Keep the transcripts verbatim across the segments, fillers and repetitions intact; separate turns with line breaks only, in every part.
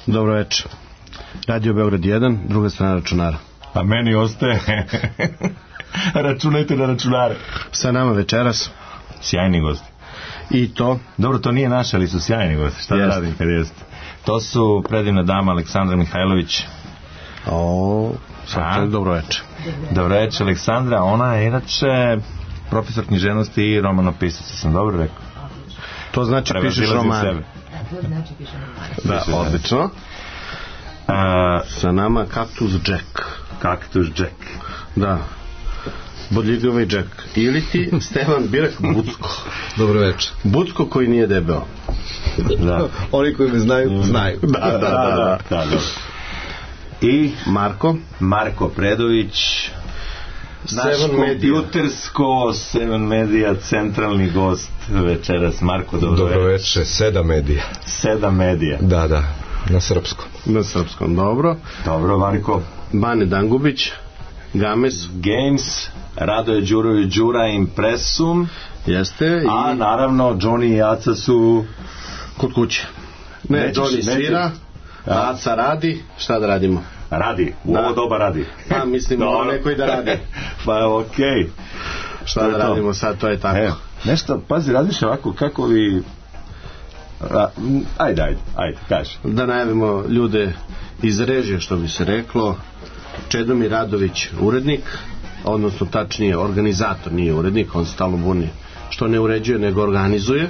Dobro večer. Radio Beograd jedan, druga strana računara.
A meni ostaje računajte na računare.
Sa nama večeras
sjajni gosti.
I to?
Dobro, to nije naše, ali su sjajni gosti. Šta da radim kad jeste? To su predivna dama Aleksandra Mihajlović.
O, sad to je dobro večer.
Dobro večer, Aleksandra. Ona je inače profesor književnosti i romanopisac, sam dobro rekao?
To znači pišeš romane.
To znači pišeš romane.
Da, odlično. Uh, sa nama Kaktus Jack.
Kaktus Jack.
Da. Bodljigava i Jack. Ili ti Stevan Birek Bucko.
Dobro večer.
Bucko koji nije debeo.
Da. Oni koji me znaju, znaju.
Da, da, da, da, da, da. I Marko
Marko Predović, naš kompjutersko Seven Media centralni gost večeras. Marko, dobro,
dobro večer. Sedam Medija.
Sedam Medija.
Da, da, na srpskom.
Na srpskom, dobro.
Dobro, Marko.
Bane Dangubić, Games
Games, Radoje Đurović Đura Impresum.
Jeste.
A i naravno Johnny i Aca su
kod kuće. Ne, nećeš, Johnny svira, a Aca radi. Šta da radimo?
Radi, u da. Ovo doba radi.
Pa mislim da neko i da radi.
Pa okej, okay.
Šta da radimo sad, to je tako.
E, nešto, pazi, radiš ovako kako vi a, ajde, ajde, ajde, kaži.
Da najavimo ljude iz režije, što bi se reklo. Čedomir Radović, urednik, odnosno tačnije organizator, nije urednik, on stalno buni što ne uređuje nego organizuje.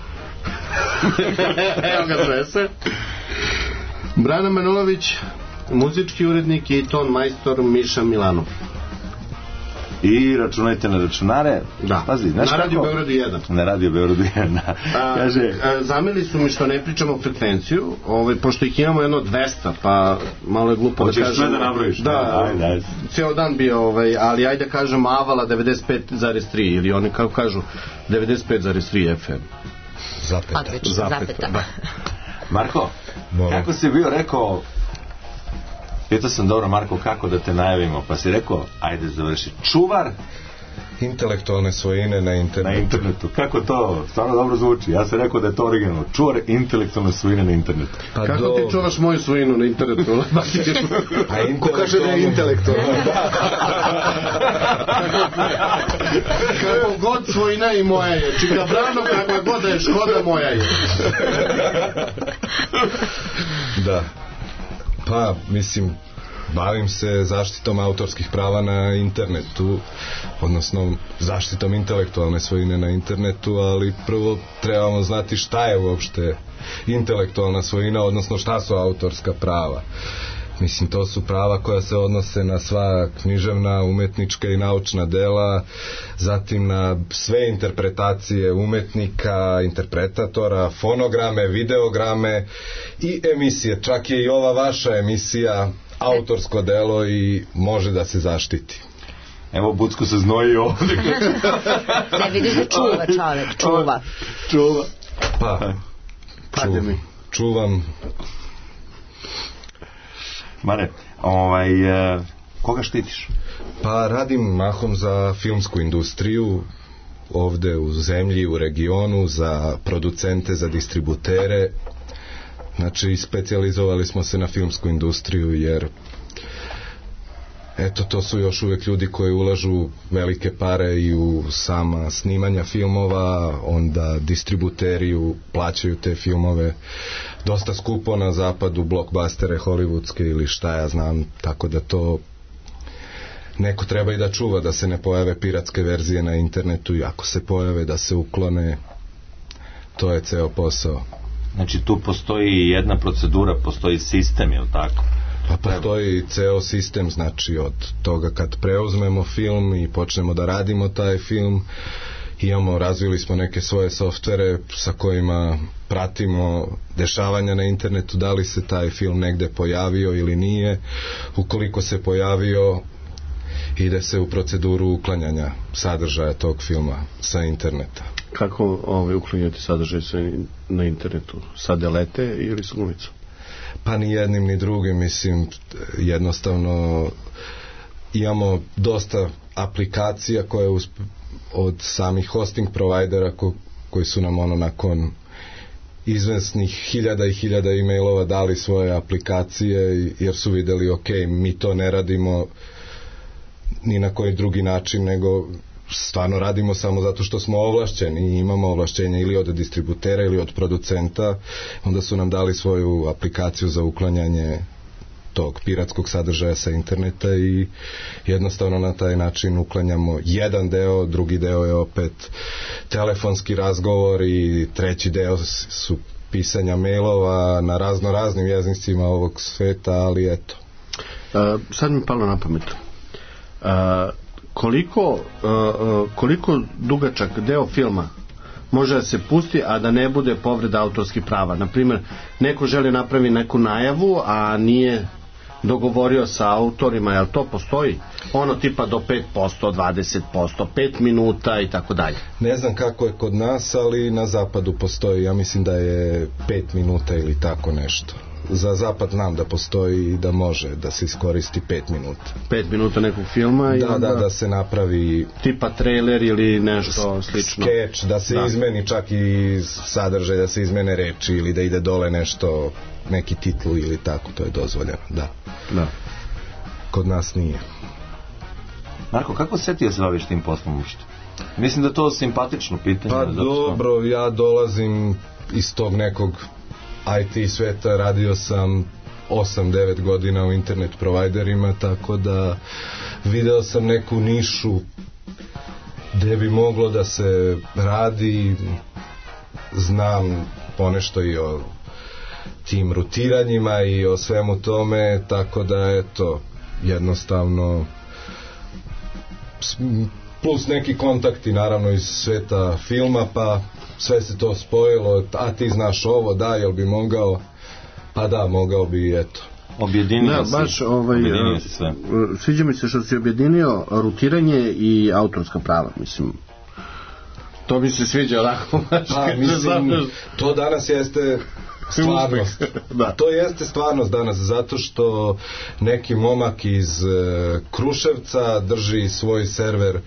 Evo ga trese. Brana Manulović, muzički urednik, i ton majstor Miša Milanov.
I računajte na računare.
Da.
Pazi, na
Radio Beogradu jedan.
Na Radio Beogradu jedan.
Kaže, zameli su mi što ne pričamo frekvenciju, ovaj, pošto ih imamo jedno dvesta, pa malo je glupo
hoćeš
da kažem.
Hoćeš sve da nabrojiš?
Da,
ajde, ajde.
Cijel dan bio, ovaj, ali ajde da kažem Avala devedeset pet zarez tri, ili oni kako kažu devedeset pet zarez tri F M.
Zapeta.
Odlično, zapeta. zapeta. Da.
Marko, Molim. Kako si bio rekao, pitao sam dobro Marko kako da te najavimo, pa si rekao ajde završi, čuvar
intelektualne svojine na internetu.
Na internetu, kako to, stvarno dobro zvuči. Ja sam rekao da je to originalno, čuvar intelektualne svojine na internetu.
Pa kako do... ti čuvaš moju svojinu na internetu?
Pa ko kaže da je intelektualno?
Kako god svojina i moja je, čika brano kakva god da je škoda moja je.
Da. Pa, mislim, bavim se zaštitom autorskih prava na internetu, odnosno zaštitom intelektualne svojine na internetu, ali prvo trebamo znati šta je uopšte intelektualna svojina, odnosno šta su autorska prava. Mislim, to su prava koja se odnose na sva književna, umetnička i naučna dela, zatim na sve interpretacije umetnika, interpretatora, fonograme, videograme i emisije. Čak je i ova vaša emisija autorsko delo i može da se zaštiti.
Evo, Bucko se znoji ovdje.
Ne vidiš da čuva čovjek, čuva.
Čuva.
Pa, čuv, čuvam.
Mare, ovaj, eh, koga štitiš?
Pa radim mahom za filmsku industriju ovde u zemlji, u regionu, za producente, za distributere. Znači, specijalizovali smo se na filmsku industriju jer eto, to su još uvek ljudi koji ulažu velike pare i u sama snimanja filmova, onda distributeri plaćaju te filmove dosta skupo na zapadu, blockbustere hollywoodske ili šta ja znam, tako da to neko treba i da čuva da se ne pojave piratske verzije na internetu i ako se pojave da se uklone, to je ceo posao.
Znači tu postoji jedna procedura, postoji sistem, je li tako?
Pa postoji ceo sistem, znači od toga kad preuzmemo film i počnemo da radimo taj film, imamo, razvili smo neke svoje softvere sa kojima pratimo dešavanja na internetu, da li se taj film negde pojavio ili nije. Ukoliko se pojavio, ide se u proceduru uklanjanja sadržaja tog filma sa interneta.
Kako ovaj, uklanjati sadržaj na internetu? Sa delete ili s gumicom?
Pa ni jednim ni drugim, mislim, jednostavno imamo dosta aplikacija koje usp- od samih hosting provajdera ko- koji su nam ono nakon izvesnih hiljada i hiljada e-mailova dali svoje aplikacije jer su videli ok, mi to ne radimo ni na koji drugi način nego stvarno radimo samo zato što smo ovlašćeni i imamo ovlašćenje ili od distributera ili od producenta, onda su nam dali svoju aplikaciju za uklanjanje tog piratskog sadržaja sa interneta i jednostavno na taj način uklanjamo jedan deo, drugi deo je opet telefonski razgovor i treći deo su pisanja mailova na razno raznim jezicima ovog sveta, ali eto.
Uh, sad mi palo na pamet. Uh, koliko, uh, koliko dugačak deo filma može da se pusti, a da ne bude povreda autorskih prava? Naprimjer, neko želi napravi neku najavu, a nije dogovorio sa autorima, jel to postoji? Ono tipa do pet posto, dvadeset posto, pet minuta i tako dalje.
Ne znam kako je kod nas, ali na zapadu postoji, ja mislim da je pet minuta ili tako nešto. Za zapad znam da postoji i da može da se iskoristi pet minuta.
Pet minuta nekog filma i
da,
onda...
Da, da se napravi
tipa trailer ili nešto slično.
Skeč, da se da. izmeni čak i sadržaj, da se izmene reči ili da ide dole nešto, neki titl ili tako, to je dozvoljeno, da.
Da.
Kod nas nije.
Marko, kako se setio se baviš tim poslom uopšte? Mislim da je to simpatično pitanje.
Pa dobro, ja dolazim iz tog nekog I T sveta, radio sam osam devet godina u internet providerima, tako da video sam neku nišu gde bi moglo da se radi, znam ponešto i o tim rutiranjima i o svemu tome, tako da eto, jednostavno plus neki kontakti naravno iz sveta filma, pa sve se to spojilo, a ti znaš ovo, da, jel bi mogao? Pa da, mogao bi, eto.
Objedinio
da,
si,
baš, ovaj,
objedinio si sve.
Sviđa mi se što si objedinio rutiranje i autorska prava, mislim. To mi se sviđa onako.
Pa, mislim, to danas jeste stvarnost. Da. To jeste stvarnost danas, zato što neki momak iz uh, Kruševca drži svoj server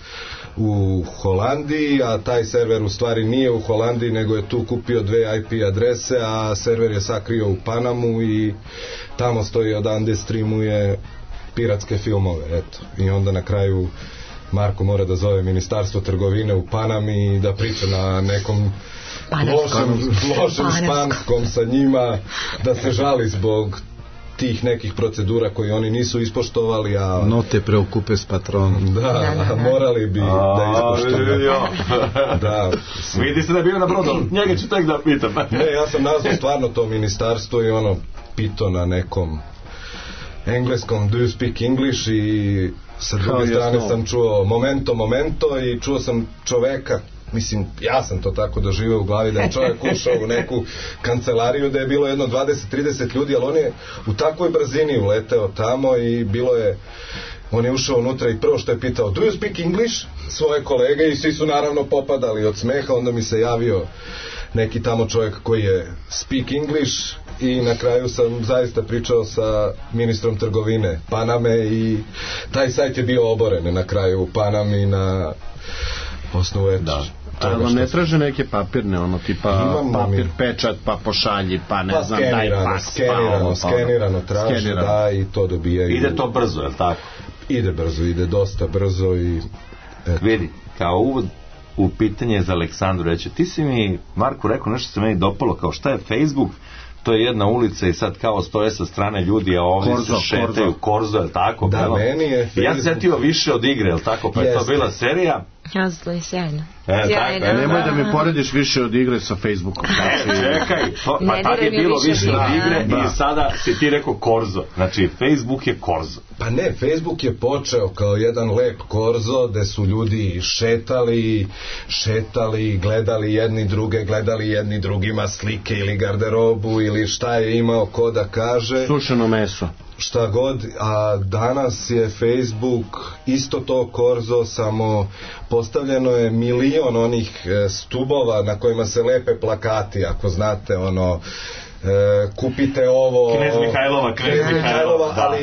u Holandiji, a taj server u stvari nije u Holandiji, nego je tu kupio dve I P adrese, a server je sakrio u Panamu i tamo stoji odande streamuje piratske filmove, eto. I onda na kraju Marko mora da zove Ministarstvo trgovine u Panami i da priča na nekom lošem, lošem španskom sa njima, da se žali zbog tih nekih procedura koje oni nisu ispoštovali, a
note preokupe s patronom.
Da, a morali bi da ispoštovali. Da.
Vidi se da je bio na brodu, njega ću tek da pitam.
Ne, ja sam nazvao stvarno to ministarstvo i ono pito na nekom engleskom do you speak English i sa druge strane sam čuo momento, momento i čuo sam čoveka, mislim, ja sam to tako doživeo u glavi, da je čovjek ušao u neku kancelariju da je bilo jedno dvadeset trideset ljudi, ali on je u takvoj brzini uleteo tamo i bilo je, on je ušao unutra i prvo što je pitao, do you speak English? Svoje kolege i svi su naravno popadali od smeha, onda mi se javio neki tamo čovjek koji je speak English i na kraju sam zaista pričao sa ministrom trgovine Paname i taj sajt je bio oboren na kraju u Panami na osnovu eto.
Da. Ali ne traže neke papirne, ono tipa
imamo
papir,
mi
pečat, pa pošalji, pa ne
pa
znam, daj faks,
skenirano,
pa ovo,
skenirano traže,
skenirano.
Da, i to dobijaju.
Ide to brzo, je li tako?
Ide brzo, ide dosta brzo i eto.
Vidi, kao uvod u pitanje za Aleksandru reći, ti si mi, Marko, rekao nešto se meni dopalo, kao šta je Facebook? To je jedna ulica i sad kao stoje sa strane ljudi, a ovdje
Korzo,
se šetaju, Korzo, je li tako?
Da,
Evo.
meni je Facebook...
Ja sam setio više od igre, je li tako? Pa je to bila serija.
Jasno i sjajno.
E,
sjajno.
tako,
nemoj da mi porediš više od igre sa Facebookom.
Znači, čekaj, to, pa tad je bilo više od igre da. I sada si ti rekao Korzo. Znači, Facebook je Korzo.
Pa ne, Facebook je počeo kao jedan lep Korzo gde su ljudi šetali, šetali, gledali jedni druge, gledali jedni drugima slike ili garderobu ili šta je imao ko da kaže.
Sušeno meso.
Šta god, a danas je Facebook isto to Korzo, samo postavljeno je milion onih stubova na kojima se lepe plakati, ako znate, ono, e, kupite ovo
Knez Mihajlova, Knez Mihajlova,
ali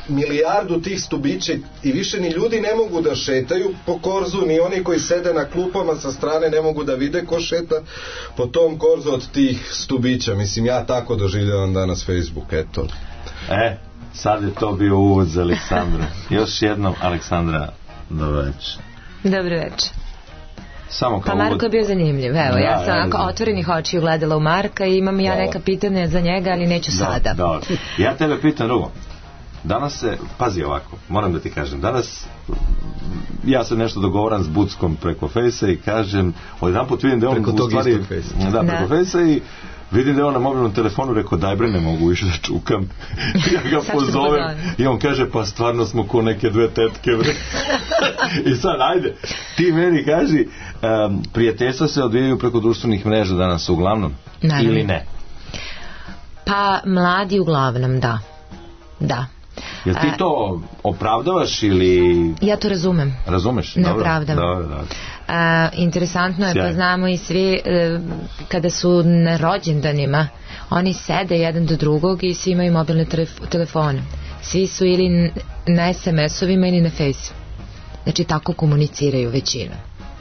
milijardu tih stubića i više ni ljudi ne mogu da šetaju po korzu, ni oni koji sede na klupama sa strane ne mogu da vide ko šeta po tom korzu od tih stubića. Mislim, ja tako doživljavam danas Facebook, eto.
E, sad je to bio uvod za Aleksandru. Još jednom, Aleksandra, dobro večer.
Dobro večer.
Samo kao
pa Marko
uvod...
je bio zanimljiv. Evo,
da,
ja sam
ja,
onako otvorenih očiju gledala u Marka i imam ja neka pitanja za njega, ali neću
da,
sada.
Da. Ja tebe pitam drugo. Danas se, pazi ovako, moram da ti kažem, danas ja se nešto dogovoram s Buckom preko Fejsa i kažem, odjedan put vidim da on
preko
u stvari, da, preko Fejsa i vidim da je on na mobilnom telefonu, rekao daj bre, ne mogu više da čukam. Ja ga pozovem i on kaže pa stvarno smo ko neke dve tetke bre. I sad ajde, ti meni kaži, um, prijateljstva se odvijaju preko društvenih mreža danas uglavnom. Naravno. Ili ne?
Pa mladi uglavnom, da. Da.
Jel ti to opravdavaš ili...
Ja to razumem.
Razumeš?
Ne opravdavam.
Dobro, dobro.
A, interesantno je, pa znamo i svi e, kada su na rođendanima oni sede jedan do drugog i svi imaju mobilne telefone. Svi su ili na es em es-ovima ili na Fejsu. Znači tako komuniciraju većina.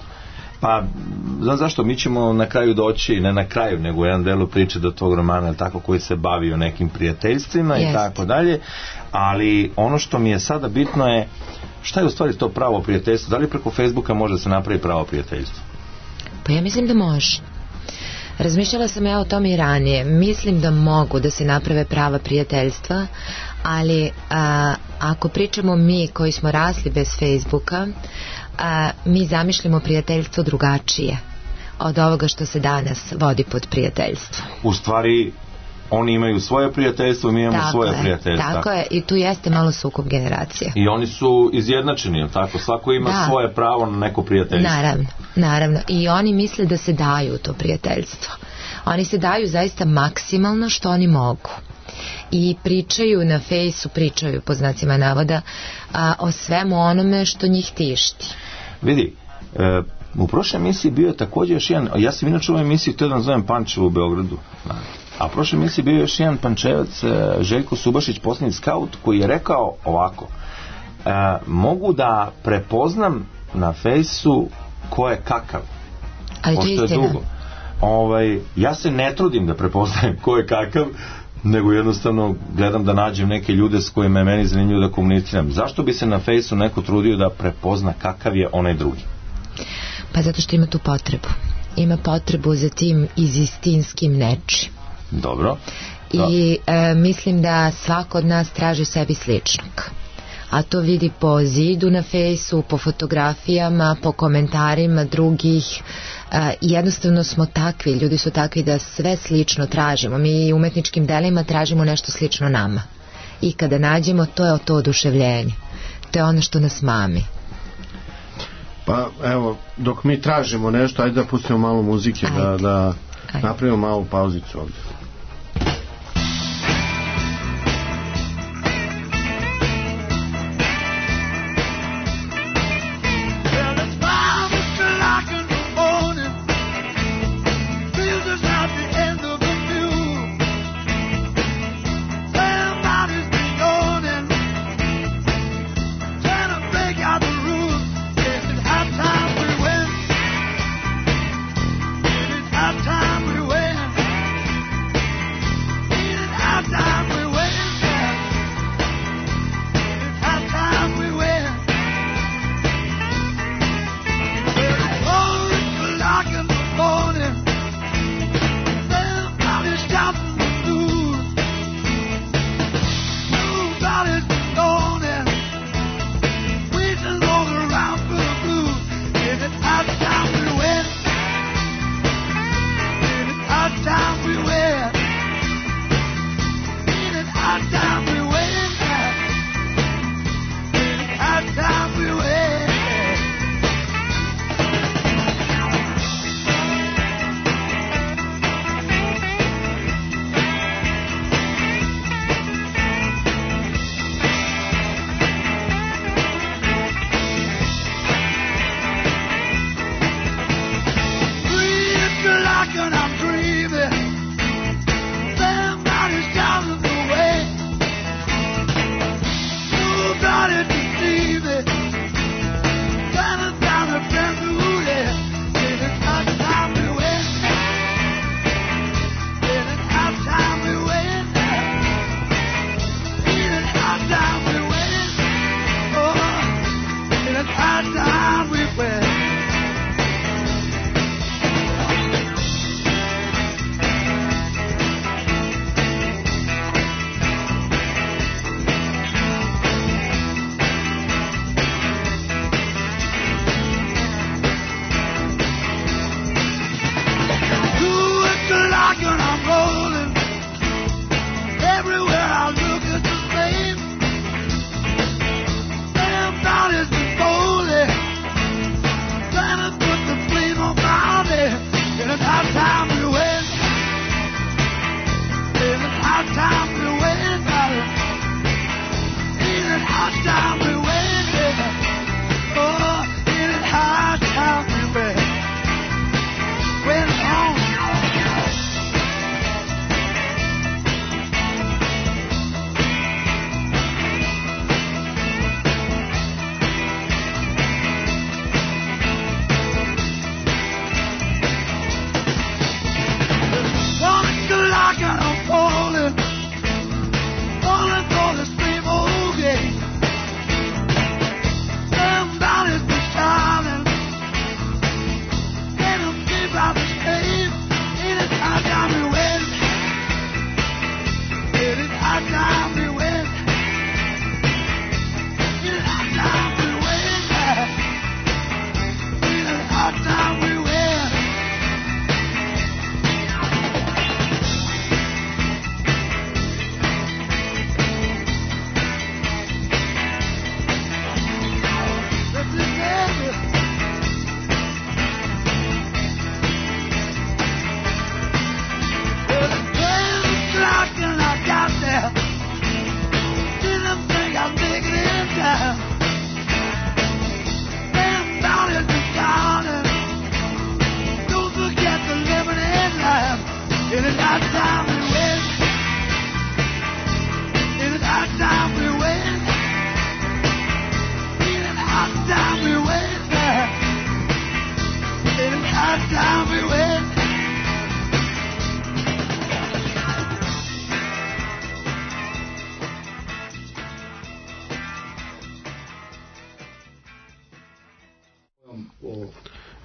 Pa, znam zašto, mi ćemo na kraju doći, ne na kraju, nego u jedan delu priče do tog romana, tako, koji se bavi o nekim prijateljstvima i tako dalje, ali ono što mi je sada bitno je šta je u stvari to pravo prijateljstvo? Da li preko Facebooka može se napraviti pravo prijateljstvo?
Pa ja mislim da može. Razmišljala sam ja o tome i ranije. Mislim da mogu da se naprave prava prijateljstva, ali a, ako pričamo mi koji smo rasli bez Facebooka, a, mi zamišljamo prijateljstvo drugačije od ovoga što se danas vodi pod prijateljstvo.
U stvari oni imaju svoje prijateljstvo, mi imamo tako svoje
je,
prijateljstvo.
Tako je, i tu jeste malo sukob generacije.
I oni su izjednačeni, tako? Svako ima da. svoje pravo na neko prijateljstvo.
Naravno, naravno. I oni misle da se daju to prijateljstvo. Oni se daju zaista maksimalno što oni mogu. I pričaju na Fejsu, pričaju po znacima navoda, a, o svemu onome što njih tišti.
Vidi, e, u prošloj emisiji bio je također još jedan, ja sam inače u ovoj emisiji htio da nazovem Pančevo u Beogradu, a u prošloj emisiji bio je još jedan Pančevac, Željko Subašić, posljednji skaut, koji je rekao ovako, e, mogu da prepoznam na Fejsu ko je kakav,
ali to je istina.
Dugo. Ovaj, ja se ne trudim da prepoznajem ko je kakav, nego jednostavno gledam da nađem neke ljude s kojima je meni zanimljivo da komuniciram. Zašto bi se na Fejsu neko trudio da prepozna kakav je onaj drugi?
Pa zato što ima tu potrebu. Ima potrebu za tim izistinskim nečim.
Dobro.
I e, mislim da svako od nas traži sebi sličnog. A to vidi po zidu na Fejsu, po fotografijama, po komentarima drugih. E, jednostavno smo takvi, ljudi su takvi da sve slično tražimo. Mi u umetničkim delima tražimo nešto slično nama. I kada nađemo, to je to oduševljenje. To je ono što nas mami.
Pa evo, dok mi tražimo nešto, ajde da pustimo malo muzike, ajde. da, da napravimo malu pauzicu ovdje.
Time we win.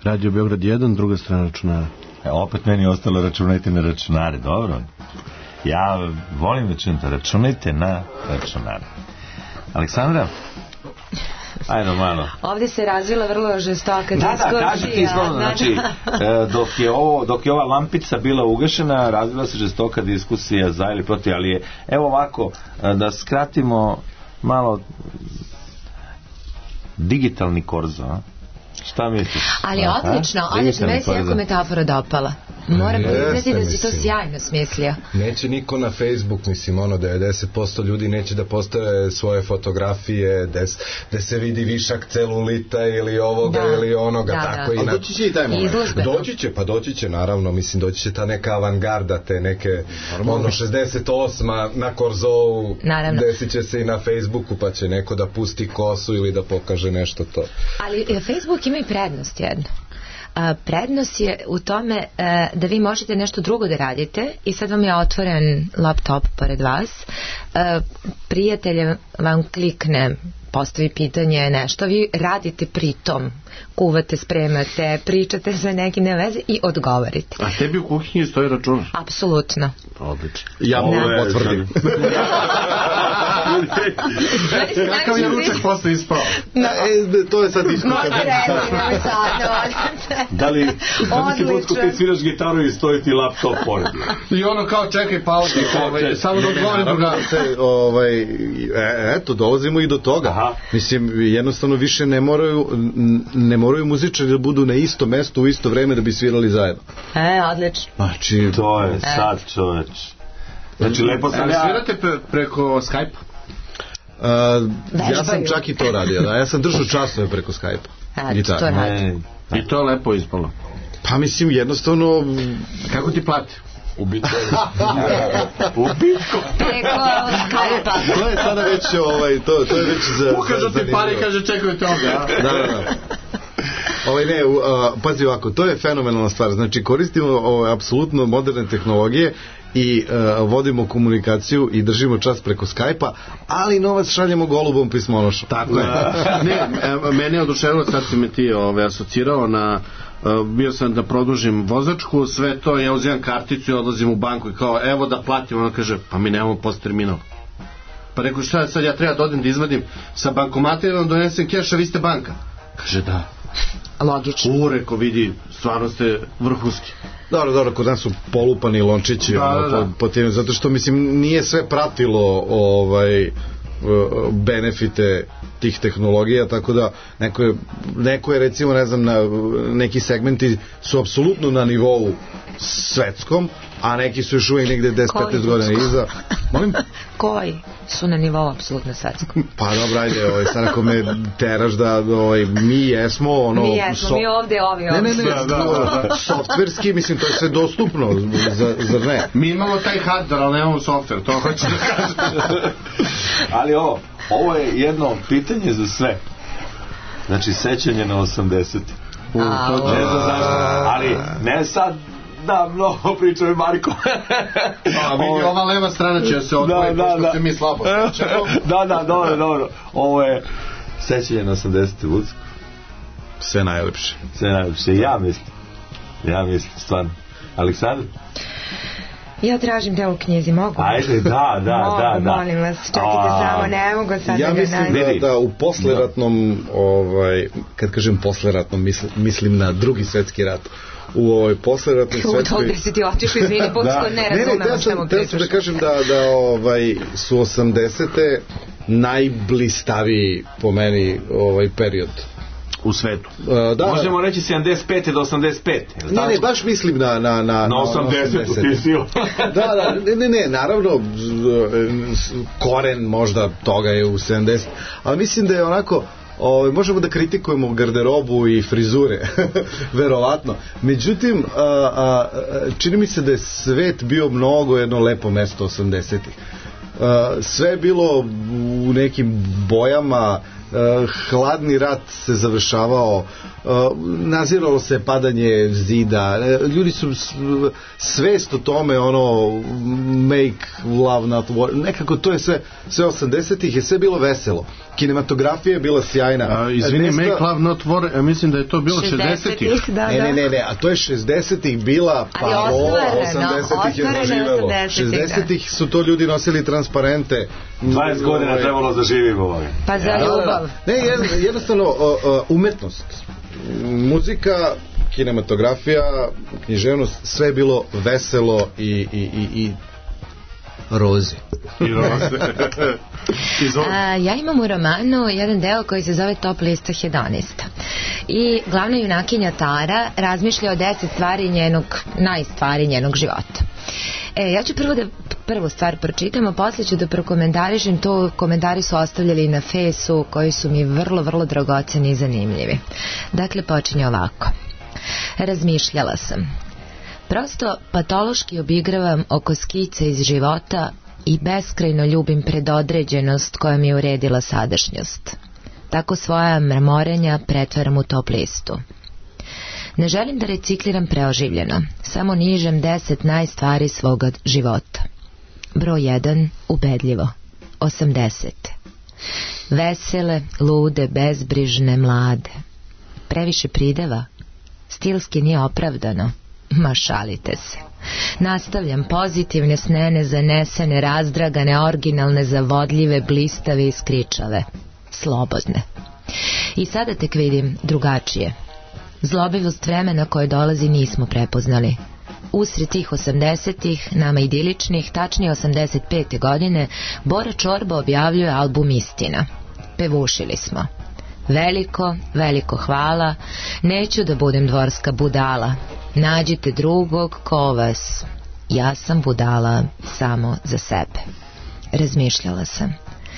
Radio Beograd jedan, druga strana računara.
E, opet meni je ostalo računajte na računare, dobro. Ja volim da čujem to, računajte na računare. Aleksandra? Ajde malo.
Ovdje se razvila vrlo žestoka
diskusija. Da, da, kaži ti ispravno, znači, dok je, ovo, dok je ova lampica bila ugašena, razvila se žestoka diskusija za ili protiv, ali je, evo ovako, da skratimo malo digitalni korzo, a? Šta misliš?
Ali odlično, odlično, meni se jako metafora dopala. Moram priznati da si to sjajno smislio.
Neće niko na Facebook, mislim, ono, devedeset posto ljudi neće da postave svoje fotografije gde se vidi višak celulita ili ovoga da. ili onoga, da, tako da. I na...
doći će i taj moment.
Doći će, pa doći će, naravno, mislim, doći će ta neka avangarda, te neke, normalno. Ono, šezdeset osma na Korzovu, desit će se i na Facebooku, pa će neko da pusti kosu ili da pokaže nešto to.
Ali Facebook ima i prednost jedno. A, prednost je u tome a, da vi možete nešto drugo da radite i sad vam je otvoren laptop pored vas, a, prijatelj vam klikne, postavi pitanje nešto, vi radite pritom, kuvate, spremate, pričate za neki neveze i odgovorite.
A tebi u kuhinji stoji računar?
Apsolutno.
Odlično.
Ja mogu potvrdim.
Kakav je ručak posle ispao?
To je sad diskusija.
Da li ti budsko ti sviraš gitaru i stoji ti laptop pored?
I ono kao čekaj pauzu, samo da odgovorim druga.
Eto, dolazimo i do toga. Mislim, jednostavno više ne moraju ne moraju muzičari da budu na isto mesto u isto vreme da bi svirali zajedno.
E, odlično.
Znači, to je sad, čoveč. Znači, lepo sam ja...
Svirate pre, preko Skype-a?
Uh, ja sam čak i to radio, da. Ja sam držao časove preko Skype-a.
E, to radi.
I to je lepo ispalo.
Pa mislim, jednostavno...
Kako ti plati?
U Bitcoinu. U Bitcoinu.
Preko Skype-a.
To je sada već, ovaj, to, to je već za...
Ukažu ti pari i kaže čekajte ovdje.
Da, da, da. Ovaj ne, uh, pazi ovako, to je fenomenalna stvar. Znači, koristimo ovaj, apsolutno moderne tehnologije i uh, vodimo komunikaciju i držimo čas preko Skype-a, ali novac šaljemo golubom pismonošom.
Tako je. Ne, mene je oduševilo, sad si me ti ovaj, asocirao na uh, bio sam da produžim vozačku, sve to, ja uzimam karticu i odlazim u banku i kao, evo da platim, ona kaže, pa mi nemamo post terminal. Pa rekao, šta sad ja treba da odem da izvadim sa bankomata i da vam donesem keš, a vi ste banka? Kaže, da.
Logično.
U, reko, vidi, stvarno ste vrhunski.
Dobro, dobro, kod nas su polupani lončići, da, ono, da, da. Po, po tim, zato što, mislim, nije sve pratilo ovaj, benefite tih tehnologija, tako da neko je, neko je recimo, ne znam, na, neki segmenti su apsolutno na nivou svetskom, a neki su još uvijek negde deset do petnaest godina iza. Molim?
Koji su na nivou apsolutno svetskom?
Pa dobro, ajde, ovaj, sad ako me teraš da ovaj, mi jesmo ono...
Mi jesmo, so... mi ovde, ovi ovde.
Ne, ne, ne, da, da, da. Softverski, mislim, to je sve dostupno, zar ne?
Mi imamo taj hardware, ali nemamo software, to hoću da kažem.
Ali ovo, ovo je jedno pitanje za sve. Znači, sećanje na osamdesete. U, to ne znam zašto, ali ne sad da, mnogo pričao je Marko.
A vidi, ova leva strana će se odvoje, da, pošto da, se mi slabo sećamo.
Da, da, dobro, dobro. Ovo je sećanje na osamdesete Vucko.
Sve najlepše.
Sve najlepše, ja mislim. Ja mislim, stvarno. Aleksandar?
Ja tražim deo u knjizi, mogu?
Ajde, da, da,
mogu,
da, da.
Molim vas, čekajte a, samo, ne mogu sad
ja
da ga
mislim da, da u posleratnom, ovaj, kad kažem posleratnom, mislim, mislim na drugi svetski rat. U ovoj posleratnoj svetskoj...
U to si ti otišao, izvini, potpuno ne razumemo šta mu pričaš.
Ne, ne, da kažem da, da ovaj, su osamdesete najblistaviji po meni ovaj period
u svetu.
Uh, da,
možemo reći sedamdeset pete do osamdeset pete.
Ne, ne, baš mislim na na na
na osamdeset.
Da, da, ne, ne, ne, naravno koren možda toga je u sedamdeset, ali mislim da je onako O, možemo da kritikujemo garderobu i frizure, verovatno. Međutim, a, a, čini mi se da je svet bio mnogo jedno lepo mesto osamdesetih. Sve je bilo u nekim bojama, hladni rat se završavao, naziralo se padanje zida, ljudi su svest o tome, ono make love not war, nekako to je sve sve osamdesetih je sve bilo veselo, kinematografija je bila sjajna.
A, izvini, Nesta... make love not war, mislim da je to bilo šezdesetih.
Da,
ne, ne, ne, ne, a to je šezdesetih bila parola, osamdesetih je zaživelo. šezdesetih su to ljudi nosili transparente.
dvadeset godina trebalo da živimo.
Pa za ljubav.
Ne, jednostavno umetnost, muzika, kinematografija, književnost, sve je bilo veselo i, i, i, i roze.
I roze.
A, ja imam u romanu jedan deo koji se zove Top lista hedonista. I glavna junakinja Tara razmišlja o deset stvari njenog, najstvari njenog života. E, ja ću prvo da prvu stvar pročitam, a posle ću da prokomentarišem to. Komentari su ostavljali na Fejsu koji su mi vrlo, vrlo dragoceni i zanimljivi. Dakle, počinje ovako. Razmišljala sam. Prosto patološki obigravam oko skice iz života i beskrajno ljubim predodređenost koja mi je uredila sadašnjost. Tako svoja mrmorenja pretvaram u top listu. Ne želim da recikliram preoživljeno, samo nižem deset najstvari svoga života. Broj jedan, ubedljivo, osamdeset. Vesele, lude, bezbrižne, mlade. Previše prideva, stilski nije opravdano. Ma šalite se. Nastavljam pozitivne, snene, zanesene, razdragane, originalne, zavodljive, blistave i skričave. Slobodne. I sada tek vidim drugačije. Zlobivost vremena koje dolazi nismo prepoznali. Usred tih osamdesetih, nama idiličnih, tačnije osamdeset pete godine, Bora Čorba objavljuje album Istina. Pevušili smo. Veliko, veliko hvala, neću da budem dvorska budala. Nađite drugog ko vas. Ja sam budala samo za sebe. Razmišljala sam.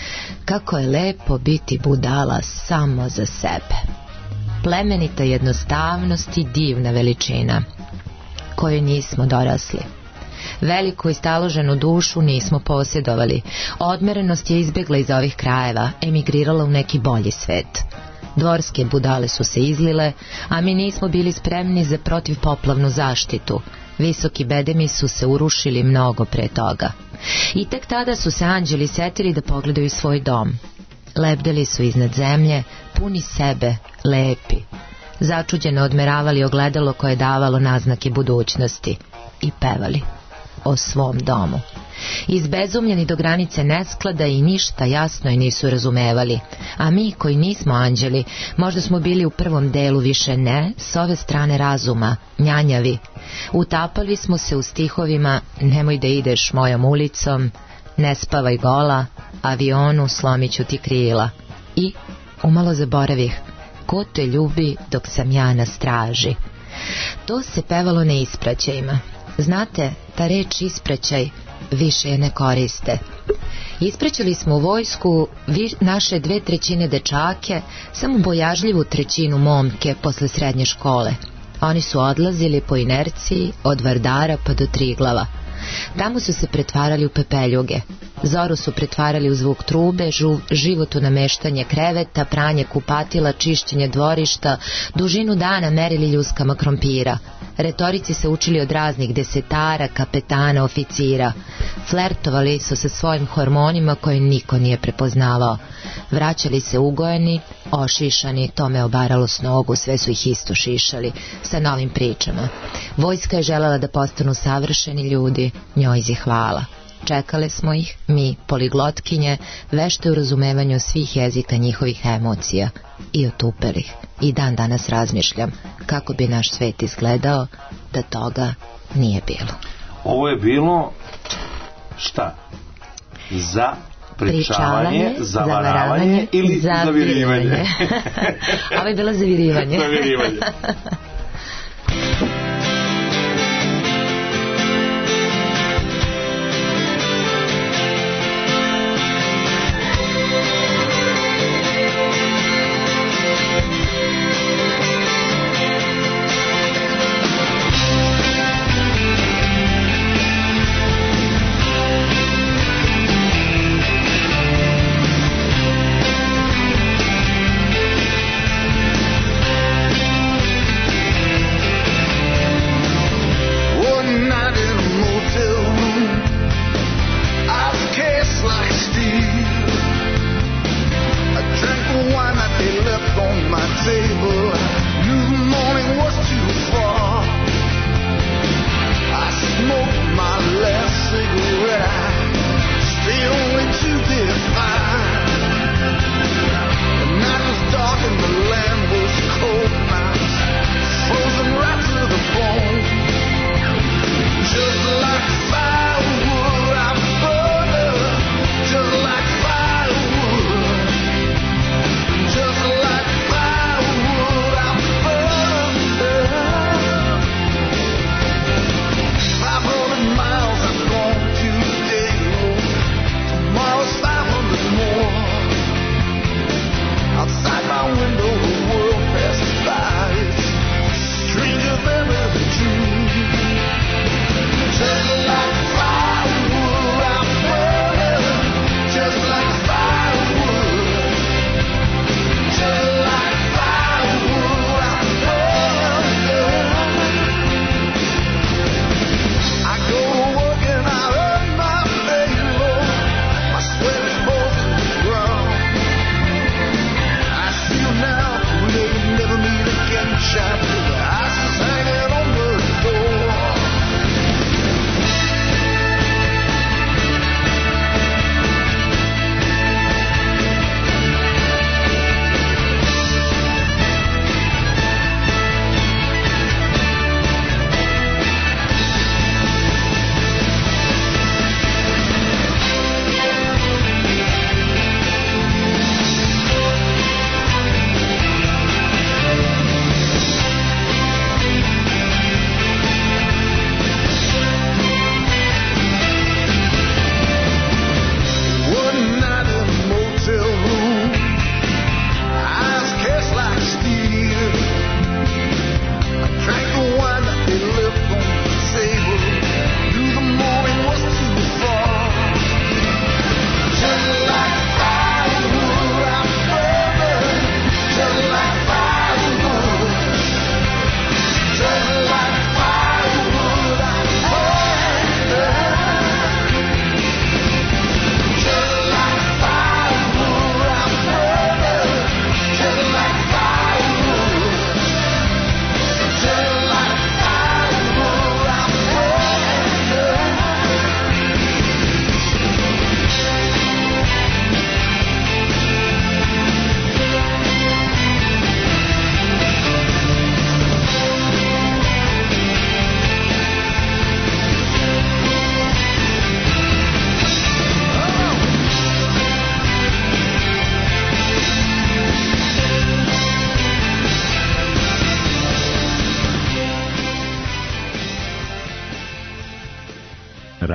Kako je lepo biti budala samo za sebe. Plemenita jednostavnost i divna veličina koju nismo dorasli. Veliku i staloženu dušu nismo posjedovali. Odmerenost je izbjegla iz ovih krajeva, emigrirala u neki bolji svet. Dvorske budale su se izlile, a mi nismo bili spremni za protivpoplavnu zaštitu. Visoki bedemi su se urušili mnogo pre toga. I tek tada su se anđeli setili da pogledaju svoj dom. Lebdeli su iznad zemlje, puni sebe, lepi. Začuđeno odmeravali ogledalo koje je davalo naznake budućnosti. I pevali o svom domu. Izbezumljeni do granice nesklada i ništa jasno i nisu razumevali. A mi koji nismo anđeli, možda smo bili u prvom delu, više ne, s ove strane razuma, njanjavi. Utapali smo se u stihovima nemoj da ideš mojom ulicom, ne spavaj gola, avionu slomiću ti krila. I umalo zaboravih, ko te ljubi dok sam ja na straži. To se pevalo na ispraćajima. Znate, ta reč ispraćaj više je ne koriste. Ispraćali smo u vojsku vi, naše dve trećine dečake, samo bojažljivu trećinu momke posle srednje škole. Oni su odlazili po inerciji od Vardara pa do Triglava. Tamo su se pretvarali u pepeljuge. Zoru su pretvarali u zvuk trube, žu, život u nameštanje kreveta, pranje kupatila, čišćenje dvorišta, dužinu dana merili ljuskama krompira. Retorici se učili od raznih desetara, kapetana, oficira. Flertovali su sa svojim hormonima koje niko nije prepoznavao. Vraćali se ugojeni, ošišani, tome obaralo s nogu, sve su ih isto šišali, sa novim pričama. Vojska je želela da postanu savršeni ljudi, njoj zi hvala. Čekale smo ih, mi, poliglotkinje, vešte u razumevanju svih jezika njihovih emocija i otupeli ih. I dan danas razmišljam kako bi naš svet izgledao da toga nije bilo.
Ovo je bilo šta? Za pričavanje, zavaravanje ili zavirivanje?
Ovo je bilo zavirivanje.
Zavirivanje.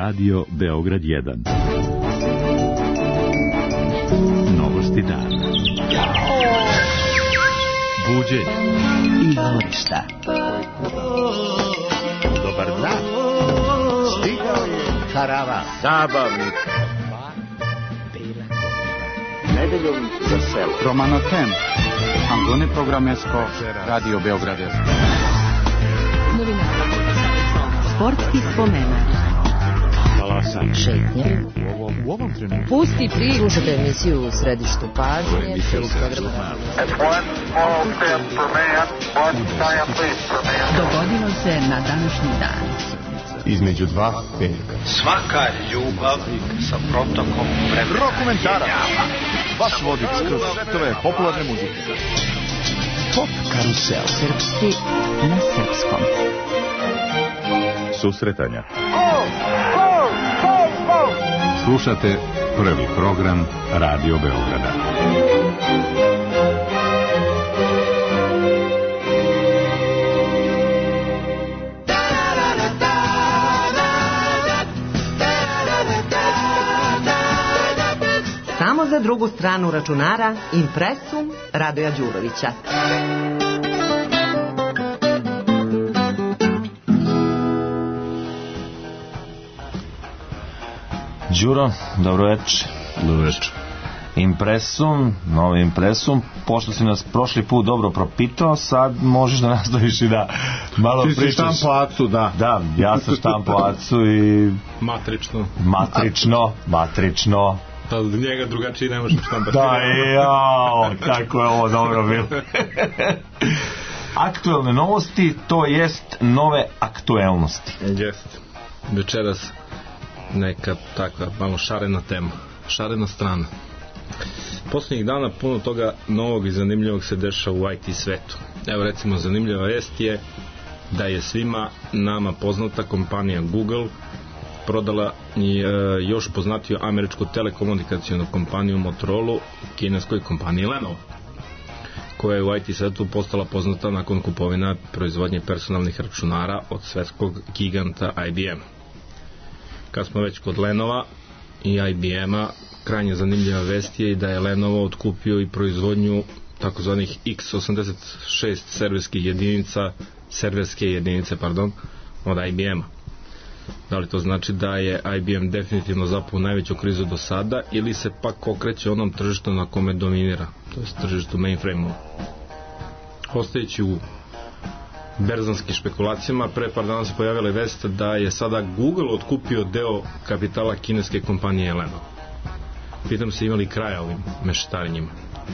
Radio Beograd jedan. Novosti dana. Buđenje i dvorišta. Dobar dan. Stigao je karavan zabavnik. Nedeljom za selo.
Romano Tem. Andone Programesko. Radio Beograd jedan.
Novina. Sportski spomenak.
Šetnje.
U ovom trenutku
Pusti pri. Slušajte emisiju u središtu pažnje.
Dogodilo se na današnji dan.
Između dva velika.
Svaka ljubav sa protokom vremena.
Rokomentara. Vaš vodič kroz svetove popularne muzike.
Pop karusel. Srpski na srpskom.
Susretanja. Slušate prvi program Radio Beograda.
Samo za drugu stranu računara Impresum Radoja Đurovića.
Đuro, dobro večer.
Dobro večer.
Impresum, novi Impresum, pošto si nas prošli put dobro propitao, sad možeš da nastaviš i da malo
ti
pričaš.
Ti si štampo Acu, da.
Da, ja sam štampo Acu i...
Matrično.
Matrično, matrično.
Pa njega drugačije ne možeš štampati.
Da, jao, kako je ovo dobro bilo. Aktuelne novosti, to jest nove aktuelnosti.
Jest. Večeras neka takva malo šarena tema, šarena strana. Posljednjih dana puno toga novog i zanimljivog se dešava u I T svetu. Evo recimo zanimljiva vest je da je svima nama poznata kompanija Google prodala i, e, još poznatiju američku telekomunikacijonu kompaniju Motorola kineskoj kompaniji Lenovo, koja je u I T svetu postala poznata nakon kupovina proizvodnje personalnih računara od svetskog giganta I B M. Kad smo već kod Lenova i I B M-a, krajnje zanimljiva vest je i da je Lenovo otkupio i proizvodnju takozvanih X osamdeset šest serverskih jedinica, serverske jedinice, pardon, od I B M-a. Da li to znači da je I B M definitivno zapao u najveću krizu do sada ili se pak okreće onom tržištu na kome dominira, to je tržištu mainframe-u? Ostajući u berzanskim špekulacijama, pre par dana se pojavila vest da je sada Google otkupio deo kapitala kineske kompanije Lenovo. Pitam se imali kraja ovim mešetarenjima.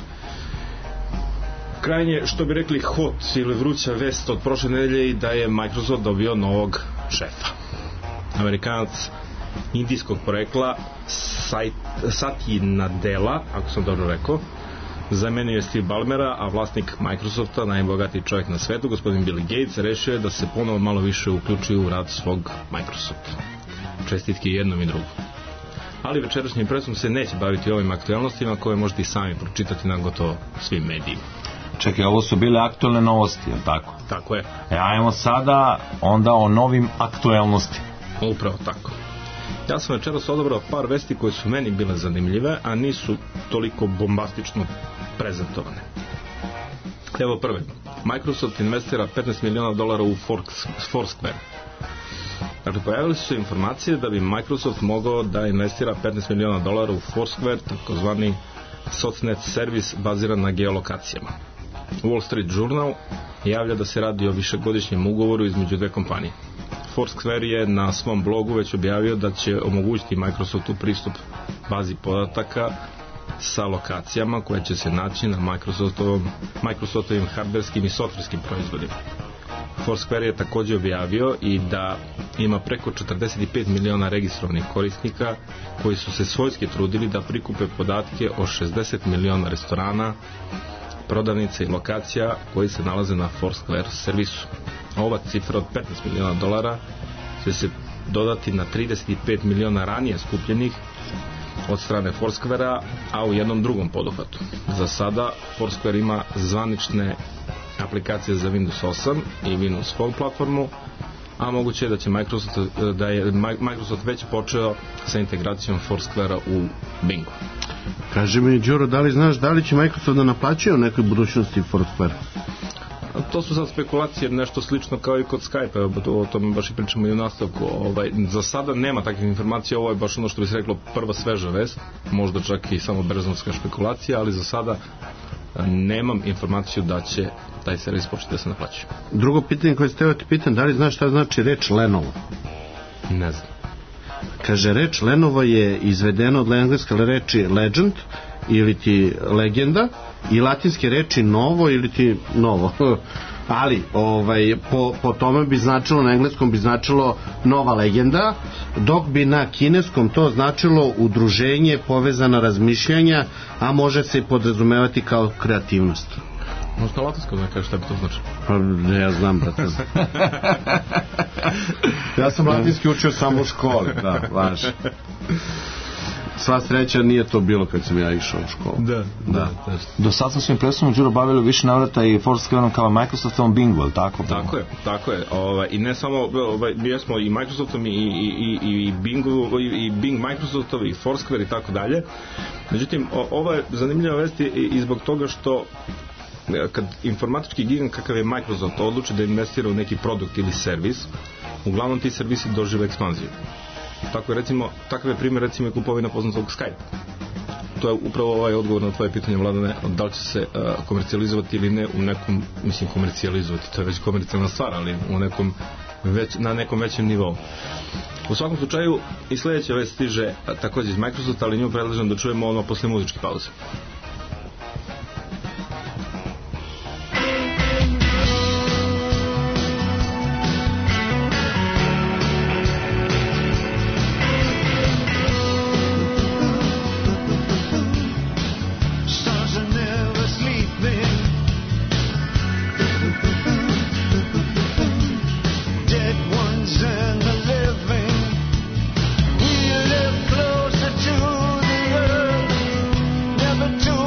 Krajnje, što bi rekli, hot ili vruća vest od prošle nedelje i da je Microsoft dobio novog šefa. Amerikanac indijskog porekla Satya Nadella, ako sam dobro rekao, zamenio je Steve Ballmera, a vlasnik Microsofta, najbogatiji čovjek na svetu, gospodin Bill Gates, rešio je da se ponovo malo više uključuje u rad svog Microsofta. Čestitke jednom i drugom. Ali večerašnji Impresum se neće baviti ovim aktualnostima koje možete i sami pročitati na gotovo svim medijima.
Čekaj, ovo su bile aktualne novosti, je li tako?
Tako je.
E, ajmo sada onda o novim aktualnosti.
Upravo tako. Ja sam večeras odabrao par vesti koje su meni bile zanimljive, a nisu toliko bombastično prezentovane. Evo prve. Microsoft investira petnaest miliona dolara u Foursquare. Dakle, pojavili su se informacije da bi Microsoft mogao da investira petnaest miliona dolara u Foursquare, takozvani socnet servis baziran na geolokacijama. Wall Street Journal javlja da se radi o višegodišnjem ugovoru između dve kompanije. Foursquare je na svom blogu već objavio da će omogućiti Microsoftu pristup bazi podataka sa lokacijama koje će se naći na Microsoftovom, Microsoftovim hardverskim i softverskim proizvodima. Foursquare je također objavio i da ima preko četrdeset pet miliona registrovanih korisnika koji su se svojski trudili da prikupe podatke o šezdeset miliona restorana, prodavnica i lokacija koji se nalaze na Foursquare servisu. Ova cifra od petnaest miliona dolara će se dodati na trideset pet miliona ranije skupljenih od strane Foursquarea, a u jednom drugom poduhvatu. Za sada Foursquare ima zvanične aplikacije za Windows osam i Windows Phone platformu, a moguće je da će Microsoft, da je Microsoft već počeo sa integracijom Foursquare-a u Bingu.
Kaže mi, Đuro, da li znaš da li će Microsoft da naplaćuje u nekoj budućnosti Foursquare?
To su sad spekulacije, nešto slično kao i kod Skype, o tome baš i pričamo i u nastavku. Ovaj, za sada nema takvih informacija, ovo je baš ono što bi se reklo prva sveža vest, možda čak i samo brezovska špekulacija, ali za sada nemam informaciju da će taj servis početi da se naplaćuje.
Drugo pitanje koje ste ti pitan, da li znaš šta znači reč Lenovo?
Ne znam.
Kaže, reč Lenovo je izvedeno od engleske reči legend ili ti legenda i latinske reči novo ili ti novo. Ali ovaj, po, po tome bi značilo, na engleskom bi značilo nova legenda, dok bi na kineskom to značilo udruženje, povezana razmišljanja, a može se i podrazumevati kao kreativnost.
Možda latinsko ne kaže šta bi to značilo?
Pa ne, ja znam, brate. Ja sam latinski učio samo u školi, da, važi. Sva sreća nije to bilo kad sam ja išao u školu.
Da, da. da.
Do sad smo svim predstavljamo Đuro bavili više navrata i Foursquare kao Microsoftovom Bingu, ali tako?
Tako je, tako je. Ovaj, I ne samo, ovaj, mi smo i Microsoftom i, i, i, i Bingu, i, i Bing Microsoftov i Foursquare i tako dalje. Međutim, ovo je zanimljiva vest i, i zbog toga što kad informatički gigant kakav je Microsoft odluči da investira u neki produkt ili servis, uglavnom ti servisi dožive ekspanziju. Tako je, recimo, takav je primjer recimo i kupovina poznatog Skype. To je upravo ovaj odgovor na tvoje pitanje, Vladane, da li će se uh, komercijalizovati ili ne u nekom, mislim komercijalizovati, to je već komercijalna stvar, ali u nekom već, na nekom većem nivou. U svakom slučaju i sljedeća već stiže također iz Microsofta, ali nju predlažem da čujemo odmah posle muzičke pauze.
Never to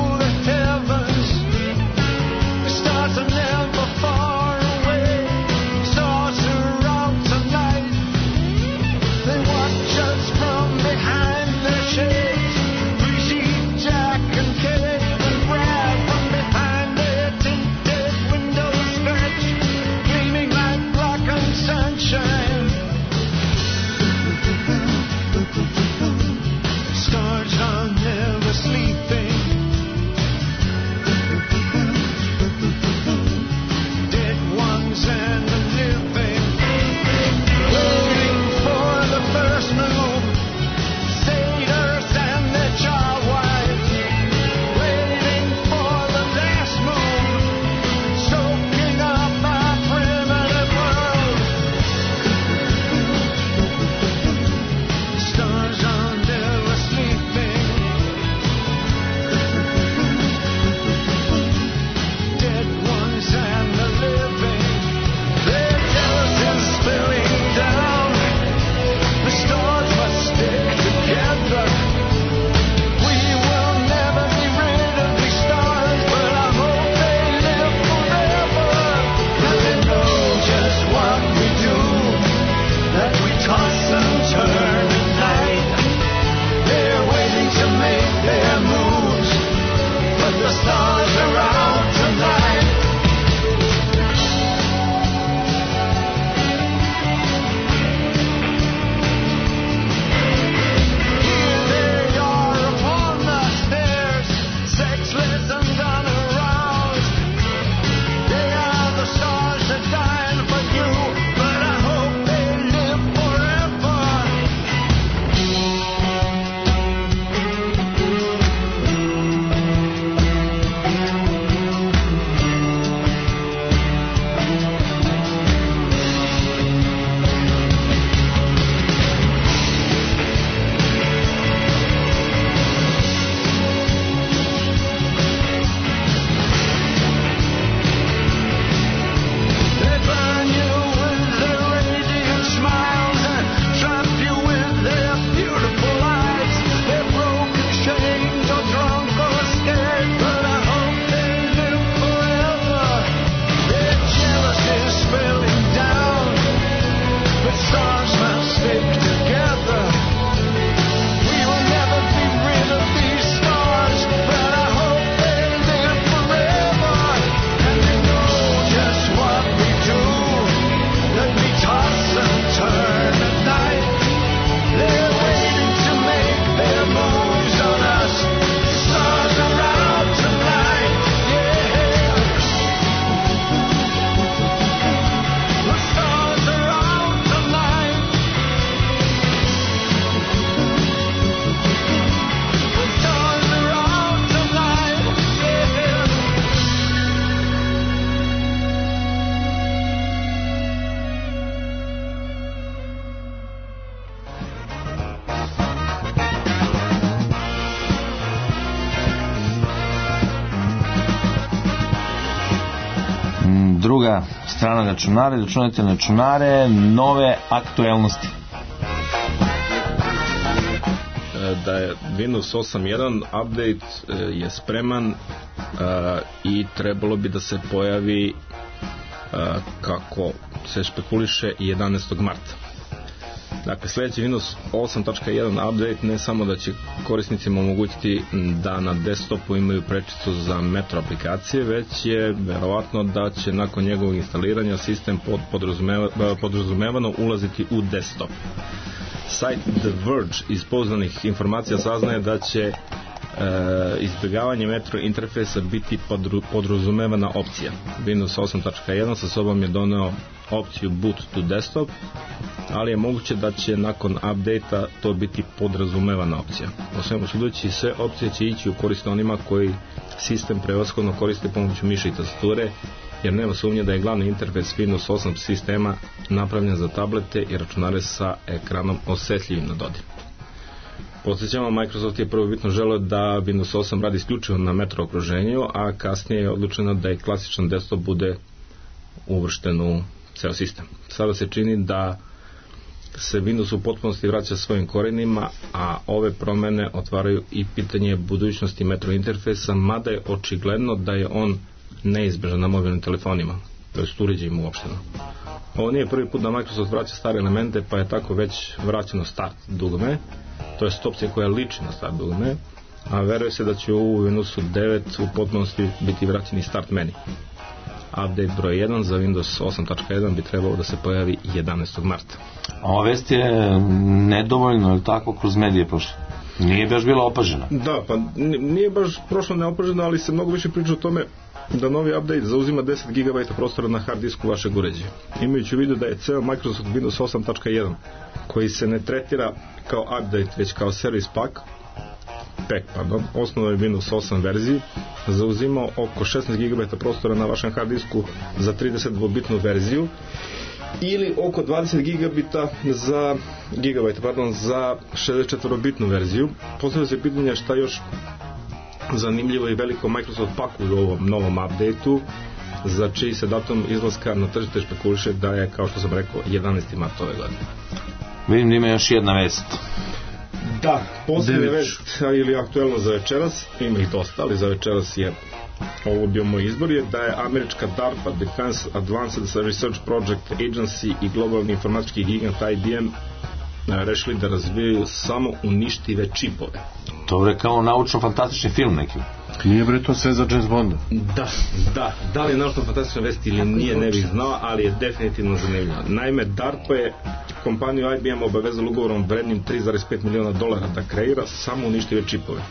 druga strana računara, računate na računare, nove aktuelnosti.
Da je Windows osam jedan update je spreman i trebalo bi da se pojavi, kako se špekuliše, jedanaestog marta. Dakle, sljedeći Windows osam tačka jedan update ne samo da će korisnicima omogućiti da na desktopu imaju prečicu za Metro aplikacije, već je verovatno da će nakon njegovog instaliranja sistem pod podrazumevano ulaziti u desktop. Sajt The Verge iz pouzdanih informacija saznaje da će e, izbjegavanje Metro interfejsa biti podru, podrazumevana opcija. Windows osam tačka jedan sa sobom je doneo opciju Boot to Desktop, ali je moguće da će nakon update-a to biti podrazumevana opcija. O svemu sudeći, sve opcije će ići u korist onima koji sistem prevashodno koriste pomoću miša i tastature, jer nema sumnje da je glavni interfejs Windows osam sistema napravljen za tablete i računare sa ekranom osjetljivim na dodir. Podsjećamo, Microsoft je prvobitno želeo da Windows osam radi isključivo na Metro okruženju, a kasnije je odlučeno da i klasičan desktop bude uvršten u ceo sistem. Sada se čini da se Windows u potpunosti vraća svojim korenima, a ove promene otvaraju i pitanje budućnosti Metro interfejsa, mada je očigledno da je on neizbežan na mobilnim telefonima, to jest uređajima uopšteno. Ovo nije prvi put da Microsoft vraća stare elemente, pa je tako već vraćeno Start dugme, to je opcija koja liči na Start dugme, a veruje se da će u Windowsu devet u potpunosti biti vraćeni Start menu. Update broj jedan za Windows osam tačka jedan bi trebalo da se pojavi jedanaestog marta.
Ova vest je nedovoljno, ili tako, kroz medije prošla? Nije baš bila opažena?
Da, pa nije baš prošlo neopaženo, ali se mnogo više priča o tome da novi update zauzima deset gigabajta prostora na hard disku vašeg uređaja. Imajući u vidu da je ceo Microsoft Windows osam tačka jedan, koji se ne tretira kao update, već kao service pack, pack, pardon, osnovnoj Windows osam verziji, zauzimao oko šesnaest gigabajta prostora na vašem hard disku za trideset dvobitnu verziju, ili oko dvadeset gigabita za gigabajta, pardon, za šezdeset četvorobitnu verziju. Postavlja se pitanje šta još zanimljivo i veliko Microsoft pakuje u ovom novom update-u, za čiji se datum izlaska na tržište špekuliše da je, kao što sam rekao, jedanaesti mart ove godine.
Vidim da ima još jedna vest.
Da, posljednja vest, ili aktuelno za večeras, ima ih dosta, ali za večeras je ovo bio moj izbor, je da je američka DARPA, Defense Advanced Research Project Agency, i globalni informatički gigant I B M rešili da razvijaju samo uništive čipove.
To je kao naučno-fantastični film neki.
Nije bre to sve za James Bonda?
Da, da. Da li je naučno-fantastična vest ili nije, ne bih znao, ali je definitivno zanimljivo. Naime, DARPA je kompaniju I B M obavezala ugovorom vrednim tri zarez pet miliona dolara da kreira samo uništive čipove.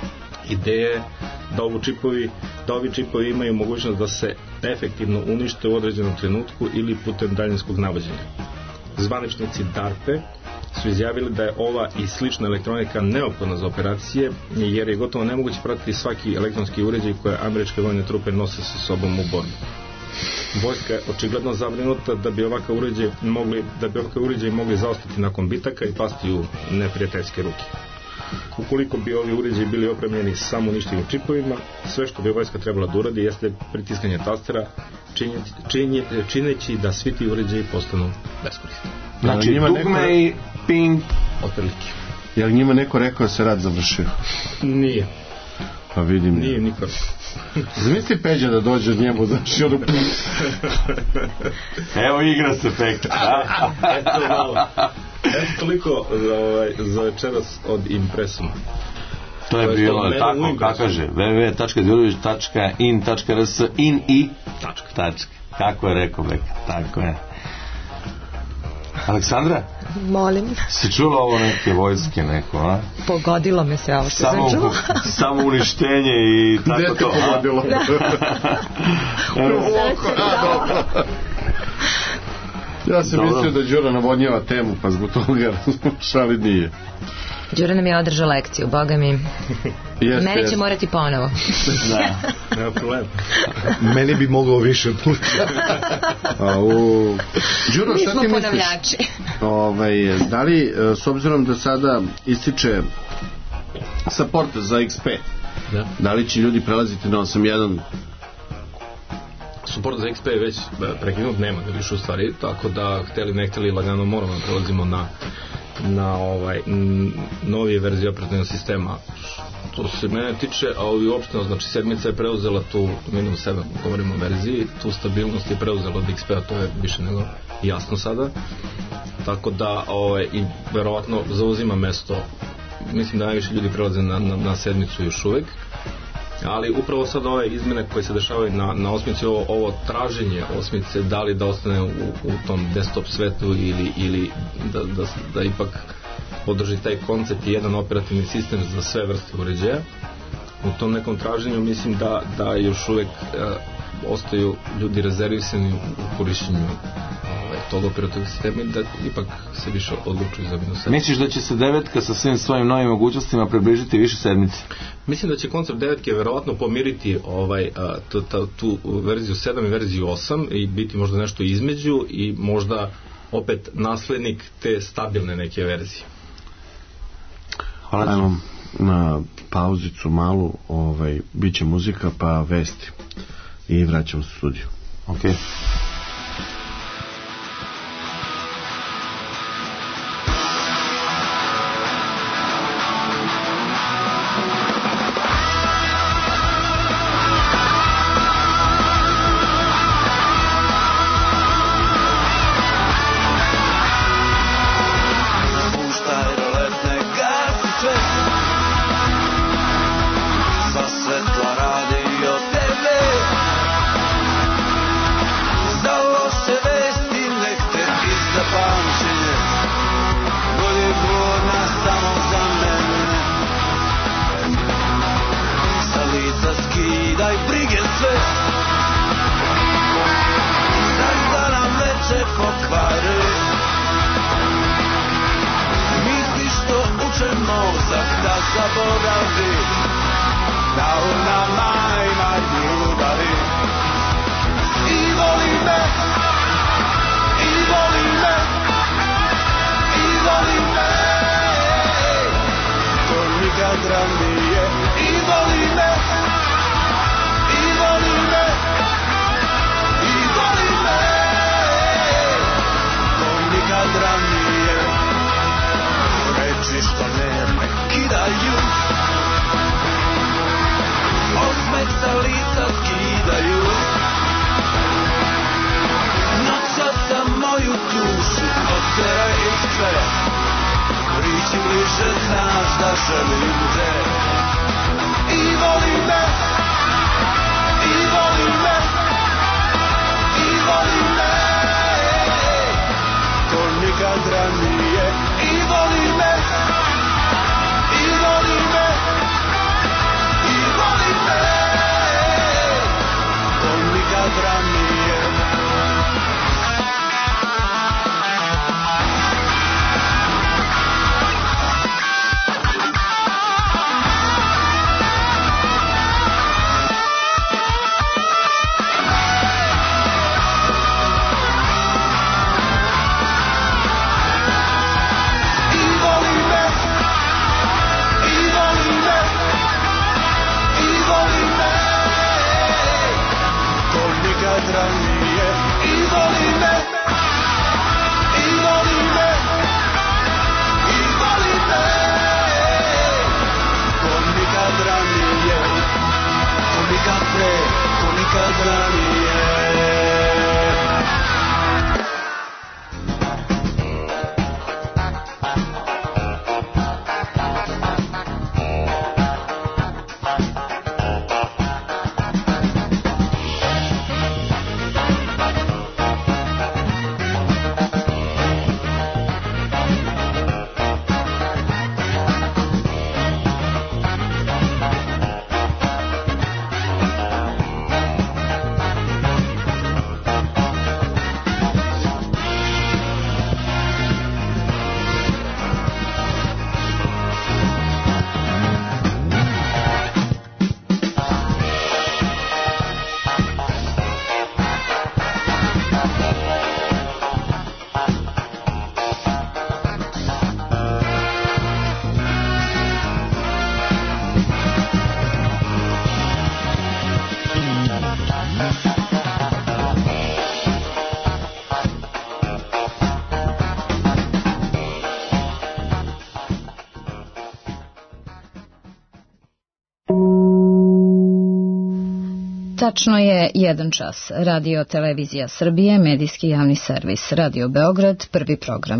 Ideja je da, ovu čipovi, da ovi čipovi imaju mogućnost da se efektivno unište u određenom trenutku ili putem daljinskog navođenja. Zvaničnici DARPE su izjavili da je ova i slična elektronika neophodna za operacije, jer je gotovo nemoguće pratiti svaki elektronski uređaj koje američke vojne trupe nose sa sobom u borbi. Vojska je očigledno zabrinuta da bi ovakav uređaj mogli, da bi ovakav uređaj mogli zaostati nakon bitaka i pasti u neprijateljske ruke. Ukoliko bi ovi uređaji bili opremljeni samo uništivim čipovima, sve što bi vojska trebala da uradi jeste pritiskanje tastera, čineći da svi ti uređaji postanu beskorisni.
Znači, njima dugme neko... i ping
otprilike.
Je li njima neko rekao da se rad završio?
Nije.
Pa vidim.
Nije nikako.
Zamisli Peđa da dođe od njemu, znači ono...
Evo igra se efekta.
Eto malo. Eto toliko za, ovaj, za večeras od Impresuma.
To je, to je bilo tako, kako kaže, w w w tačka đurović tačka in tačka r s, in i
tačka.
tačka. Kako je rekao Beka, tako je. Aleksandra?
Molim.
Si čula ovo neke vojske neko, a?
Pogodilo me sve ovo što
samo,
sam čula.
Samo uništenje i tako
Dete
to.
pogodilo. Ja sam Dobro. mislio da Đura navodnjava temu, pa zbog toga šali nije.
Đura nam je održao lekciju, boga mi.
Jeste,
Meni će
jeste.
morati ponovo.
Da.
Nema problem.
Meni bi mogao više puta.
A, u... Đuro,
Mi
šta
smo
ti
ponavljači.
misliš? Ovaj, da li, s obzirom da sada ističe support za X pet, da, da li će ljudi prelaziti na osam jedan
support za X P je već prekinut, nema ga više u stvari, tako da hteli ne hteli lagano moramo da prelazimo na na ovaj n, novije verzije operativnog sistema. To se mene tiče, a ovi uopšteno, znači sedmica je preuzela tu minus sedam, govorimo o verziji, tu stabilnost je preuzela od X P-a, to je više nego jasno sada, tako da ovaj, i verovatno zauzima mesto, mislim da najviše ljudi prelaze na, na, na sedmicu još uvek, ali upravo sad ove izmene koje se dešavaju na, na osmici, ovo, ovo traženje osmice, da li da ostane u, u tom desktop svetu ili, ili da, da, da ipak podrži taj koncept i jedan operativni sistem za sve vrste uređaja. U tom nekom traženju mislim da, da još uvek e, ostaju ljudi rezervisani u korišćenju ovaj, tog operativnog sistema i da ipak se više odlučuju za minus sedam.
Misliš da će se devetka sa svim svojim novim mogućnostima približiti više sedmici?
Mislim da će koncept devetke verovatno pomiriti ovaj, a, tu, tu, tu verziju sedam i verziju osam i biti možda nešto između i možda opet naslednik te stabilne neke verzije.
Hvala. Ajmo na pauzicu malu, ovaj, bit će muzika pa vesti i vraćamo se u studiju.
Okej. Okay.
Tačno je jedan čas. Radio Televizija Srbije, medijski javni servis. Radio Beograd, prvi program.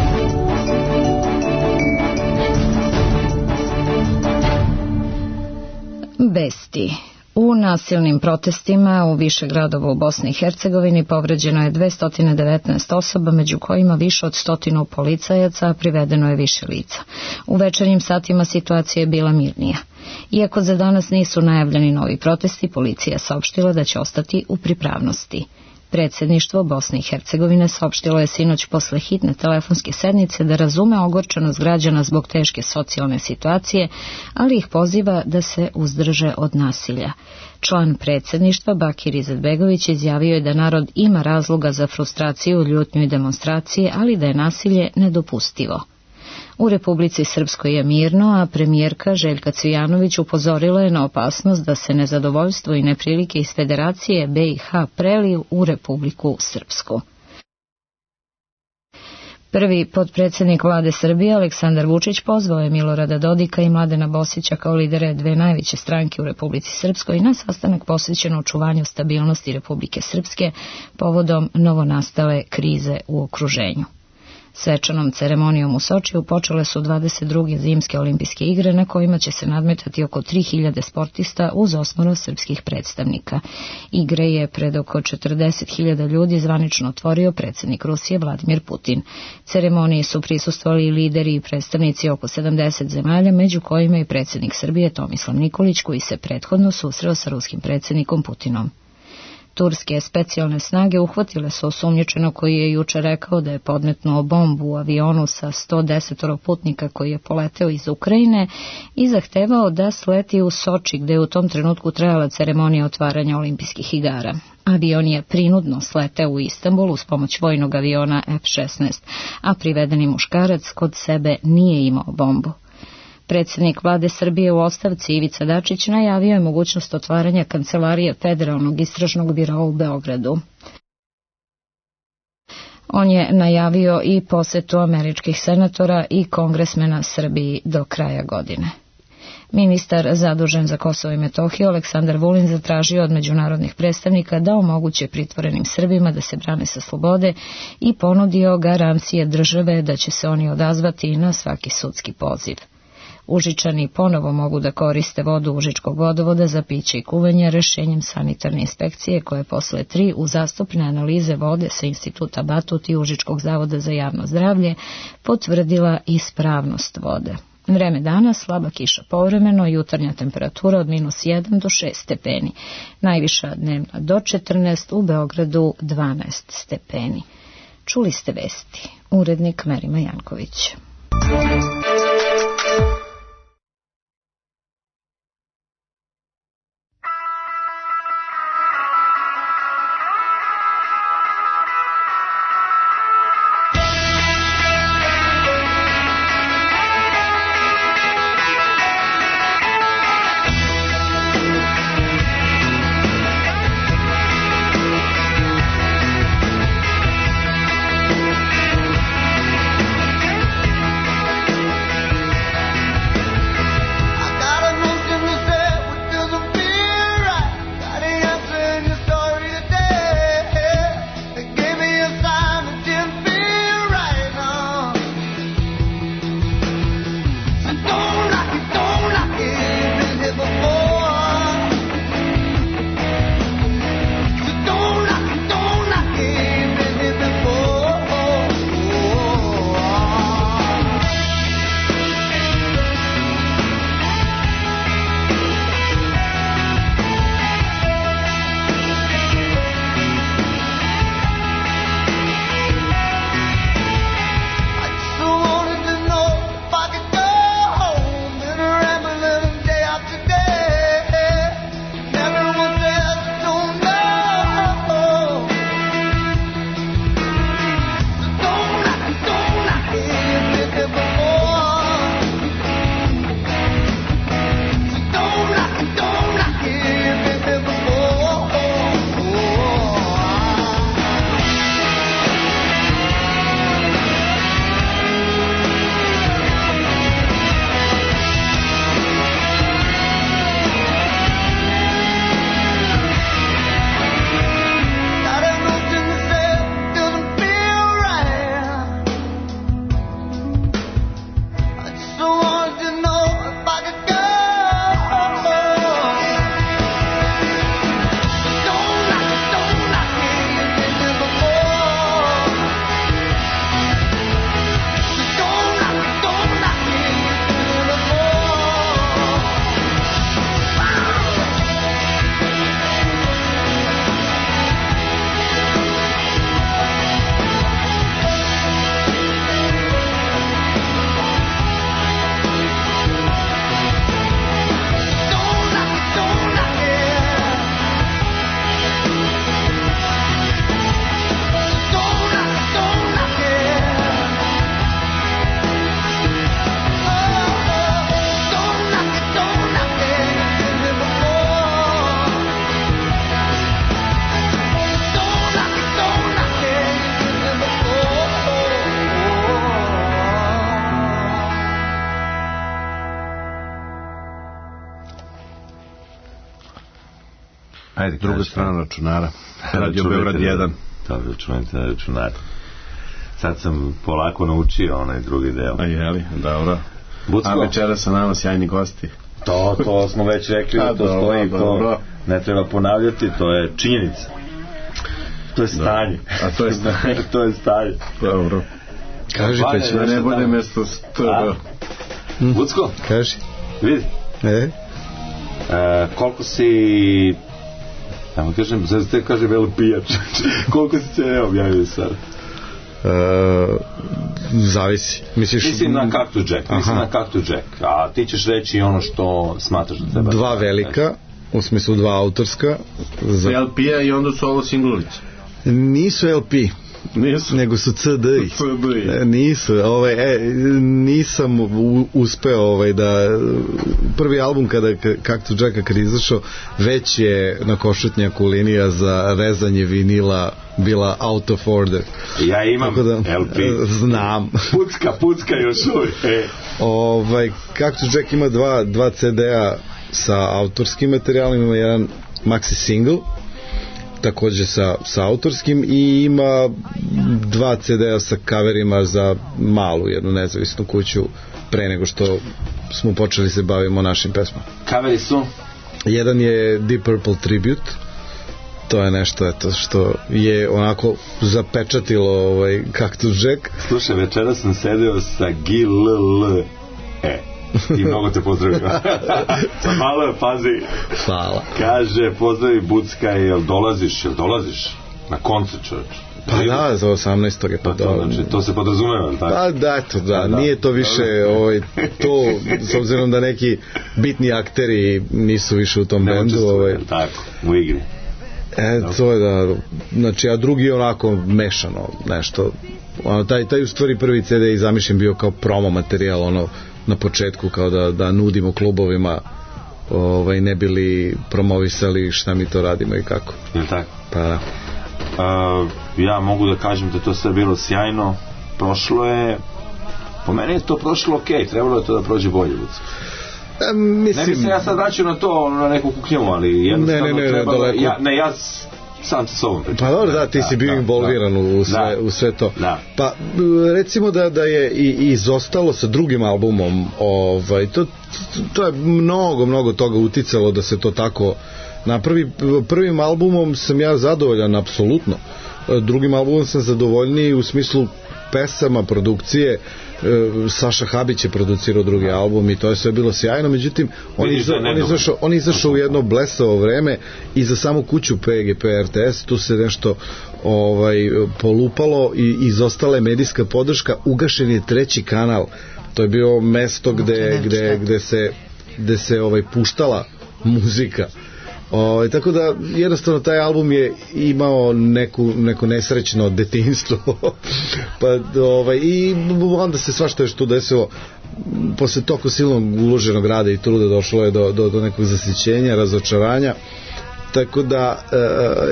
Vesti. U nasilnim protestima u više gradova u Bosni i Hercegovini povređeno je dvesta devetnaest osoba, među kojima više od stotinu policajaca, a privedeno je više lica. U večernjim satima situacija je bila mirnija. Iako za danas nisu najavljeni novi protesti, policija je saopštila da će ostati u pripravnosti. Predsjedništvo Bosne i Hercegovine saopštilo je sinoć posle hitne telefonske sednice da razume ogorčenost građana zbog teške socijalne situacije, ali ih poziva da se uzdrže od nasilja. Član predsjedništva Bakir Izetbegović izjavio je da narod ima razloga za frustraciju, ljutnju i demonstracije, ali da je nasilje nedopustivo. U Republici Srpskoj je mirno, a premijerka Željka Cvijanović upozorila je na opasnost da se nezadovoljstvo i neprilike iz Federacije B i H preliju u Republiku Srpsku. Prvi potpredsjednik vlade Srbije Aleksandar Vučić pozvao je Milorada Dodika i Mladena Bosića kao lidere dve najveće stranke u Republici Srpskoj na sastanak posvećen očuvanju stabilnosti Republike Srpske povodom novonastale krize u okruženju. Svečanom ceremonijom u Sočiju počele su dvadeset druge zimske olimpijske igre na kojima će se nadmetati oko tri hiljade sportista uz osmoro srpskih predstavnika. Igre je pred oko četrdeset hiljada ljudi zvanično otvorio predsjednik Rusije Vladimir Putin. Ceremoniji su prisustvovali i lideri i predstavnici oko sedamdeset zemalja, među kojima i predsjednik Srbije Tomislav Nikolić, koji se prethodno susreo sa ruskim predsjednikom Putinom. Turske specijalne snage uhvatile su osumnjičenog koji je juče rekao da je podmetnuo bombu u avionu sa sto deset putnika koji je poleteo iz Ukrajine i zahtevao da sleti u Soči, gde je u tom trenutku trajala ceremonija otvaranja olimpijskih igara. Avion je prinudno sleteo u Istanbul uz pomoć vojnog aviona F šesnaest, a privedeni muškarac kod sebe nije imao bombu. Predsjednik vlade Srbije u ostavci Ivica Dačić najavio je mogućnost otvaranja kancelarije Federalnog istražnog biroa u Beogradu. On je najavio i posetu američkih senatora i kongresmena Srbiji do kraja godine. Ministar zadužen za Kosovo i Metohiju Aleksandar Vulin zatražio od međunarodnih predstavnika da omoguće pritvorenim Srbima da se brane sa slobode i ponudio garancije države da će se oni odazvati na svaki sudski poziv. Užičani ponovo mogu da koriste vodu Užičkog vodovoda za piće i kuvanje rešenjem sanitarne inspekcije koje posle tri uzastopne analize vode sa Instituta Batut i Užičkog zavoda za javno zdravlje potvrdila ispravnost vode. Vreme dana, slaba kiša povremeno, jutarnja temperatura od minus jedan do šest stepeni. Najviša dnevna do četrnaest, u Beogradu dvanaest stepeni. Čuli ste vesti. Urednik Merima Janković.
Ajde, druga strana računara. Radio Beograd jedan.
To računajte na računar. Sad sam polako naučio onaj drugi deo.
A jeli, dobro.
Bucko.
A večera sa nama sjajni gosti.
To, to smo već rekli, da to stoji, to ne treba ponavljati, to je činjenica. To je stanje.
A to je stanje.
To je stanje.
Dobro.
Kaži kad će
da ne bude mjesto str.
Bucko?
Kaži.
Vidi.
E?
Koliko si... Evo kažem, sad ste kaže velo pijač. Koliko si se ne objavio sad?
Uh, zavisi. Misliš...
Mislim na Cactus Jack. Mislim na Cactus Jack. A ti ćeš reći ono što smatraš da treba.
Dva velika, u smislu dva autorska.
Za... L P-a i onda su ovo singlice.
Nisu L P.
Nisu.
Nego su C D-i.
C D-i.
Nisu. Ovaj, e, nisam u, uspeo ovaj, da... Prvi album kada Cactus Jacka kad izašao, već je na Košutnjaku linija za rezanje vinila bila out of order.
Ja imam da, L P.
Znam.
Pucka, pucka još uvijek. E.
Ovaj, Cactus Jack ima dva, dva C D-a sa autorskim materijalima, ima jedan maxi single, takođe sa, sa autorskim, i ima dva C D-a sa coverima za malu jednu nezavisnu kuću pre nego što smo počeli se bavimo našim pesmama.
Coveri su?
Jedan je Deep Purple Tribute, to je nešto eto što je onako zapečatilo ovaj Cactus Jack.
Slušaj, večera sam sedeo sa G L L E i mnogo te pozdravim. Malo je, pazi.
Hvala.
Kaže, pozdravi Bucka, jel dolaziš, jel dolaziš na koncert, čovječ?
Pa da, za osamnaestog je pa
to,
da.
Znači, to se podrazumeva, tako?
Pa da, eto, da, da, nije to više ovaj, to, s obzirom da neki bitni akteri nisu više u tom ne bendu. Ovaj,
tako, u igri.
E, to je da, znači, a drugi je onako mešano nešto. Ono, taj, taj u stvari prvi C D i zamišljen bio kao promo materijal, ono, na početku, kao da, da nudimo klubovima, ovaj, ne bili promovisali šta mi to radimo i kako.
Je tako?
Pa da.
Uh, ja mogu da kažem da to sve bilo sjajno, prošlo je, po meni je to prošlo ok, trebalo je to da prođe bolje.
E, mislim...
Ne bi se ja sad vraćao na to, na neku kuknjavu, ali jednostavno
ne, ne, ne,
trebalo,
ne,
ja, ne, ja sam sa sobom pričam.
Pa dobro, da, ti da, si bio da, involviran da, u, sve, da, u sve to.
Da.
Pa recimo da, da je i, izostalo sa drugim albumom, ovaj, to, to je mnogo, mnogo toga uticalo da se to tako napravi. Prvim albumom sam ja zadovoljan, apsolutno. Drugim albumom sam zadovoljniji u smislu pesama, produkcije. Saša Habić je producirao drugi album i to je sve bilo sjajno, međutim on, iza, on izašao, on izašao u jedno blesavo vreme i za samu kuću P G P R T S tu se nešto ovaj, polupalo i izostala je medijska podrška, ugašen je treći kanal, to je bio mesto gde, gde, gde se, gde se ovaj, puštala muzika. O, tako da jednostavno taj album je imao neku, neko nesrećno detinjstvo pa, ovaj, i onda se svašta je što desilo posle toliko silnog uloženog rada i truda došlo je do, do, do nekog zasićenja, razočaranja, tako da e,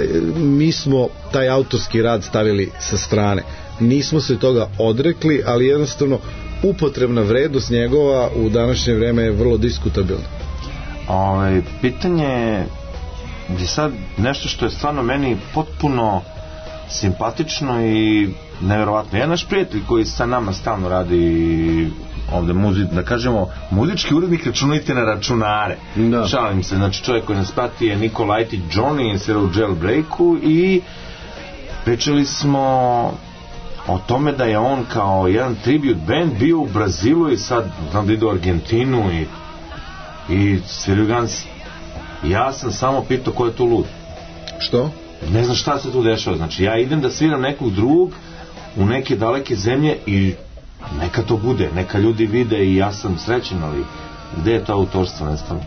mi smo taj autorski rad stavili sa strane, nismo se toga odrekli, ali jednostavno upotrebna vrednost njegova u današnje vreme je vrlo diskutabilna.
Ove, pitanje je sad nešto što je stvarno meni potpuno simpatično i nevjerovatno. Jedan naš prijatelj koji sa nama stalno radi ovde muzi, da kažemo, muzički urednik, računajte na računare. Da. Šalim se, znači čovjek koji nas prati je Nikolajti Johnny in Zero Jailbreaku i pričali smo o tome da je on kao jedan tribute band bio u Brazilu i sad znam da ide u Argentinu i i sviraju Guns. Ja sam samo pitao ko je tu lud.
Što?
Ne znam šta se tu dešava. Znači ja idem da sviram nekog drugog u neke daleke zemlje i neka to bude, neka ljudi vide i ja sam srećen, ali gde je to autorstvo nestalo?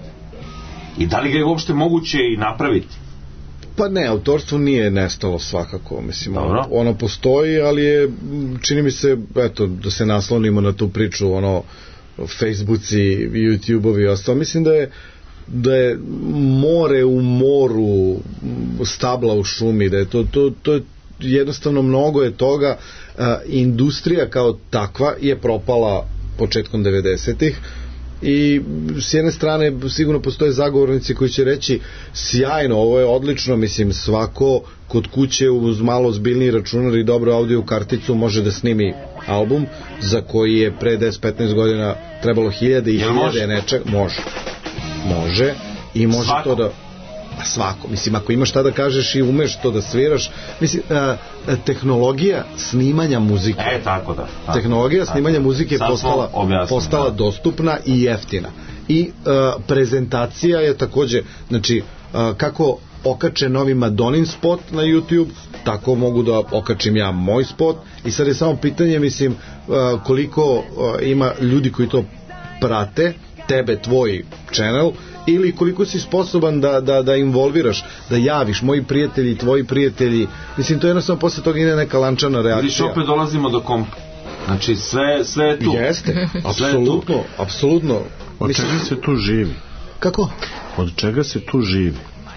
I da li ga je uopšte moguće i napraviti?
Pa ne, autorstvo nije nestalo svakako, mislim, ono, ono postoji, ali je, čini mi se, eto, da se naslonimo na tu priču, ono, Facebooci, YouTubeovi i ostalo, mislim da je da je more u moru, stabla u šumi, da je to, to, to je jednostavno mnogo je toga. A, industrija kao takva je propala početkom devedesetih i s jedne strane sigurno postoje zagovornici koji će reći sjajno, ovo je odlično, mislim svako kod kuće uz malo zbiljniji računar i dobru audio karticu može da snimi album za koji je pre deset do petnaest godina trebalo hiljade i hiljade nečeg, može može i može svako. To da a svako, mislim ako imaš šta da kažeš i umeš to da sviraš, mislim a, a, tehnologija snimanja muzike
e tako da tako,
tehnologija
tako,
snimanja muzike je postala,
objasnim,
postala
da.
dostupna i jeftina i a, prezentacija je takođe, znači a, kako okače novi Madonin spot na YouTube, tako mogu da okačim ja moj spot i sad je samo pitanje, mislim a, koliko a, ima ljudi koji to prate, tebe, tvoj channel, ili koliko si sposoban da, da, da involviraš, da javiš, moji prijatelji, tvoji prijatelji, mislim to je jednostavno posle toga ide neka lančana reakcija.
Vidiš, opet dolazimo do kompa. Znači sve, sve je tu.
Jeste, apsolutno, apsolutno.
Od
mislim,
čega se tu živi?
Kako?
Od čega se tu živi?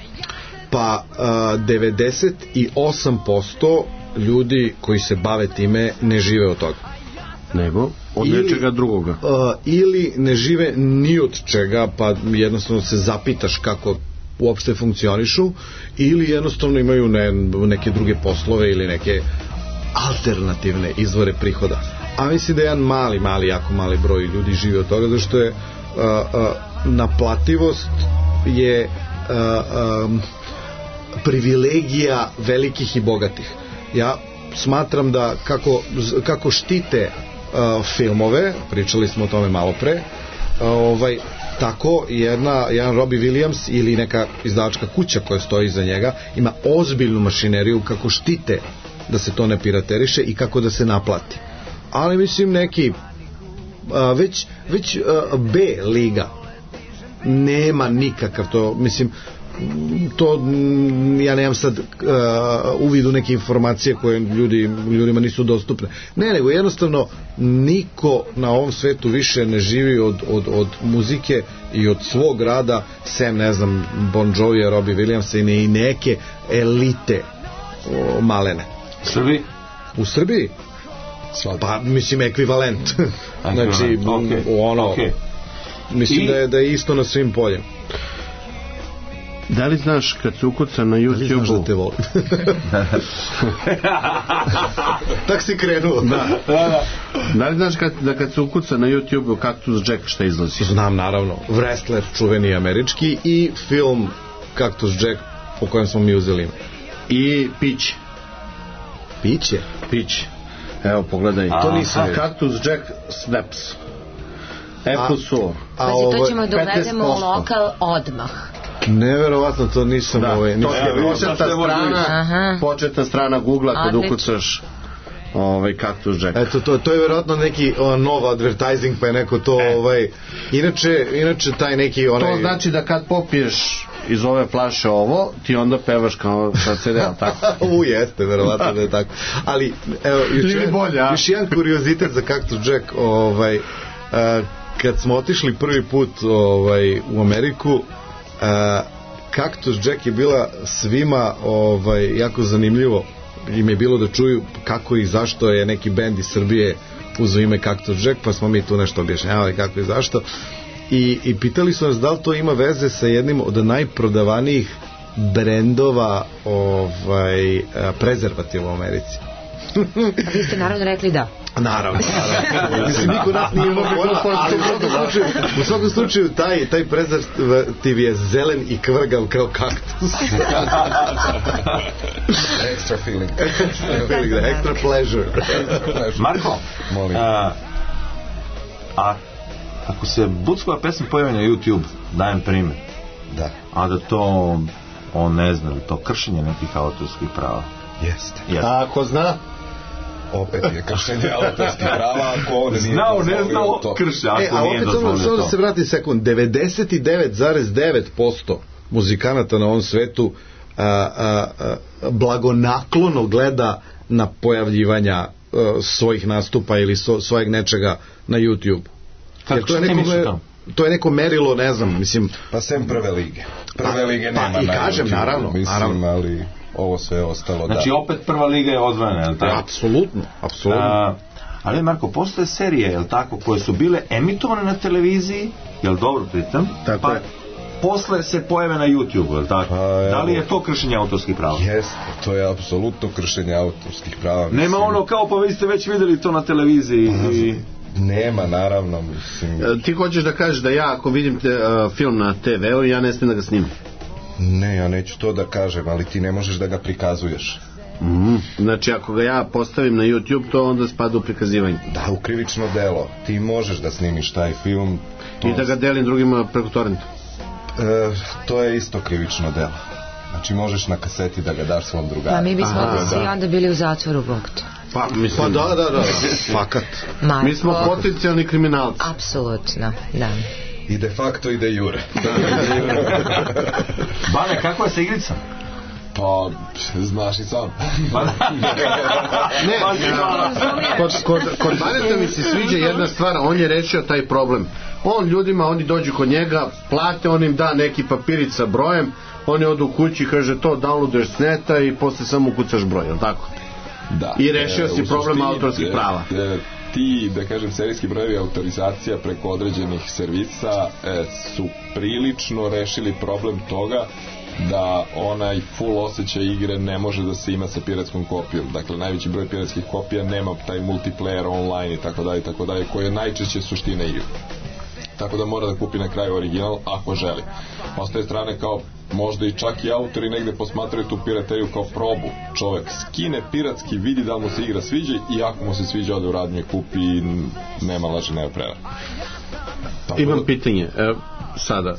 Pa a, devedeset osam posto ljudi koji se bave time ne žive od toga.
Nego od ili, nečega drugoga.
Uh, ili ne žive ni od čega, pa jednostavno se zapitaš kako uopšte funkcionišu, ili jednostavno imaju ne, neke druge poslove ili neke alternativne izvore prihoda. A mislim da je jedan mali, mali, jako mali broj ljudi živi od toga, zato što je uh, uh, naplativost je uh, um, privilegija velikih i bogatih. Ja smatram da kako, kako štite Uh, filmove, pričali smo o tome malo pre, uh, ovaj, tako jedna, jedan Robbie Williams ili neka izdavačka kuća koja stoji iza njega ima ozbiljnu mašineriju kako štite da se to ne pirateriše i kako da se naplati. Ali mislim neki uh, već, već uh, B liga nema nikakav to, mislim to ja nemam sad uh, uvid u neke informacije koje ljudi, ljudima nisu dostupne, ne, nego jednostavno niko na ovom svetu više ne živi od, od, od muzike i od svog rada, sem ne znam Bon Jovija, Robbie Williamsa i, ne, i neke elite o, malene.
U Srbiji?
U Srbiji? Pa mislim ekvivalent. Znači okay. ono okay. mislim I... da, je, da je isto na svim poljima.
Da li znaš kad se ukuca na YouTube-u? Da li znaš
da te volim? Tak si krenuo.
Da. Da, da li znaš kad, da kad se ukuca na YouTube-u Cactus Jack šta izlazi?
Znam, naravno. Wrestler čuveni američki i film Cactus Jack po kojem smo mi uzeli ime.
I piće.
Piće?
Piće. Evo, pogledaj.
A, to nisam.
Cactus Jack Snaps. Apple Sour.
Pazi, to ćemo da uvedemo u lokal odmah.
Neverovatno, to nisam
da,
ovaj,
to je početna strana, početna strana Google-a kad ukucaš ovaj Cactus Jack.
Eto, to, to je verovatno neki o, nov advertising, pa je neko to e. ovaj, inače, inače taj neki onaj...
To znači da kad popiješ iz ove flaše ovo, ti onda pevaš kao sa ce de-a, tako?
U, jeste, verovatno da je tako. Ali, evo, još jedan, još jedan kuriozitet za Cactus Jack, ovaj, a, kad smo otišli prvi put ovaj, u Ameriku, Uh, Cactus Jack je bila svima ovaj, jako zanimljivo, im je bilo da čuju kako i zašto je neki bend iz Srbije uzeo ime Cactus Jack, pa smo mi tu nešto objašnjavali kako i zašto i, i pitali su nas da li to ima veze sa jednim od najprodavanijih brendova ovaj, prezervativa u Americi.
A vi ste naravno rekli da.
Naravno, naravno. Mislim, niko nas nije imao pojma, ali u svakom slučaju, u svakom slučaju taj, taj prezervativ je zelen i kvrgav kao kaktus.
Extra feeling.
Extra feeling, da, extra pleasure.
Marko, molim. A, a ako se Buckova pesma pojavi na YouTube, dajem primjer.
Da.
A da to, on ne zna, to kršenje nekih autorskih prava.
Jeste.
Jeste. A ako zna?
Opet je kršenje autorskih prava, ako on nije
znao, ne znao, to krše, ako
e, a
nije
opet
dozvolio
samo,
to.
samo da se vrati sekund, devedeset devet zarez devet posto muzikanata na ovom svetu a, a, a, blagonaklono gleda na pojavljivanja a, svojih nastupa ili so, svojeg nečega na YouTube.
Kako
to je neko, to je neko merilo, ne znam, mislim...
Pa sem prve lige. Prve
pa,
lige nema
pa, i
na
kažem,
YouTube,
naravno,
mislim,
naravno.
ali ovo sve je ostalo,
znači,
da.
opet prva liga je odvojena, je li tako?
Apsolutno, apsolutno.
A, ali, Marko, postoje serije, je li tako, koje su bile emitovane na televiziji
jel dobro pitam?
Tako
pa,
je.
Posle se pojave na YouTube, jel tako?
Pa,
da li je to kršenje autorskih prava?
Jeste, to je apsolutno kršenje autorskih prava.
Nema mislim... ono kao pa vi ste već videli to na televiziji i...
Nema, naravno, mislim.
Ti hoćeš da kažeš da ja ako vidim te, uh, film na te veu, ja ne smijem da ga snimam?
Ne, ja neću to da kažem, ali ti ne možeš da ga prikazuješ.
Mm. Znači ako ga ja postavim na YouTube, to onda spada u prikazivanje.
Da, u krivično delo. Ti možeš da snimiš taj film
to... i da ga delim drugima preko torrenta.
E, to je isto krivično delo. Znači možeš na kaseti da ga daš svom drugaru.
Pa mi bismo Aha, svi da. onda bili u zatvoru, Bog to.
Pa, mislim, pa da, da, da, fakat.
Marko,
mi smo potencijalni kriminalci.
Apsolutno, da.
I de facto i de jure.
Bane, kakva je se igrica?
Pa, znaš i sam.
Ne, kod, kod, kod Baneta mi se sviđa jedna stvar, on je rešio taj problem. On ljudima, oni dođu kod njega, plate, on im da neki papirić sa brojem, oni odu u kući, kaže to, downloaduješ s neta i posle samo ukucaš broj, jel tako?
Da.
I rešio
e,
si problem autorskih prava.
E, ti, da kažem, serijski brojevi autorizacija preko određenih servisa e, su prilično rešili problem toga da onaj full osjećaj igre ne može da se ima sa piratskom kopijom. Dakle, najveći broj piratskih kopija nema taj multiplayer online i tako dalje, tako dalje, koji je najčešće suština igre. Tako da mora da kupi na kraju original ako želi. Ostaje strane kao možda i čak i autori negde posmatraju tu pirateriju kao probu. Čovek skine piratski, vidi da mu se igra sviđa i ako mu se sviđa ode u radnju i kupi i nema laže, nema prevara.
Imam da... pitanje, e, sada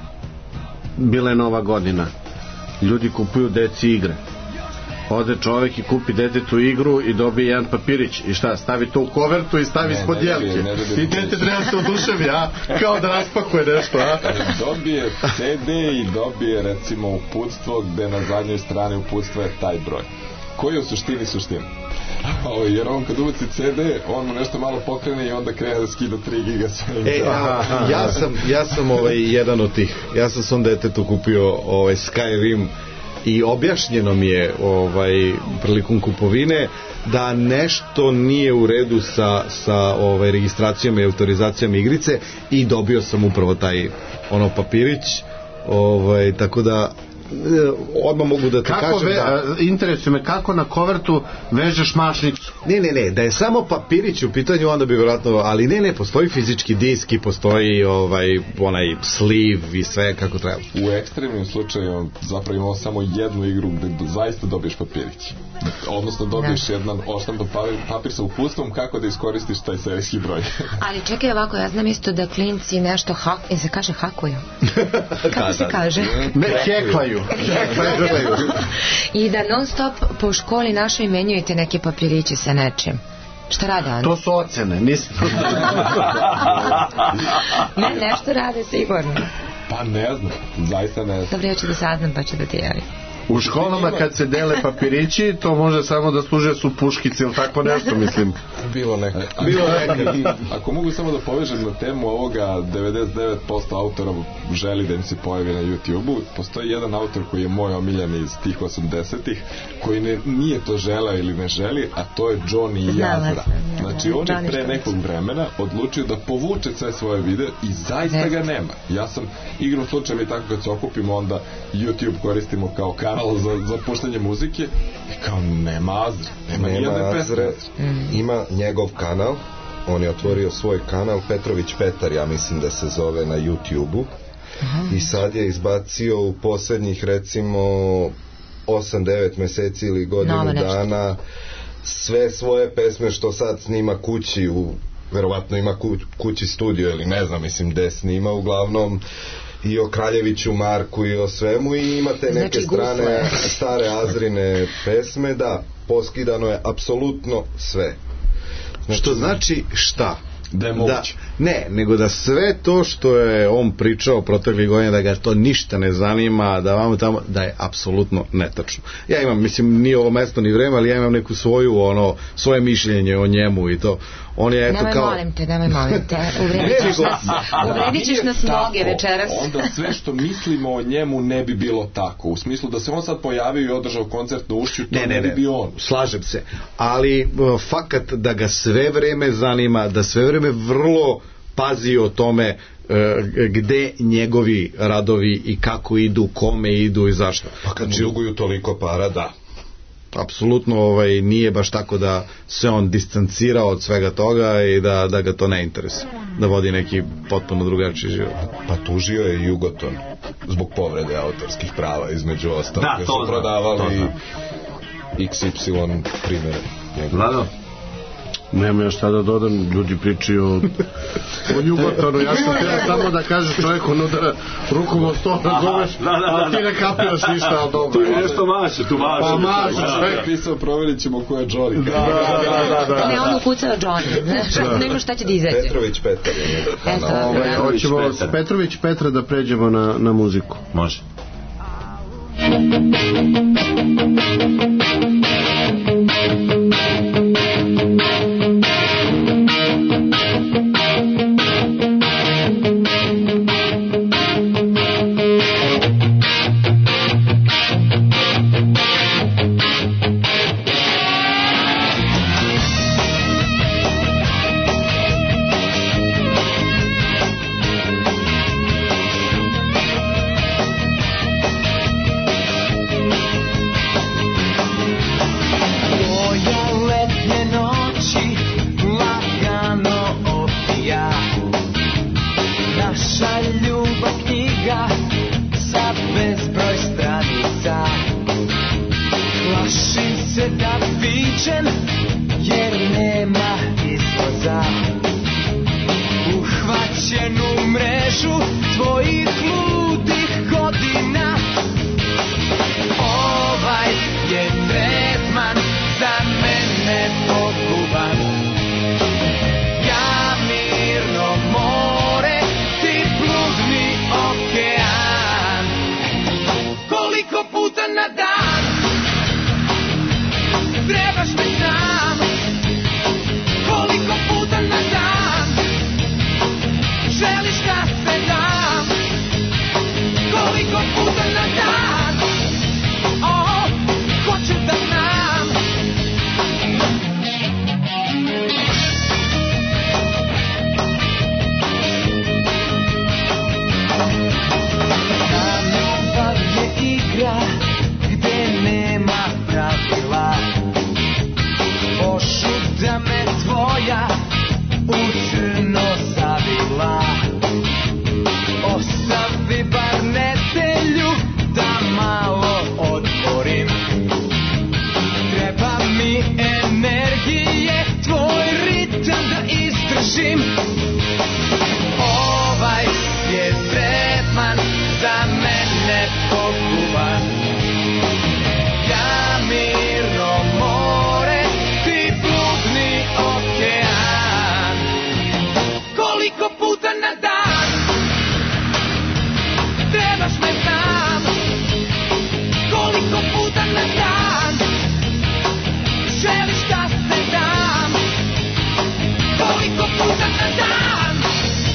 bila je nova godina, ljudi kupuju deci igre, ode čovek i kupi detetu igru i dobije jedan papirić i šta, stavi to u kovertu i stavi ispod jelke i dete treba se oduševi, a kao da raspakuje nešto, a
dobije ce de i dobije recimo uputstvo gde na zadnjoj strani uputstva je taj broj koji je u suštini suština. O, jer on kad ubaci ce de on mu nešto malo pokrene i onda krene da skida tri giga sve.
E, aha, ja sam, ja sam ovaj, jedan od tih, ja sam svom detetu kupio ovaj, Skyrim i objašnjeno mi je ovaj, prilikom kupovine da nešto nije u redu sa, sa ovaj, registracijom i autorizacijom igrice i dobio sam upravo taj ono papirić, ovaj, tako da odmah mogu da ti
kako
kažem
ve,
da...
interesuje me kako na kovertu vežeš mašnicu.
Ne, ne, ne, da je samo papirić u pitanju onda bi vjerojatno, ali ne, ne, postoji fizički disk i postoji ovaj, onaj sleeve i sve kako treba.
U ekstremnim slučajima zapravo imamo samo jednu igru gde zaista dobiješ papirić, odnosno dobiješ ne. jedan oštampan papir, papir sa uputstvom kako da iskoristiš taj serijski broj.
Ali čekaj ovako, ja znam isto da klinci nešto hak, je se kaže hakuju? Kako da, se kaže?
Ne, heklaju.
I da non stop po školi našoj menjujete neke papiriće sa nečim. Šta rade oni?
To su ocene, nisam.
Ne, nešto rade sigurno.
Pa ne znam, zaista ne znam.
Dobro, ja ću da saznam pa ću da ti javim.
U školama kad se dele papirići, to može samo da služe su puškice ili tako nešto, mislim.
Bilo neka.
Bilo neka. Ako mogu samo da povežem na temu ovoga, devedeset devet posto autora želi da im se pojavi na YouTube-u. Postoji jedan autor koji je moj omiljen iz tih osamdesetih, koji ne, nije to želeo ili ne želi, a to je Johnny Jazra. Znači, on je pre nekog vremena odlučio da povuče sve svoje videe i zaista ga nema. Ja sam igrom slučajeva i tako kad se okupimo, onda YouTube koristimo kao kanal za, za puštanje muzike i kao nema Azra, nema, nema nijedne pesme.
Mm. Ima njegov kanal, on je otvorio svoj kanal, Petrović Petar, ja mislim da se zove na YouTube-u. Aha. I sad je izbacio u poslednjih recimo osam devet meseci ili godinu no, dana sve svoje pesme što sad snima kući, u, verovatno ima ku, kući studio ili ne znam, mislim gde snima, uglavnom i o Kraljeviću Marku i o svemu i imate neke znači, strane stare Azrine pesme, da, poskidano je apsolutno sve.
Znači, što znači šta?
Da je moguće.
Da, ne, nego da sve to što je on pričao proteklih godina, da ga to ništa ne zanima, da vamo tamo, da je apsolutno netačno. Ja imam, mislim, nije ovo mesto ni vreme, ali ja imam neku svoju, ono, svoje mišljenje o njemu i to. On je eto
nemoj
kao...
molim te, nemoj molim te, uvredit ćeš nas, uvredit ćeš nas mnoge večeras.
Onda sve što mislimo o njemu ne bi bilo tako, u smislu da se on sad pojavio i održao koncert na Ušću, to ne, ne, ne bi bio on.
Slažem se, ali uh, fakat da ga sve vreme zanima, da sve vreme vrlo pazi o tome gde njegovi radovi i kako idu, kome idu i zašto.
Pa kad znači, mu duguju toliko para, da.
Apsolutno ovaj, nije baš tako da se on distancirao od svega toga i da, da ga to ne interesuje, da vodi neki potpuno drugačiji život.
Pa tužio je Jugoton zbog povrede autorskih prava, između ostalog,
da,
gde su prodavali iks ipsilon primjere.
Vlado? Nema još šta da dodam, ljudi pričaju o, o Jugotonu, ja sam htio samo da kažeš čovjeku udara rukom o sto, razumeš, a ti ne kapiraš ništa od dobro.
Tu nešto maše, tu maše.
Pa maše, čovjek.
Pisao, provjerit ćemo ko je Johnny.
Da, da, da, da.
Ne, on ukucao Johnny, znaš, nego šta će da izađe.
Petrović Petar je
njega. Hoćemo s Petrović Petra da pređemo na, na muziku.
Može.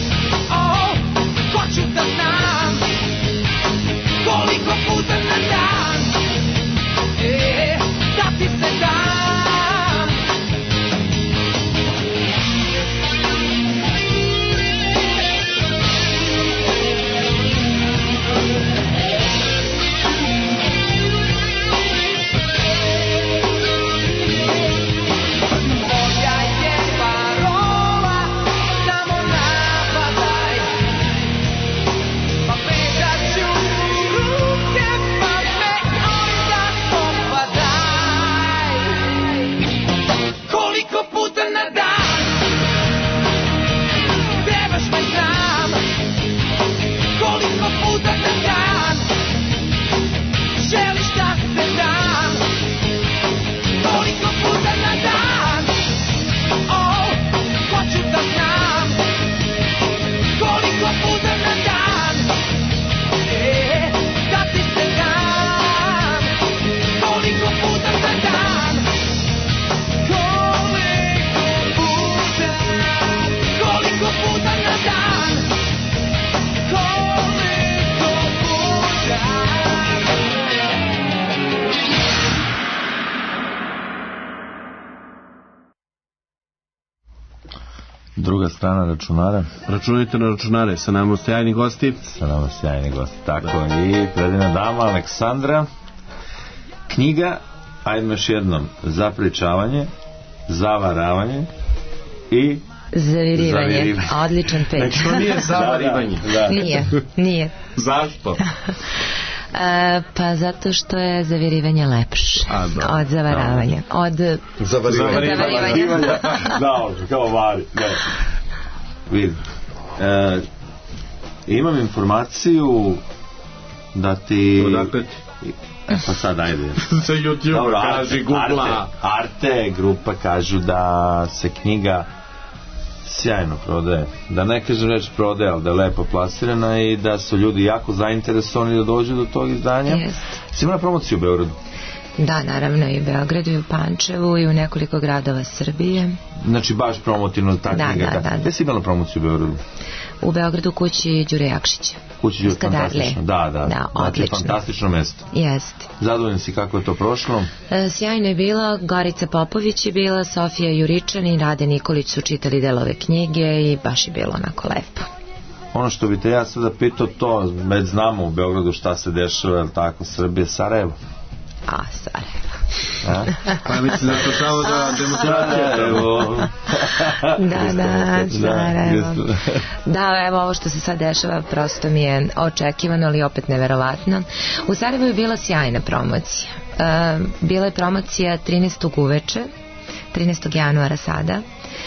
Koliko puta na dan
druga strana računara.
Računajte na računare, sa nama sjajni gosti.
Sa nama sjajni gosti, tako. Da. I predivna dama Aleksandra. Knjiga, ajde još jednom, zapričavanje, zavaravanje i
zavirivanje. Zavirivanje. Odličan pet.
Nek to nije zavarivanje.
Da, da. Nije, nije.
Zašto?
E, pa zato što je zavirivanje lepše od zavaravanja. Od
zavarivanja. zavarivanja. Da, kao vari. Vidi. E, imam informaciju da ti...
Odakle ti?
E, pa sad ajde.
Za YouTube dobro, kaži Google.
Arte, Arte grupa kažu da se knjiga sjajno prodaje. Da ne kažem reći prodaje, ali da je lepo plasirana i da su ljudi jako zainteresovani da dođu do tog izdanja.
Jest.
Si imala promociju u Beogradu?
Da, naravno i u Beogradu i u Pančevu i u nekoliko gradova Srbije.
Znači baš promotivno ta
da,
knjiga.
Da, da, da.
Gde si imala promociju u Beogradu?
U Beogradu kući Đure Jakšića.
Kući Đure, fantastično. Da, da.
Da, odlično.
Znači, fantastično mesto.
Jeste.
Zadovoljni si kako je to prošlo?
E, sjajno je bila, Gorica Popović je bila, Sofija Juričan i Rade Nikolić su čitali delove knjige i baš je bilo onako lepo.
Ono što bi te ja sada pitao to, već znamo u Beogradu šta se dešava, ali tako, Srbije, Sarajevo.
A, Sarajevo.
A?
Pa mislim da to samo da demonstracija.
Sarajevo.
Da, da, Sarajevo. Da, evo ovo što se sad dešava prosto mi je očekivano, ali opet neverovatno. U Sarajevu je bila sjajna promocija. Uh, bila je promocija trinaestog uveče, trinaestog januara sada,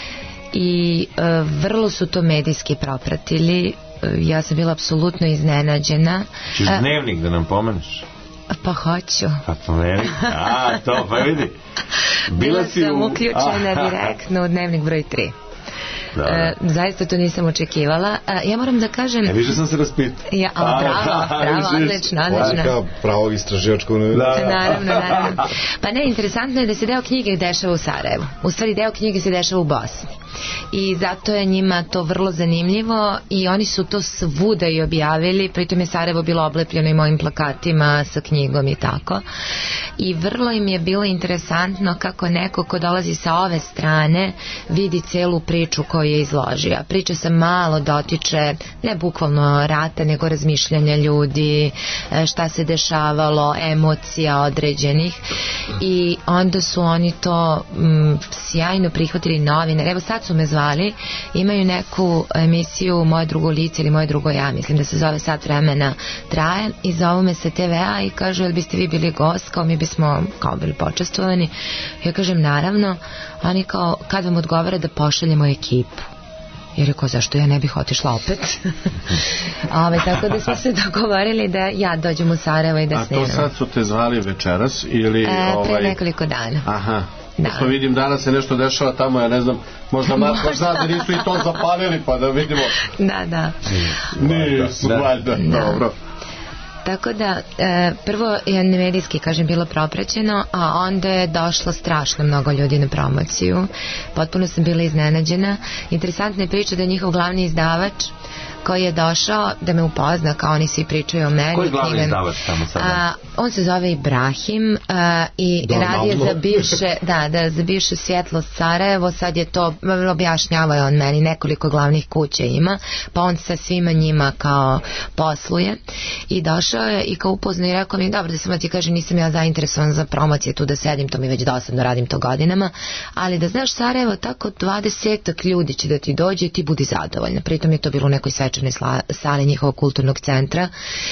i uh, vrlo su to medijski propratili. Uh, ja sam bila apsolutno iznenađena.
Češ uh, dnevnik da nam pomeneš?
Pa hoću.
Pa to meni. A, to, pa vidi.
Bila, Bila sam u... uključena direktno u dnevnik broj tri. Da, da. E, zaista to nisam očekivala. E, ja moram da kažem...
E, više sam se raspitao.
Ja, a, bravo, bravo, odlično, odlično.
Kao pravog istraživačkog
novina. Da, da. Naravno, naravno. Pa ne, interesantno je da se deo knjige dešava u Sarajevu. U stvari, deo knjige se dešava u Bosni. I zato je njima to vrlo zanimljivo i oni su to svuda i objavili, pritom je Sarajevo bilo oblepljeno i mojim plakatima sa knjigom i tako. I vrlo im je bilo interesantno kako neko ko dolazi sa ove strane vidi celu priču koju je izložio. Priča se malo dotiče, ne bukvalno rata, nego razmišljanja ljudi, šta se dešavalo, emocija određenih, i onda su oni to m, sjajno prihvatili novinari. Evo sad su me zvali, imaju neku emisiju Moje drugo lice ili Moje drugo ja, mislim da se zove Sat vremena traje, i zovu me sa te ve a i kažu, jel biste vi bili gost, kao mi bismo kao bili počestvovani. Ja kažem naravno. Oni kao, kad vam odgovara da pošaljemo ekipu? Jer je kao, zašto ja ne bih otišla opet? Ove, tako da smo se dogovorili da ja dođem u Sarajevo i da snimam.
A to sad su te zvali večeras ili...
E, pre
ovaj...
nekoliko dana.
Aha. Da. Pa vidim danas se nešto dešava tamo, ja ne znam, možda Marko zna da nisu i to zapalili, pa da vidimo.
Da, da.
Nisu, valjda, dobro.
Tako da, e, prvo je medijski, kažem, bilo propraćeno, a onda je došlo strašno mnogo ljudi na promociju. Potpuno sam bila iznenađena. Interesantna je priča da je njihov glavni izdavač koji je došao da me upozna, kao oni svi pričaju o meni.
Koji je glavni izdavač tamo sada?
A, on se zove Ibrahim a, i radi je za bivše, da, da, za bivše Svjetlost Sarajevo. Sad je to, objašnjava je on meni, nekoliko glavnih kuća ima, pa on sa svima njima kao posluje, i došao je i kao upozna i rekao mi, dobro, da samo ti kažem, nisam ja zainteresovan za promocije tu da sedim, to mi već dosadno, radim to godinama, ali da znaš, Sarajevo, tako dvadesetak ljudi će da ti dođe i ti budi zadovoljna. Pritom je to bilo u nekoj svečanoj sali njihovog kulturnog centra.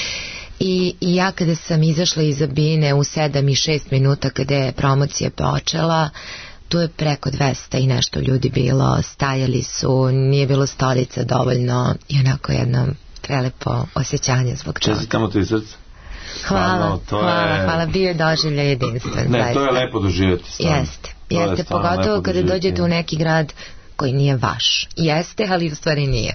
I, i ja kada sam izašla iz Abine u sedam i šest minuta kada je promocija počela, tu je preko dvesta i nešto ljudi bilo, stajali su, nije bilo stolica dovoljno, i onako jedno prelepo osjećanje zbog toga.
Čestitamo ti srce.
Hvala, hvala, je... hvala, bio je doživljaj jedinstven.
Ne, zaista. To je lepo doživjeti.
Jeste, jeste, pogotovo kada dođete u neki grad koji nije vaš. Jeste, ali u stvari nije.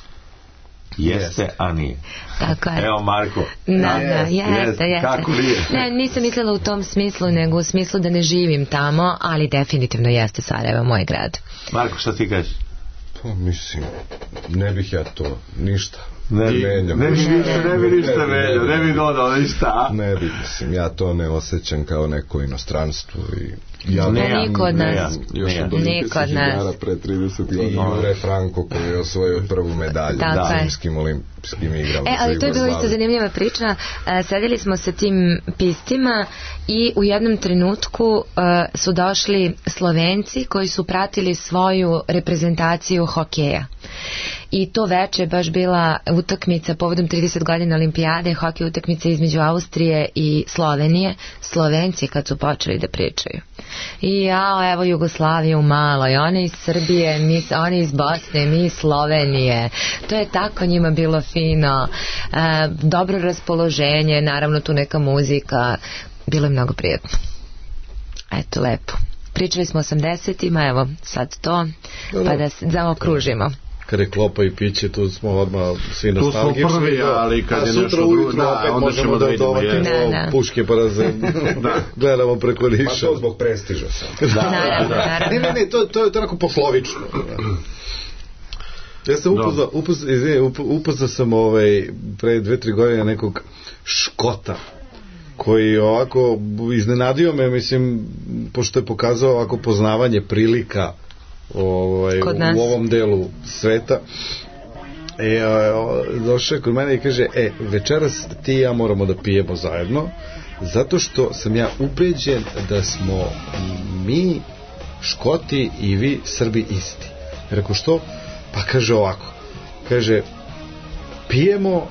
Jeste, a nije.
Tako je.
Evo Marko.
Da, da, jeste, jeste.
Kako nije?
Ne, nisam mislila u tom smislu, nego u smislu da ne živim tamo, ali definitivno jeste Sarajevo moj grad.
Marko, šta ti kažeš?
Pa mislim, ne bih ja to ništa.
Ne, menjam. Ne bi ništa, ne bi ništa menjam, ne bi dodao ništa.
Ne bi, mislim, ja to ne osjećam kao neko inostranstvo i
ja ne, niko od nas.
Još od olimpijskih igara pre trideset godina.
I Jure Franko koji je osvojio prvu medalju na zimskim olimpijskim igrama.
E, ali to je bila isto zanimljiva priča. E, sedeli smo sa tim pistima i u jednom trenutku e, su došli Slovenci koji su pratili svoju reprezentaciju hokeja. I to veče baš bila utakmica povodom trideset godina olimpijade, hokej utakmica između Austrije i Slovenije. Slovenci kad su počeli da pričaju. I jao, evo Jugoslavije u maloj, one iz Srbije, mi, one iz Bosne, mi iz Slovenije. To je tako njima bilo fino. E, dobro raspoloženje, naravno tu neka muzika. Bilo je mnogo prijetno. Eto, lepo. Pričali smo o osamdesetima, evo sad to, pa da se zaokružimo.
Kada je klopa i piće, tu smo odmah svi nostalgični.
Tu smo prvi, ali kad je nešto drugo, da,
opet možemo da dovatimo puške pa da se gledamo preko liša.
Pa to zbog prestiža sam.
Da, da. Ne, ne, ne, to, to je tako poslovično. Ja sam upoznao, upoznao, izvini, upoznao sam ovaj, pre dve, tri godine nekog Škota, koji ovako iznenadio me, mislim, pošto je pokazao ovako poznavanje prilika ovaj, u ovom delu sveta. E, došao je kod mene i kaže, e, večeras ti i ja moramo da pijemo zajedno, zato što sam ja ubeđen da smo mi Škoti i vi Srbi isti. Rekao, što? Pa kaže ovako, kaže, pijemo,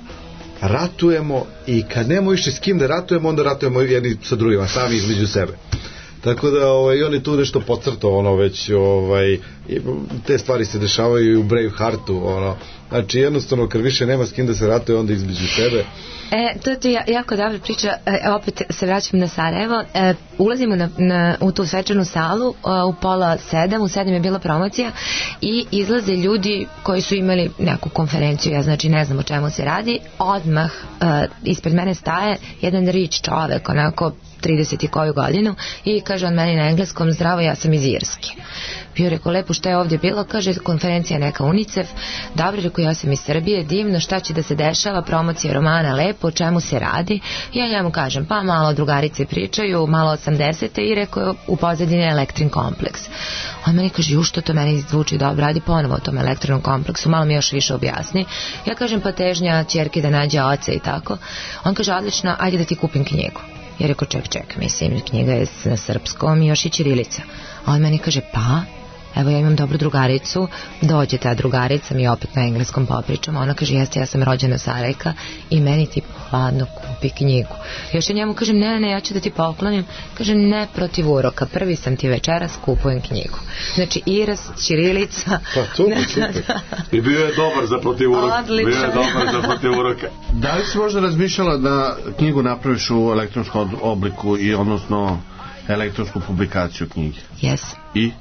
ratujemo i kad nemamo više s kim da ratujemo, onda ratujemo jedni sa drugima, sami između sebe. Tako da ovaj, on je tu nešto podcrtao, ono već, ovaj, te stvari se dešavaju i u Braveheartu, ono, znači jednostavno kad više nema s kim da se ratuje, onda između sebe.
E, to je to jako dobra priča, e, opet se vraćam na Sarajevo, e, ulazimo na, na, u tu svečanu salu, a, u pola sedam, u sedam je bila promocija i izlaze ljudi koji su imali neku konferenciju, ja znači ne znam o čemu se radi, odmah a, ispred mene staje jedan rič čovek, onako trideset i koju godinu i kaže on meni na engleskom, zdravo, ja sam iz Irske. Bio rekao, lepo, šta je ovdje bilo? Kaže, konferencija neka UNICEF. Dobro, rekao, ja sam iz Srbije, divno, šta će da se dešava, promocija romana, lepo, o čemu se radi? Ja njemu kažem, pa malo drugarice pričaju, malo osamdesete i rekao, u pozadini je Elektrin kompleks. On meni kaže, ju što to meni zvuči dobro, radi ponovo o tom Elektrinom kompleksu, malo mi još više objasni. Ja kažem, pa težnja ćerke da nađe oca i tako. On kaže, odlično, ajde da ti kupim knjigu. Ja rekao, ček, ček, mislim, knjiga je na srpskom i još i ćirilica. A on meni kaže, pa, evo ja imam dobru drugaricu, dođe ta drugarica, mi opet na engleskom popričamo, ona kaže, jeste, ja sam rođena Sarajka i meni ti hladno kupi knjigu. Još ja njemu kažem, ne, ne, ja ću da ti poklonim, kaže, ne protiv uroka, prvi sam ti večeras, kupujem knjigu. Znači, Iras, ćirilica.
Pa to je super. I bio je dobar za protiv uroka. Odlično. Bio je dobar za protiv uroka.
Da li si možda razmišljala da knjigu napraviš u elektronskom obliku i odnosno elektronsku publikaciju knjige?
Jesam.
I?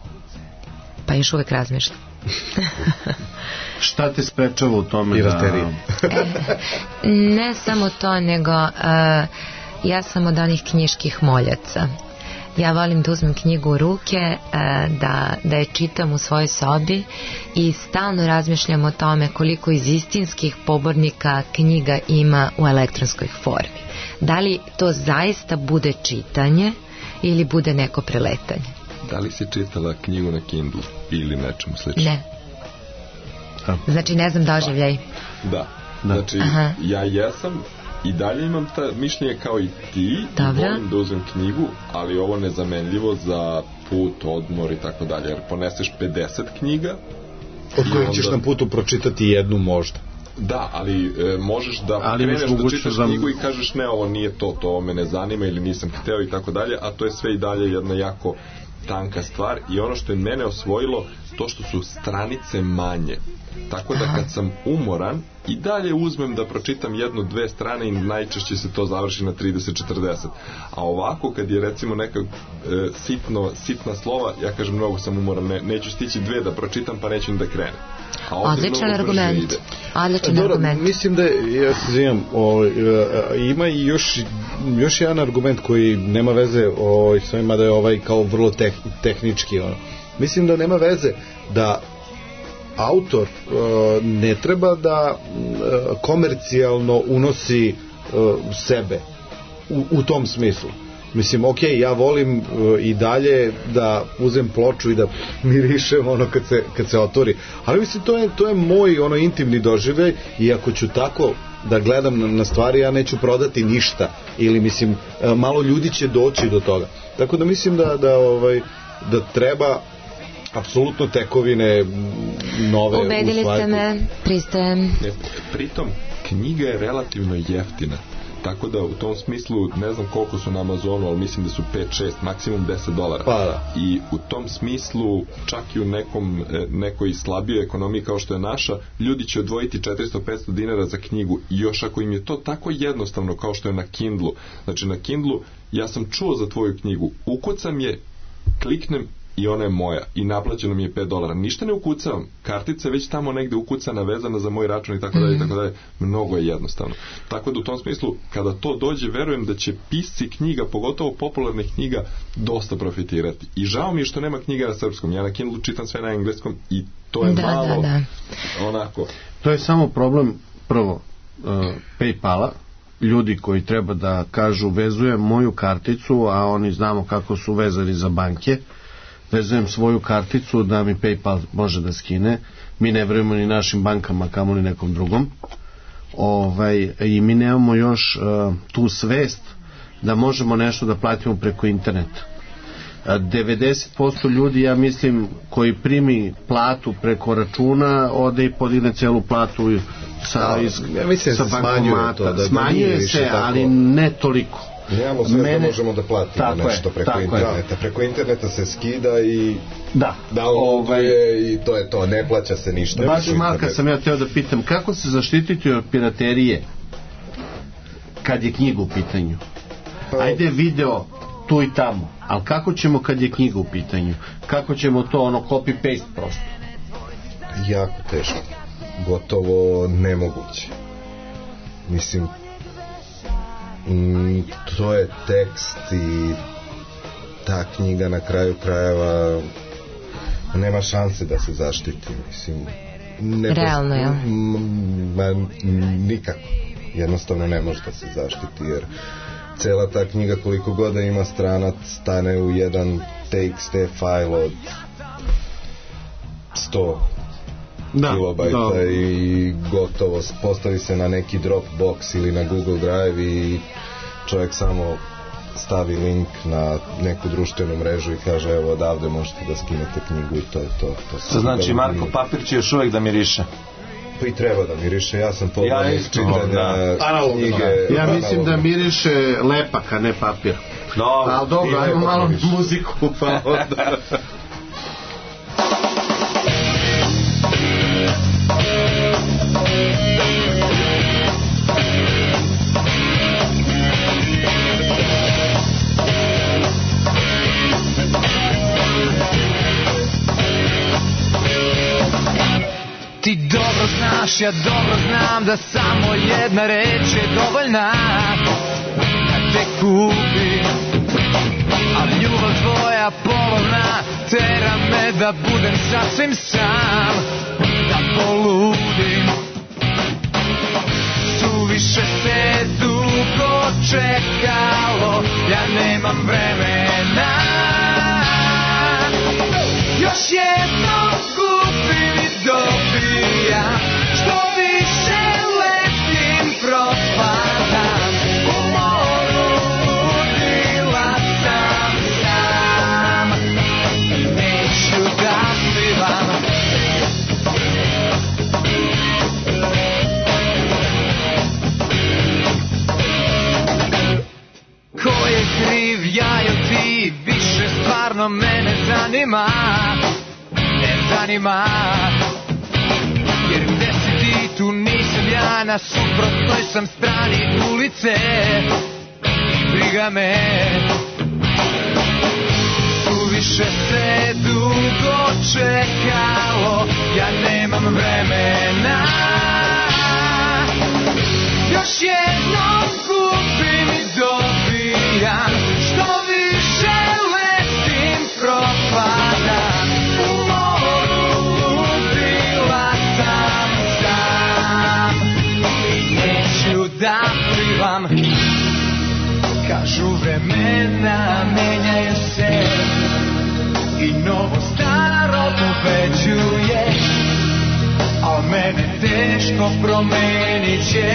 Pa još uvek razmišljam.
Šta te sprečava u tome da...
e, ne samo to, nego uh, ja sam od onih knjiških moljaca. Ja volim da uzmem knjigu u ruke, uh, da, da je čitam u svojoj sobi i stalno razmišljam o tome koliko iz istinskih pobornika knjiga ima u elektronskoj formi. Da li to zaista bude čitanje ili bude neko preletanje?
Da li si čitala knjigu na Kindle ili nečemu slično?
Ne. Znači ne znam doživljaj.
Da. Znači aha, ja jesam i dalje imam ta mišljenje kao i ti.
Dobro.
I volim da uzmem knjigu, ali ovo nezamenljivo za put, odmor i tako dalje. Jer poneseš pedeset knjiga.
Od kojih ćeš na putu pročitati jednu možda.
Da, ali e, možeš da ali kreneš da čitaš za... knjigu i kažeš ne, ovo nije to, to ovo me ne zanima ili nisam hteo i tako dalje, a to je sve i dalje jedna jako tanka stvar i ono što je mene osvojilo to što su stranice manje, tako da kad sam umoran i dalje uzmem da pročitam jednu, dve strane i najčešće se to završi na trideset četrdeset, a ovako kad je recimo neka e, sitno, sitna slova, ja kažem mnogo sam umoran, ne, neću stići dve da pročitam pa neću ni da krenem.
Odličan argument. Odličan
Dobro,
argument.
Mislim da je, ja se zivam, o, ima i još, još jedan argument koji nema veze o, s ovima da je ovaj kao vrlo teh, tehnički. Ono. Mislim da nema veze da autor ne treba da komercijalno unosi sebe u, u tom smislu. Mislim, ok, ja volim uh, i dalje da uzem ploču i da mirišem ono kad se, kad se otvori, ali mislim to je, to je moj ono intimni doživljaj i ako ću tako da gledam na, na stvari, ja neću prodati ništa ili mislim, uh, malo ljudi će doći do toga. Tako da mislim da, da, ovaj, da treba apsolutno tekovine nove usvajati.
Ubedili ste me, pristajem.
Pritom, knjiga je relativno jeftina. Tako da u tom smislu ne znam koliko su na Amazonu, ali mislim da su pet šest, maksimum deset dolara.
Pa da.
I u tom smislu čak i u nekom, nekoj slabijoj ekonomiji kao što je naša, ljudi će odvojiti četiristo do petsto dinara za knjigu i još ako im je to tako jednostavno kao što je na Kindlu. Znači na Kindlu ja sam čuo za tvoju knjigu, ukucam je, kliknem i ona je moja i naplaćeno mi je pet dolara. Ništa ne ukucavam. Kartica je već tamo negde ukucana, vezana za moj račun i tako dalje i tako dalje. Mnogo je jednostavno. Tako da u tom smislu, kada to dođe, verujem da će pisci knjiga, pogotovo popularnih knjiga, dosta profitirati. I žao mi je što nema knjiga na srpskom. Ja na Kindlu čitam sve na engleskom i to je
da,
malo
da, da.
onako.
To je samo problem prvo uh, PayPala, ljudi koji treba da kažu vezujem moju karticu, a oni znamo kako su vezani za banke, vezujem svoju karticu da mi PayPal može da skine, mi ne verujemo ni našim bankama kamo ni nekom drugom, ovaj, i mi nemamo još uh, tu svest da možemo nešto da platimo preko interneta. devedeset posto ljudi, ja mislim, koji primi platu preko računa, ode i podigne celu platu sa, iz,
ja mislim
sa bankomata.
Da, da
smanjuje se,
tako,
ali ne toliko.
Nemamo sve Mene, da možemo da platimo nešto preko interneta.
Je.
Preko interneta se skida i
da,
ovaj, i to je to, ne plaća se ništa.
Baš Marka sam ja teo da pitam, kako se zaštititi od piraterije kad je knjiga u pitanju? Ajde video tu i tamo, ali kako ćemo kad je knjiga u pitanju? Kako ćemo to ono copy-paste prosto?
Jako teško. Gotovo nemoguće. Mislim, mm, to je tekst i ta knjiga na kraju krajeva nema šanse da se zaštiti. Mislim, ne
realno je.
Ma, nikako. Jednostavno ne može da se zaštiti, jer cela ta knjiga, koliko god da ima stranac, stane u jedan T X T file od sto da, kilobajta da. I gotovo postavi se na neki Dropbox ili na Google Drive i čovjek samo stavi link na neku društvenu mrežu i kaže evo odavde možete da skinete knjigu i to je to.
To znači Marko, papir će još uvijek da miriše.
Pa i treba da miriše, ja sam pogleda iz čitanja knjige.
Ja mislim da miriše lepak, a ne papir.
Dobro,
ali dobro, ajmo malo miriše. Muziku pa onda.
Ti dobro znaš, ja dobro znam da samo jedna reč je dovoljna da te kupi, ali ljubav tvoja polovna tera me da budem sasvim sam, da poludim. Suviše se dugo čekalo, ja nemam vremena. Još jednom kupim i dobijam, što više letim propadam. U moru ludila sam sam, neću da plivam. Ko je kriv, ja ili ti, više stvarno mene zanima, ne zanima. Jer gde si ti, tu nisam ja, na suprotnoj sam strani ulice, briga me. Suviše se dugo čekalo, ja nemam vremena. Još jednom kupim i dobijam, što više letim propadam. U moru ludila Kažu vremena menjaju se i novo staro pobeđuje, a mene teško promenit će.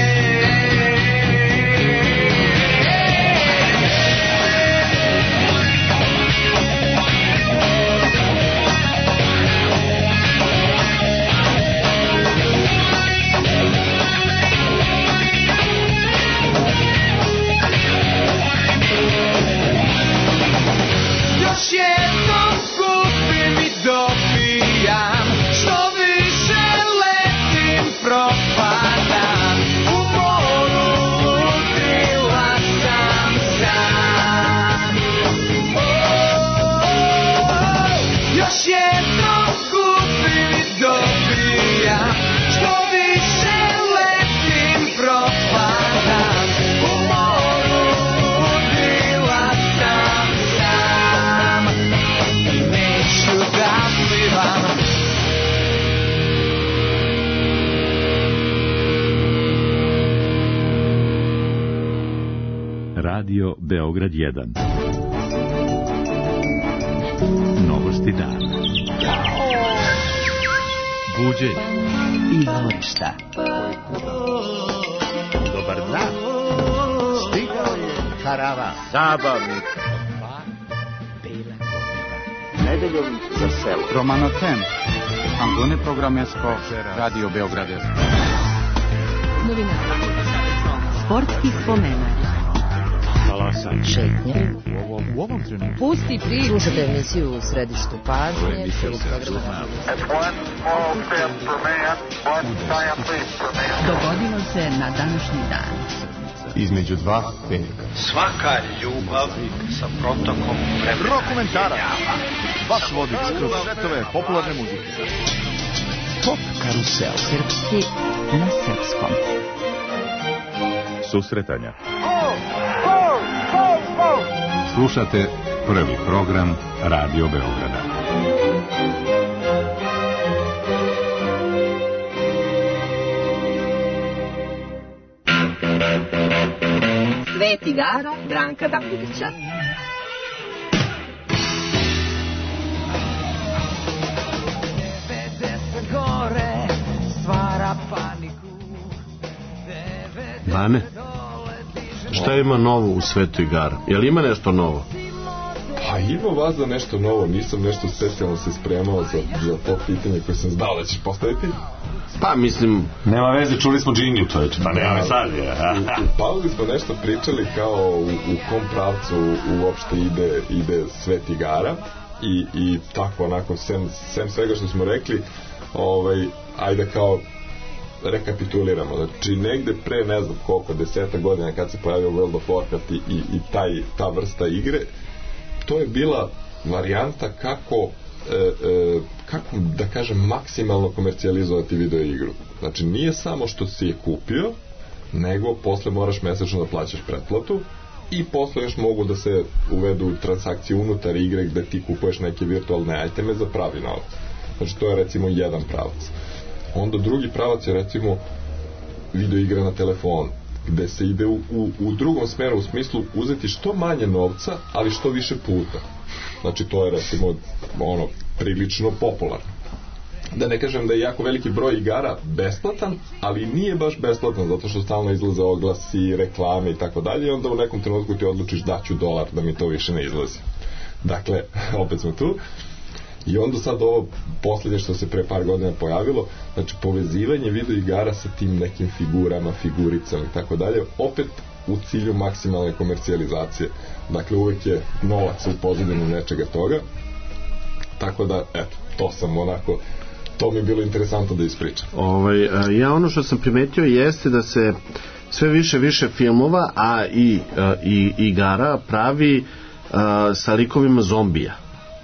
Još jednom kupim i dopijam, što više letim propadam, u moru ludila sam sam. Još jednom kupim i dopijam, što više letim propadam, u moru ludila sam sam. I neću da plivam.
Radio Beograd jedan. Novosti dana. Buđenje
i dvorišta.
Dobar dan.
Stigao je karavan
Zabavnika.
nedeljom za selo.
Romano Tem. Antone programersko Radio Beograd.
Novina. Sportski spomenak.
Salasan.
Šetnje.
U ovom, u ovom trenutku.
Pusti priču. Slušajte emisiju u središtu pažnje. Dogodilo se na današnji dan.
Između dva petka.
Svaka ljubav sa protokom vremena.
Rok komentara. Vaš vodič kroz svetove popularne muzike.
Pop karusel. Srpski na srpskom.
Susretanja. Slušate prvi program Radio Beograda.
Svet igara Branka Damljevića.
Vane, šta ima novo u svetu igara? Je li ima nešto novo?
Pa ima vas za nešto novo, nisam nešto specijalno se spremao za, za to pitanje koje sam znao da ćeš postaviti.
Pa mislim...
Nema veze, čuli smo džingl, čovječe, pa nema sad.
U, u pauzi smo nešto pričali kao u, u kom pravcu uopšte ide, ide svet igara i, i tako onako, sem, sem svega što smo rekli, ovaj, ajde kao rekapituliramo, znači negde pre ne znam koliko, deseta godina kad se pojavio World of Warcraft i, i, i taj, ta vrsta igre, to je bila varijanta kako e, e, kako da kažem maksimalno komercijalizovati video igru. Znači nije samo što si je kupio, nego posle moraš mesečno da plaćaš pretplatu i posle još mogu da se uvedu transakcije unutar igre gde ti kupuješ neke virtualne iteme za pravi novac. Znači to je recimo jedan pravac. Onda drugi pravac je recimo video igra na telefonu, gde se ide u, u, u drugom smeru, u smislu uzeti što manje novca, ali što više puta. Znači to je recimo ono prilično popularno. Da ne kažem da je jako veliki broj igara besplatan, ali nije baš besplatan zato što stalno izlaze oglasi, reklame i tako dalje i onda u nekom trenutku ti odlučiš daću dolar da mi to više ne izlazi. Dakle, opet smo tu. I onda sad ovo posljednje što se pre par godina pojavilo, znači povezivanje video igara sa tim nekim figurama, figuricama i tako dalje, opet u cilju maksimalne komercijalizacije. Dakle, uvek je novac u pozadini nečega toga. Tako da, eto, to sam onako, to mi je bilo interesantno da ispričam.
Ovaj, ja ono što sam primetio jeste da se sve više više filmova, a i, i igara pravi a, sa likovima zombija.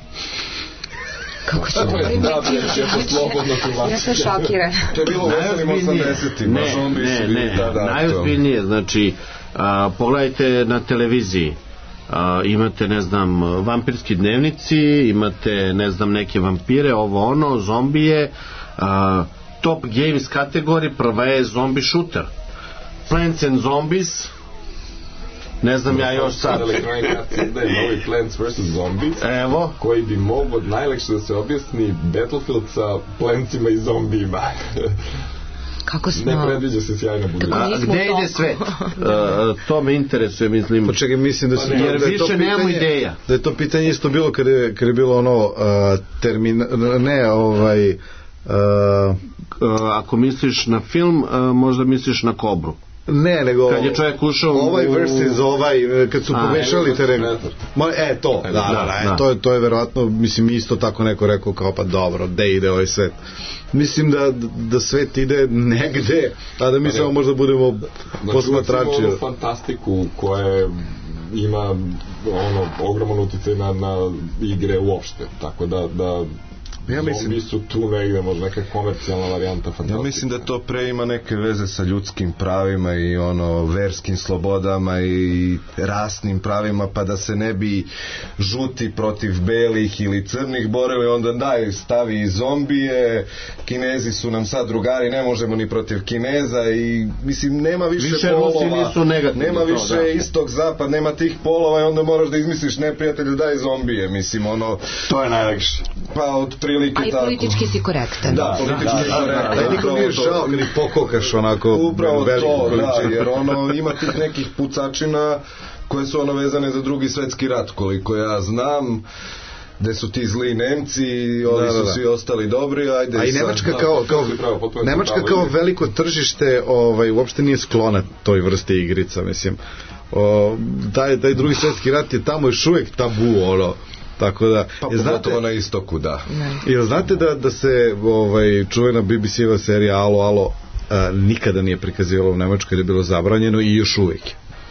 Kako ćemo primetiti? Ja sam šokiran.
To je bilo u veselim osamdesetim.
Ne, ne, ne, najozbiljnije, znači a, pogledajte na televiziji, a, imate, ne znam, vampirski dnevnici, imate, ne znam, neke vampire, ovo ono, zombije, a, top games kategoriji, prva je zombie shooter, Plants and Zombies, Ne znam ja još sad.
Electronic Arts izdaje novi Plants versus. Zombies.
Evo.
Koji bi mogao najlakše da se objasni Battlefield sa Plantsima i zombijima.
Kako smo...
Ne predviđa se sjajna budućnost.
A gde ide svet? uh, to me interesuje, mislim.
Pa čekaj, mislim da su...
Jer
da
više
pitanje,
nemamo ideja.
Da je to pitanje isto bilo kada je, kada je bilo ono uh, termin... Ne, ovaj... Uh,
uh, ako misliš na film, uh, možda misliš na Kobru.
Ne, nego
kad je čovjek ušao
ovaj
u...
versus ovaj, kad su pomešali teren. E, to, da, da, da, da. To, je, to je verovatno, mislim, isto tako neko rekao kao, pa dobro, gde ide ovaj svet? Mislim da, da svet ide negde, a da mi samo možda budemo posmatrači.
Znači, onu fantastiku koja ima ono, ogroman uticaj na, na igre uopšte, tako da, da
ja mislim,
zombi su tu negde, možda neka komercijalna varijanta fantastika.
Ja mislim da to pre ima neke veze sa ljudskim pravima i ono verskim slobodama i rasnim pravima, pa da se ne bi žuti protiv belih ili crnih borili, onda daj stavi i zombije, Kinezi su nam sad drugari, ne možemo ni protiv Kineza i mislim nema više, više polova, nema više to, da. Istog zapad, nema tih polova i onda moraš da izmisliš neprijatelju daj zombije, mislim ono
to je najlakše.
Pa od
a i politički si korektan.
Da, politički da, korektan. Da, da, da,
niko nije žao kad ih pokokaš onako
upravo to, da, jer ono ima tih nekih pucačina koje su ono vezane za drugi svetski rat, koliko ja znam, gde su ti zli Nemci, oni da, da, da. su svi ostali dobri, ajde.
A i Nemačka kao, kao, pravo, Nemačka kao veliko tržište ovaj, uopšte nije sklona toj vrste igrica, mislim. O, taj, taj drugi svetski rat je tamo još uvijek tabu, ono. Tako da,
pa pogotovo na istoku, da.
Jer znate da, da se ovaj, čuvena B B C-eva serija Alo, Alo a, nikada nije prikazivala u Nemačkoj, jer je bilo zabranjeno i još uvijek.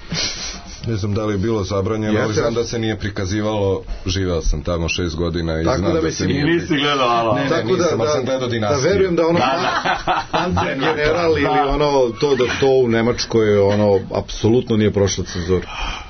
Ne znam da li je bilo zabranjeno, ja ali znam da se nije prikazivalo, živeo sam tamo šest godina i
tako
znam
da,
da se nije
prikazivalo. Nisi gledao Alo.
Ne, ne,
tako
nisam,
da,
ali sam gledao Dinastiju.
Da verujem da ono Panzer general ili ono to da to u Nemačkoj ono apsolutno nije prošlo cenzuru.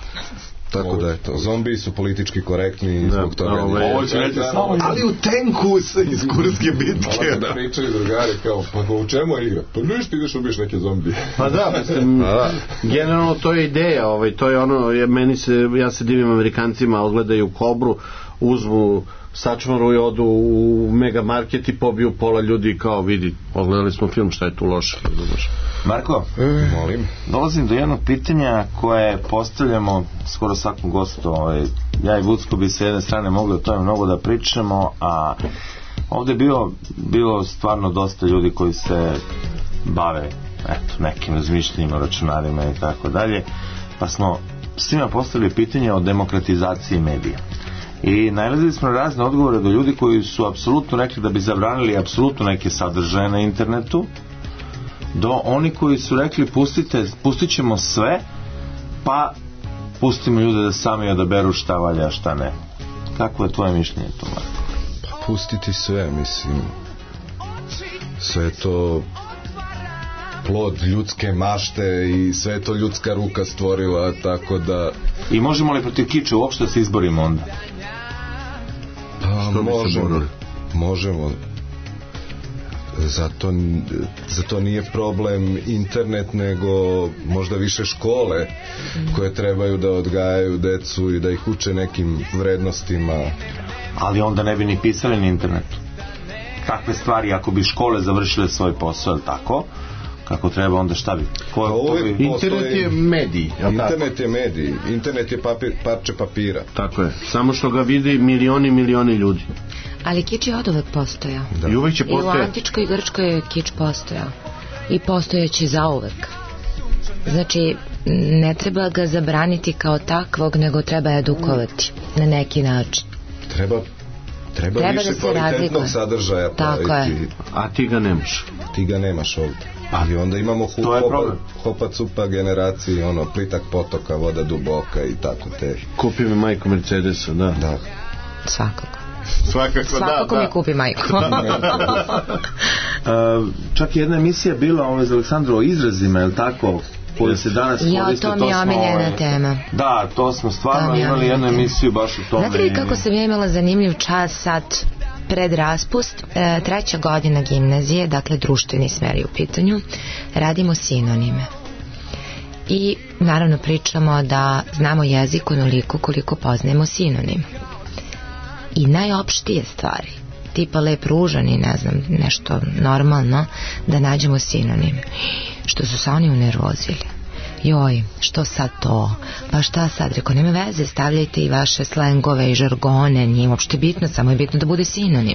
Tako da je to. Zombiji su politički korektni i zbog toga.
Ovo će reći samo...
Ali u tenku iz kurske bitke.
Ovo da pričaju drugari kao, pa u čemu je igra? Pa ništa, ideš ubiješ neke zombije.
Pa da, mislim, generalno to je ideja, ovaj, to je ono, meni se, ja se divim Amerikancima, gledaju Kobru, uzmu sačmaru i odu u megamarket i pobiju pola ljudi kao vidi, pogledali smo film, šta je tu loše.
Marko,
e, molim.
Dolazim do jednog pitanja koje postavljamo skoro svakom gostu. Ovaj, ja i Vucko bi s jedne strane mogli o tome mnogo da pričamo, a ovde je bilo, bilo stvarno dosta ljudi koji se bave eto, nekim razmišljenjima, računarima i tako dalje, pa smo svima postavili pitanje o demokratizaciji medija. I nailazili smo razne odgovore do ljudi koji su apsolutno rekli da bi zabranili apsolutno neke sadržaje na internetu, do oni koji su rekli pustite, pustit ćemo sve, pa pustimo ljude da sami odaberu šta valja, a šta ne. Kako je tvoje mišljenje to, Marko?
Pa pustiti sve, mislim. Sve je to plod ljudske mašte i sve je to ljudska ruka stvorila, tako da...
I možemo li protiv kiče uopšte da se izborimo onda?
Pa možemo, možemo. Zato, zato nije problem internet, nego možda više škole koje trebaju da odgajaju decu i da ih uče nekim vrednostima.
Ali onda ne bi ni pisali na internetu. Takve stvari, ako bi škole završile svoj posao, ili tako, kako treba, onda šta bi? Ko,
ko bi... Internet je medij.
Internet je medij. Internet je papir, parče papira.
Tako je. Samo što ga vidi milioni i milioni ljudi.
Ali kič je od uvek postojao.
Da. I uvek će postojati.
I u antičkoj Grčkoj je kič postojao. I postojeći zauvek. Znači, ne treba ga zabraniti kao takvog, nego treba edukovati na neki način.
Treba Treba, treba više da kvalitetnog sadržaja.
Tako je.
A ti ga nemaš.
Ti ga nemaš ovdje. I onda imamo hu, hopa, hopa cupa generaciji, ono, plitak potoka, voda duboka i tako te.
Kupi mi majku Mercedesa, da.
Da.
Svakako.
Svakako,
Svakako
da,
mi
da.
kupi majku.
uh, čak je jedna emisija bila ovaj za Aleksandru o izrazima, je li tako? Koje se danas koriste.
Ja, to mi je omiljena tema.
Da, to smo stvarno imali jednu emisiju baš u tome.
Znate li kako sam ja imala zanimljiv čas sad pred raspust, e, treća godina gimnazije, dakle društveni smer je u pitanju, radimo sinonime. I naravno pričamo da znamo jezik onoliko koliko poznajemo sinonim. I najopštije stvari, tipa lep, ružan i ne znam, nešto normalno, da nađemo sinonim. Što su se oni unervozili. Joj, što sad to? Pa šta sad? Reko, nema veze, stavljajte i vaše slengove i žargone, nije uopšte bitno, samo je bitno da bude sinonim.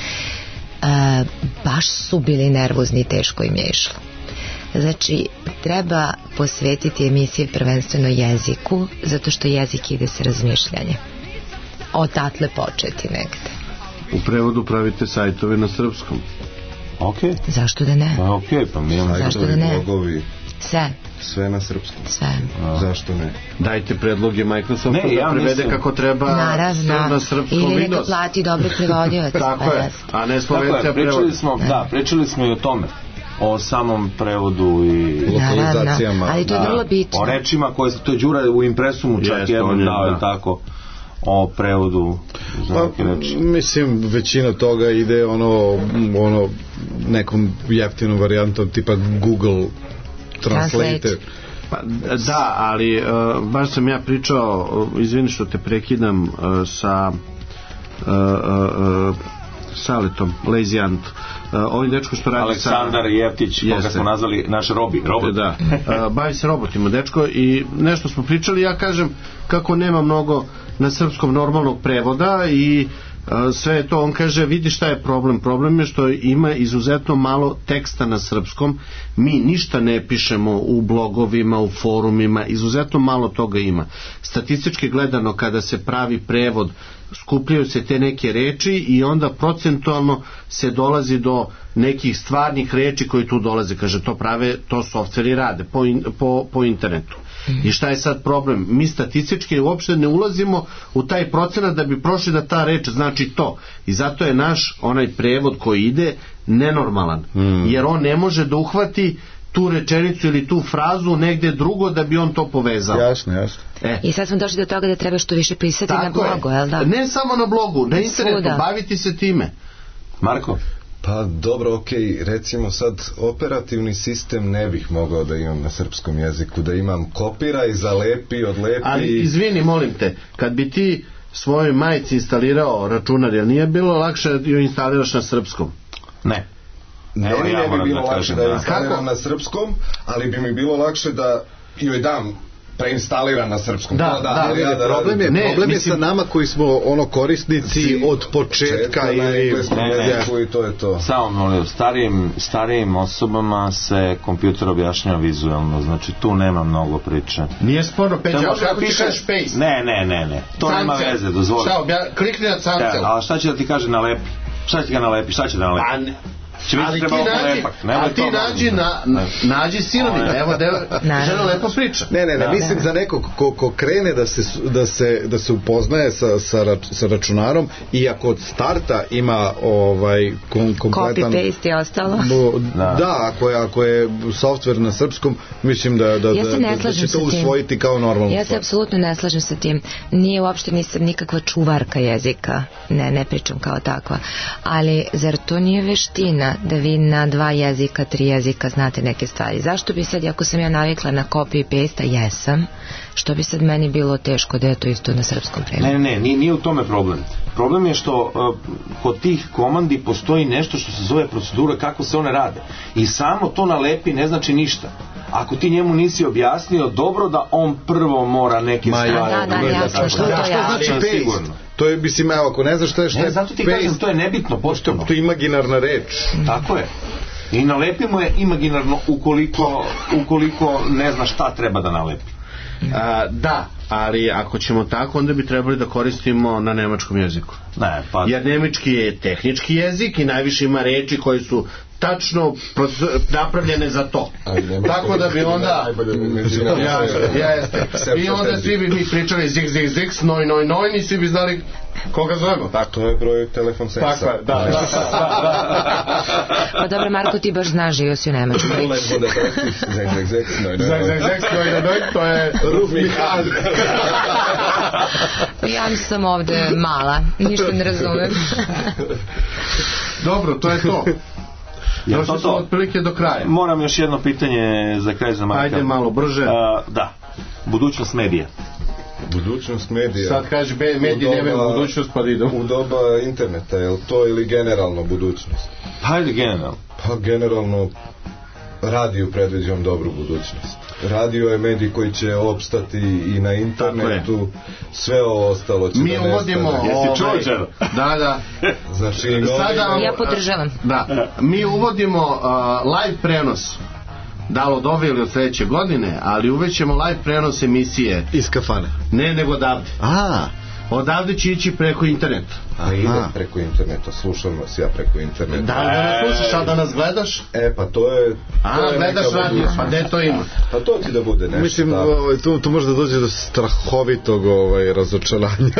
E, baš su bili nervozni i teško im je išlo. Znači, treba posvetiti emisije prvenstveno jeziku, zato što jezik ide sa razmišljanjem. Odatle početi negde.
U prevodu pravite sajtove na srpskom.
Ok.
Zašto da ne?
Pa ok, pa mi imamo
Zašto da ne?
Blogovi.
Sve.
Sve na srpskom.
Sve.
A. Zašto ne?
Dajte predloge Microsoftu
ne, ja
da prevede
mislim...
kako treba.
Naravno.
Na srpskom
ili neka
Windows.
plati dobro prevodioca.
Tako je. A ne Slovencija
pričali smo, da, pričali smo i o tome. O samom prevodu i
lokalizacijama. Ali to je vrlo bitno.
O rečima koje to je Đura u impresumu čak jednom dao i tako. O prevodu za neke reči.
Mislim, većina toga ide ono, ono nekom jeftinom varijantom tipa Google Translate.
Pa, da, ali uh, baš sam ja pričao, uh, izvini što te prekidam, uh, sa uh, uh, Saletom, Lazy Ant, uh, ovim dečko što radi
Aleksandar
sa...
Jeftić, koga smo nazvali naš Robi, robot.
Da, uh, bavi se robotima dečko i nešto smo pričali, ja kažem kako nema mnogo na srpskom normalnog prevoda i sve je to, on kaže, vidi šta je problem, problem je što ima izuzetno malo teksta na srpskom, mi ništa ne pišemo u blogovima, u forumima, izuzetno malo toga ima. Statistički gledano, kada se pravi prevod, skupljaju se te neke reči i onda procentualno se dolazi do nekih stvarnih reči koji tu dolaze, kaže, to prave, to softveri rade po, in, po, po internetu. I šta je sad problem? Mi statistički uopšte ne ulazimo u taj procenat da bi prošli da ta reč znači to. I zato je naš onaj prevod koji ide nenormalan. Mm. Jer on ne može da uhvati tu rečenicu ili tu frazu negde drugo da bi on to povezao.
Jasno, jasno.
E. I sad smo došli do toga da treba što više pisati na blogu, je li da?
Ne samo na blogu, na internetu, Svuda. Baviti se time.
Marko?
Pa dobro, ok, recimo sad operativni sistem ne bih mogao da imam na srpskom jeziku, da imam kopiraj, zalepi, odlepi.
Ali izvini, molim te, kad bi ti svojoj majici instalirao računar, jel nije bilo lakše da joj instaliraš na srpskom?
Ne.
Ne,
Evo, ja
ne bi bilo
da
lakše da, da instaliram na srpskom, ali bi mi bilo lakše da joj dam preinstaliran na srpskom.
Da, da, da,
da, ja da problem je, ne, problem mislim, je sa nama koji smo ono korisnici si, od početka ili
i
to je to.
Samo molim, starijim, starijim osobama se kompjuter objašnjava vizualno, znači tu nema mnogo priče.
Nije sporno, Peđa, kako ti kažeš paste?
Ne, ne, ne, ne. To Cancel. Nema veze, dozvoli.
Šta, obja... klikni na cancel.
A šta će da ti kaže nalepi? Šta će ga nalepi? Šta će da nalepi?
A ne. Ali ti nađi, ali ti nađi, na, nađi sinonim, evo da žena lepo priča.
Ne, ne, ne, mislim za nekog ko, ko krene da se, da se, da se upoznaje sa, sa, rač, sa računarom i ako od starta ima ovaj kom, kompletan...
Copy-paste i ostalo.
Da, da ako, je, ako je softver na srpskom, mislim da, da,
ja
da, da će to usvojiti kao normalno.
Ja se apsolutno ne slažem sa tim. Nije uopšte nisam nikakva čuvarka jezika. Ne, ne pričam kao takva. Ali zar to nije veština da vi na dva jezika, tri jezika znate neke stvari? Zašto bi sad, ako sam ja navikla na copy i paste, jesam, što bi sad meni bilo teško da je to isto na srpskom prevodu?
Ne, ne, nije, nije u tome problem. Problem je što uh, kod tih komandi postoji nešto što se zove procedura kako se one rade. I samo to nalepi ne znači ništa. Ako ti njemu nisi objasnio dobro da on prvo mora neke
stvari... Da, da, jasno, što to
znači paste? To je, mislim, evo, ako ne znaš šta je šta je...
Ne, zato ti kažem, to je nebitno, potpuno.
To je imaginarna reč.
Tako je. I nalepimo je imaginarno ukoliko, ukoliko ne znaš šta treba da nalepi.
A, da, ali ako ćemo tako, onda bi trebali da koristimo na nemačkom jeziku.
Ne, pa...
Jer nemački je tehnički jezik i najviše ima reči koje su tačno napravljene za to. Tako da bi onda ja, jeste. I onda svi bi mi pričali zik, zik, zik, noj, noj, noj, i svi bi znali koga zovemo.
Tako, to je broj telefon seksa.
Tako je, da, da, da.
Pa dobro, Marko, ti baš znaš živio si u Nemačkoj.
Zik, zik, zik, noj, noj,
noj. Zik, zik, zik, noj, noj, noj, to je Rufnik Hand.
Ja sam ovde mala, ništa ne razumem.
Dobro, to je to. Došli smo otprilike do kraja.
Moram još jedno pitanje za kraj za Marka.
Ajde malo brže.
A, da, budućnost medija.
Budućnost medija.
Sad kaže mediji nemaju budućnost pa idu.
U doba interneta, je li to ili generalno budućnost?
Hajde generalno.
Pa generalno radio predviđam dobru budućnost. Radio je medij koji će opstati i na internetu, sve ovo ostalo će
mi
da nestane.
Uvodimo,
Jesi čuo?
Da, da.
Znači,
Sada, ja podržavam.
Da, mi uvodimo uh, live prenos. Da li od ove ili od sledeće godine, ali uvećemo live prenos emisije.
Iz kafane?
Ne, nego odavde.
A,
odavde će ići preko interneta.
A ide preko interneta, slušam vas ja preko interneta.
Da, da nas slušaš, a da nas gledaš?
E, pa to je...
A, to je gledaš radio, pa gde to ima?
Pa to ti da bude nešto.
Mislim, ovaj, tu, tu može da dođe do strahovitog ovaj, razočaranja.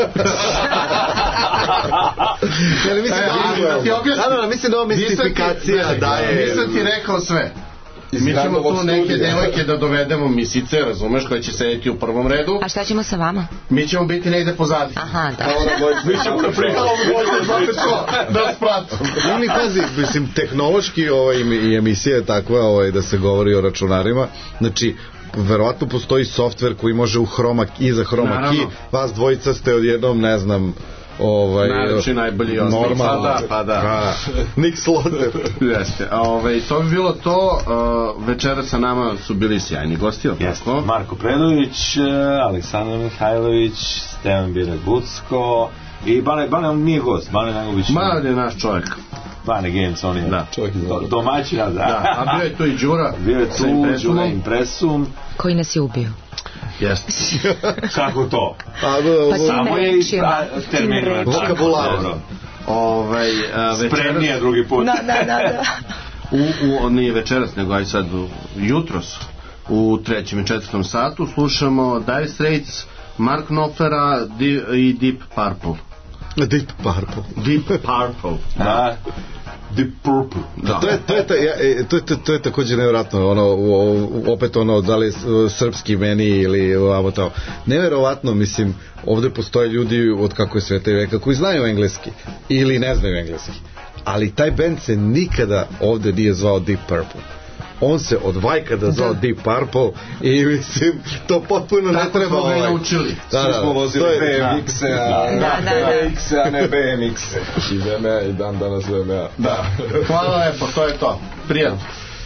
Jel, mislim, e, da, da ti objasnim.
Da, da, mislim da ova mistifikacija daje...
Nisam ti rekao sve. Mi ćemo tu neke devojke da dovedemo misice, razumeš, koje će sedeti u prvom redu.
A šta ćemo sa vama?
Mi ćemo biti negde pozadi.
Aha, da.
Mi ćemo da prihalo vojte, znate što, da spratu.
Ili pazi, mislim, tehnološki ovaj, i emisija je takva ovaj, da se govori o računarima. Znači, verovatno postoji softver koji može u Chroma, iza Chroma key, vas dvojica ste odjednom, ne znam, ovaj
najveći najbolji
normalno,
pa da, pa da.
Pa, Nick Slaughter.
Jeste. Ovaj to bi bilo to, uh, večera sa nama su bili sjajni gosti,
jeste. Marko Predović, Aleksandar Mihajlović, Stevan Birek Bucko i Bane, Bane on nije gost, Bane Nagović.
Bane je naš čovjek.
Bane Genc, on je
da.
čovjek iz domaćina, da.
da. A bio je tu i Đura.
Bio je tu Đura Impresum.
Koji nas je ubio.
Jeste.
Kako to?
Pa,
pa
samo je termin
vokabular.
Ovaj
spremnije drugi put.
Da, da, da, da.
u, u nije večeras, nego aj sad jutros u trećem i četvrtom satu slušamo Dire Straits, Mark Knopflera i Deep Purple.
Deep Purple.
Deep Purple.
Da. Deep Purple.
Da. To je to je to je to je to je takođe nevjerovatno, ono opet ono da li srpski meni ili ovamo tamo. Neverovatno, mislim, ovde postoje ljudi od kako je sveta i veka koji znaju engleski ili ne znaju engleski. Ali taj bend se nikada ovde nije zvao Deep Purple. On se od vajkada zvao Deep Purple i mislim, to potpuno ne treba
ovaj. Tako smo ga naučili.
Da, da, smo vozili B M X-e, a ne B M X-e.
I V M A i dan danas V M A.
Da. Hvala lepo, to je to. Prijatno.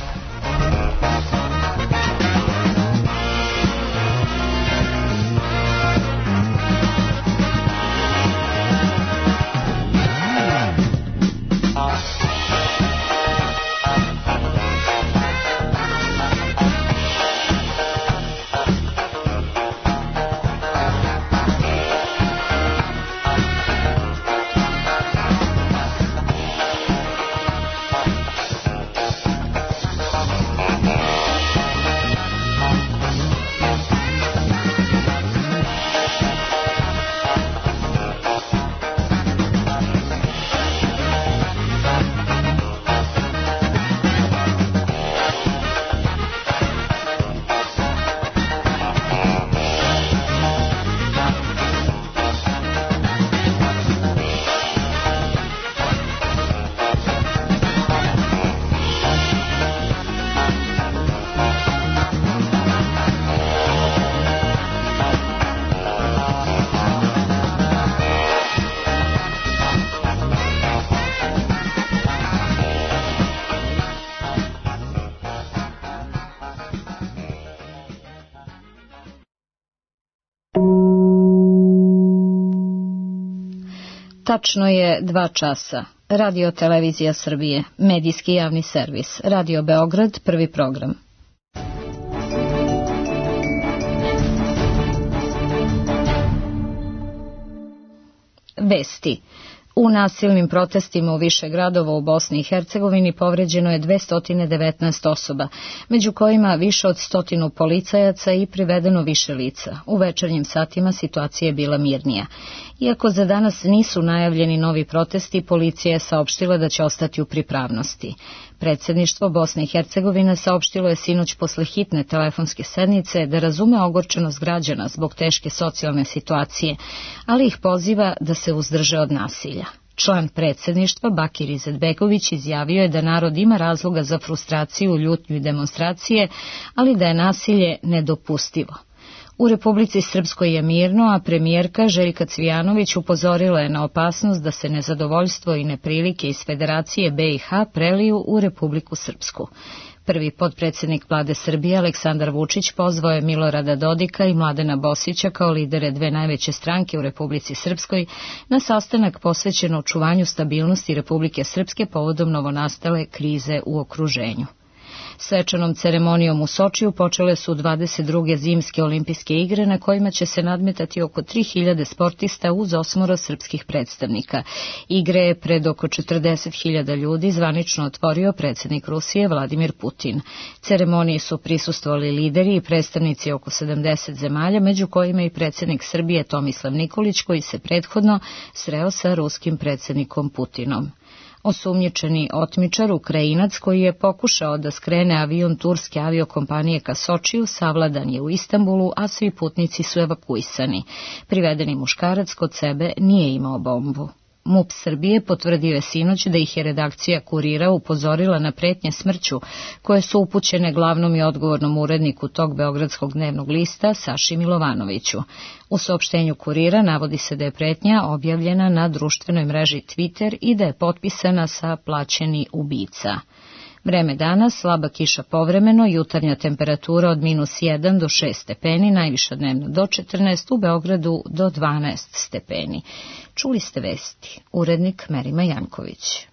Tačno je dva časa. Radio Televizija Srbije, medijski javni servis, Radio Beograd, prvi program. Vesti. U nasilnim protestima u više gradova u Bosni i Hercegovini povređeno je dvesta devetnaest osoba, među kojima više od stotinu policajaca i privedeno više lica. U večernjim satima situacija je bila mirnija. Iako za danas nisu najavljeni novi protesti, policija je saopštila da će ostati u pripravnosti. Predsjedništvo Bosne i Hercegovine saopštilo je sinoć posle hitne telefonske sednice da razume ogorčenost građana zbog teške socijalne situacije, ali ih poziva da se uzdrže od nasilja. Član predsjedništva Bakir Izetbegović izjavio je da narod ima razloga za frustraciju, ljutnju i demonstracije, ali da je nasilje nedopustivo. U Republici Srpskoj je mirno, a premijerka Željka Cvijanović upozorila je na opasnost da se nezadovoljstvo i neprilike iz Federacije B i H preliju u Republiku Srpsku. Prvi potpredsjednik vlade Srbije Aleksandar Vučić pozvao je Milorada Dodika i Mladena Bosića kao lidere dve najveće stranke u Republici Srpskoj na sastanak posvećen očuvanju stabilnosti Republike Srpske povodom novonastale krize u okruženju. Svečanom ceremonijom u Sočiju počele su dvadeset druge zimske olimpijske igre na kojima će se nadmetati oko tri hiljade sportista uz osmoro srpskih predstavnika. Igre je pred oko četrdeset hiljada ljudi zvanično otvorio predsjednik Rusije Vladimir Putin. Ceremoniji su prisustvovali lideri i predstavnici oko sedamdeset zemalja, među kojima i predsjednik Srbije Tomislav Nikolić, koji se prethodno sreo sa ruskim predsjednikom Putinom. Osumnjičeni otmičar Ukrajinac koji je pokušao da skrene avion turske aviokompanije ka Sočiju savladan je u Istanbulu, a svi putnici su evakuisani. Privedeni muškarac kod sebe nije imao bombu. MUP Srbije potvrdio je sinoć da ih je redakcija Kurira upozorila na pretnje smrću koje su upućene glavnom i odgovornom uredniku tog beogradskog dnevnog lista Saši Milovanoviću. U saopštenju Kurira navodi se da je pretnja objavljena na društvenoj mreži Twitter i da je potpisana sa plaćeni ubica. Vreme dana, slaba kiša povremeno, jutarnja temperatura od minus jedan do šest stepeni, najviša dnevna do četrnaest, u Beogradu do dvanaest stepeni. Čuli ste vesti. Urednik Merima Janković.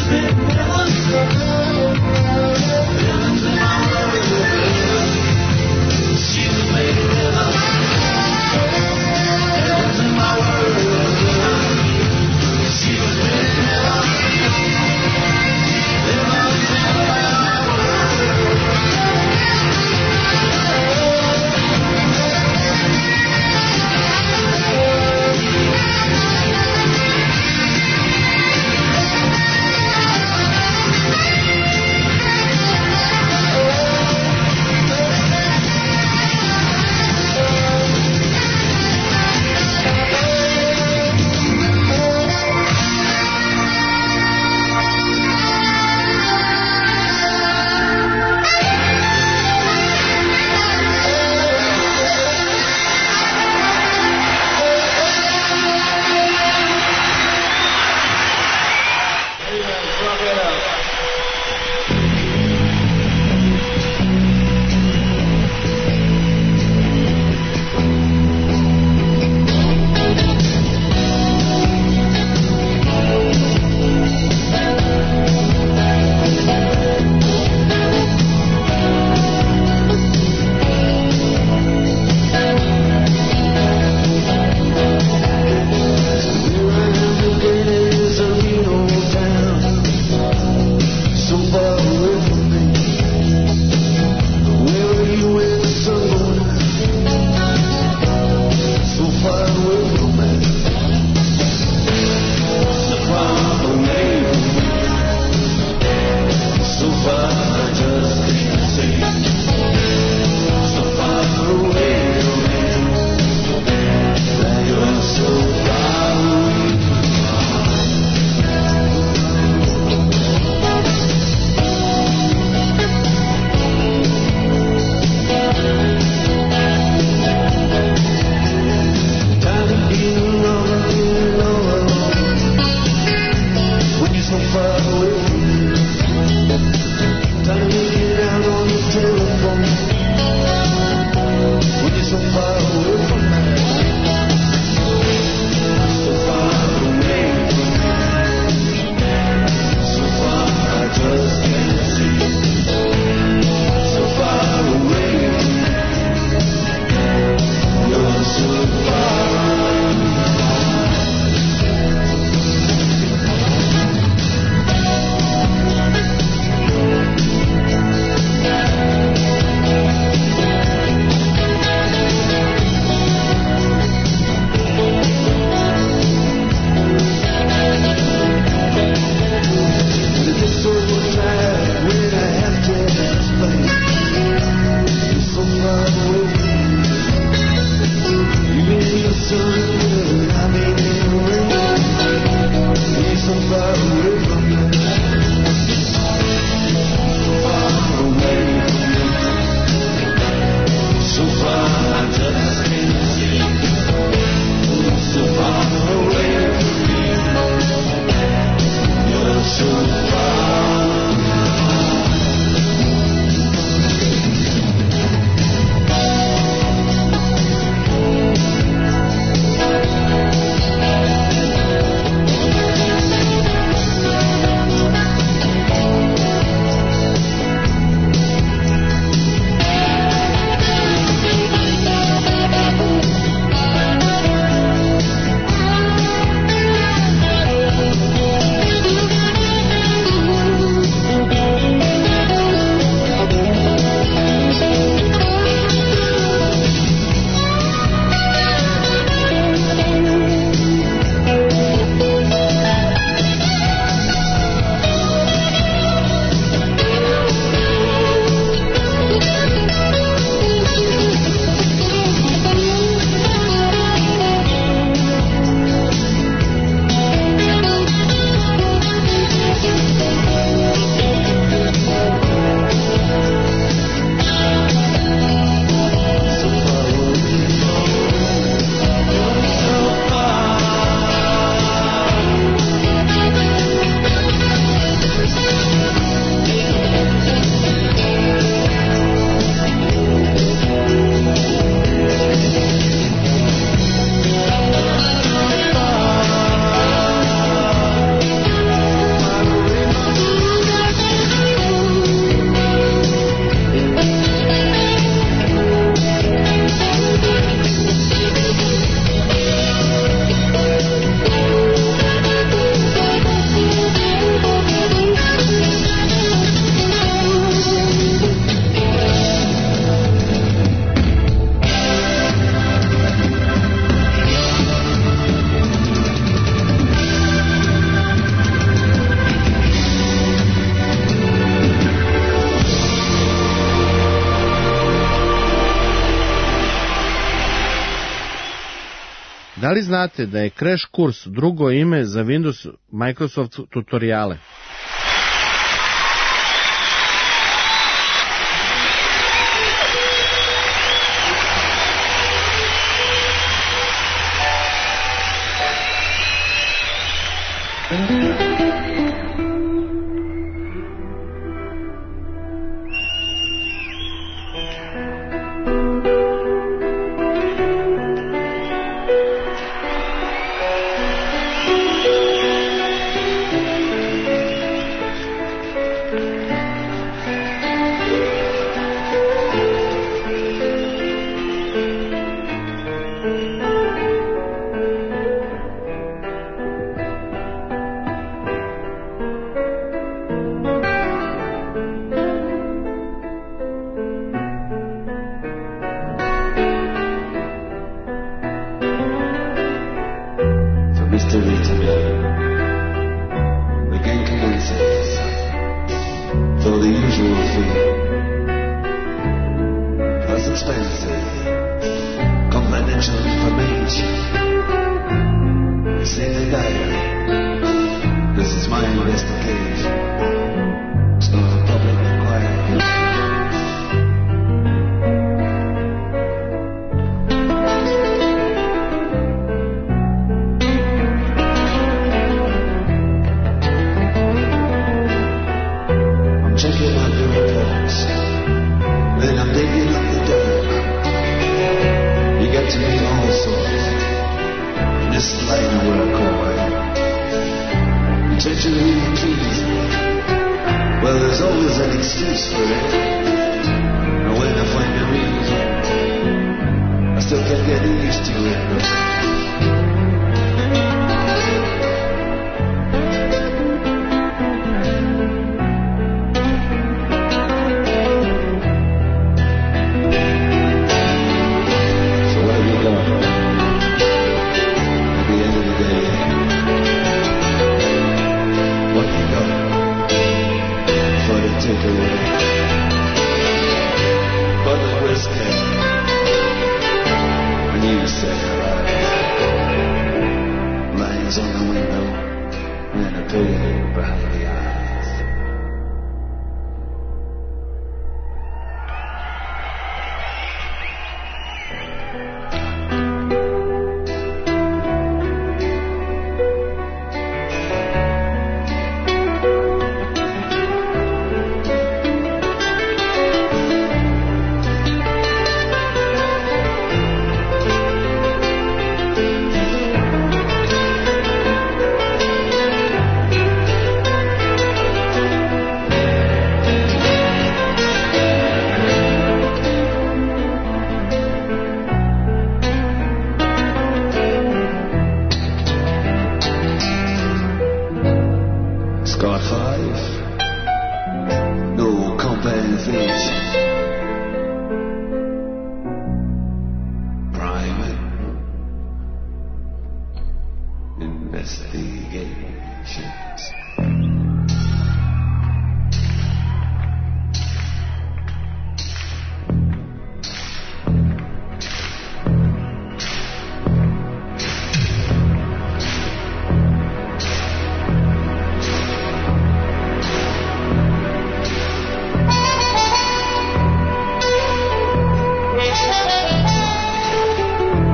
Is a little town
Da li znate da je Crash kurs drugo ime za Windows Microsoft tutoriale?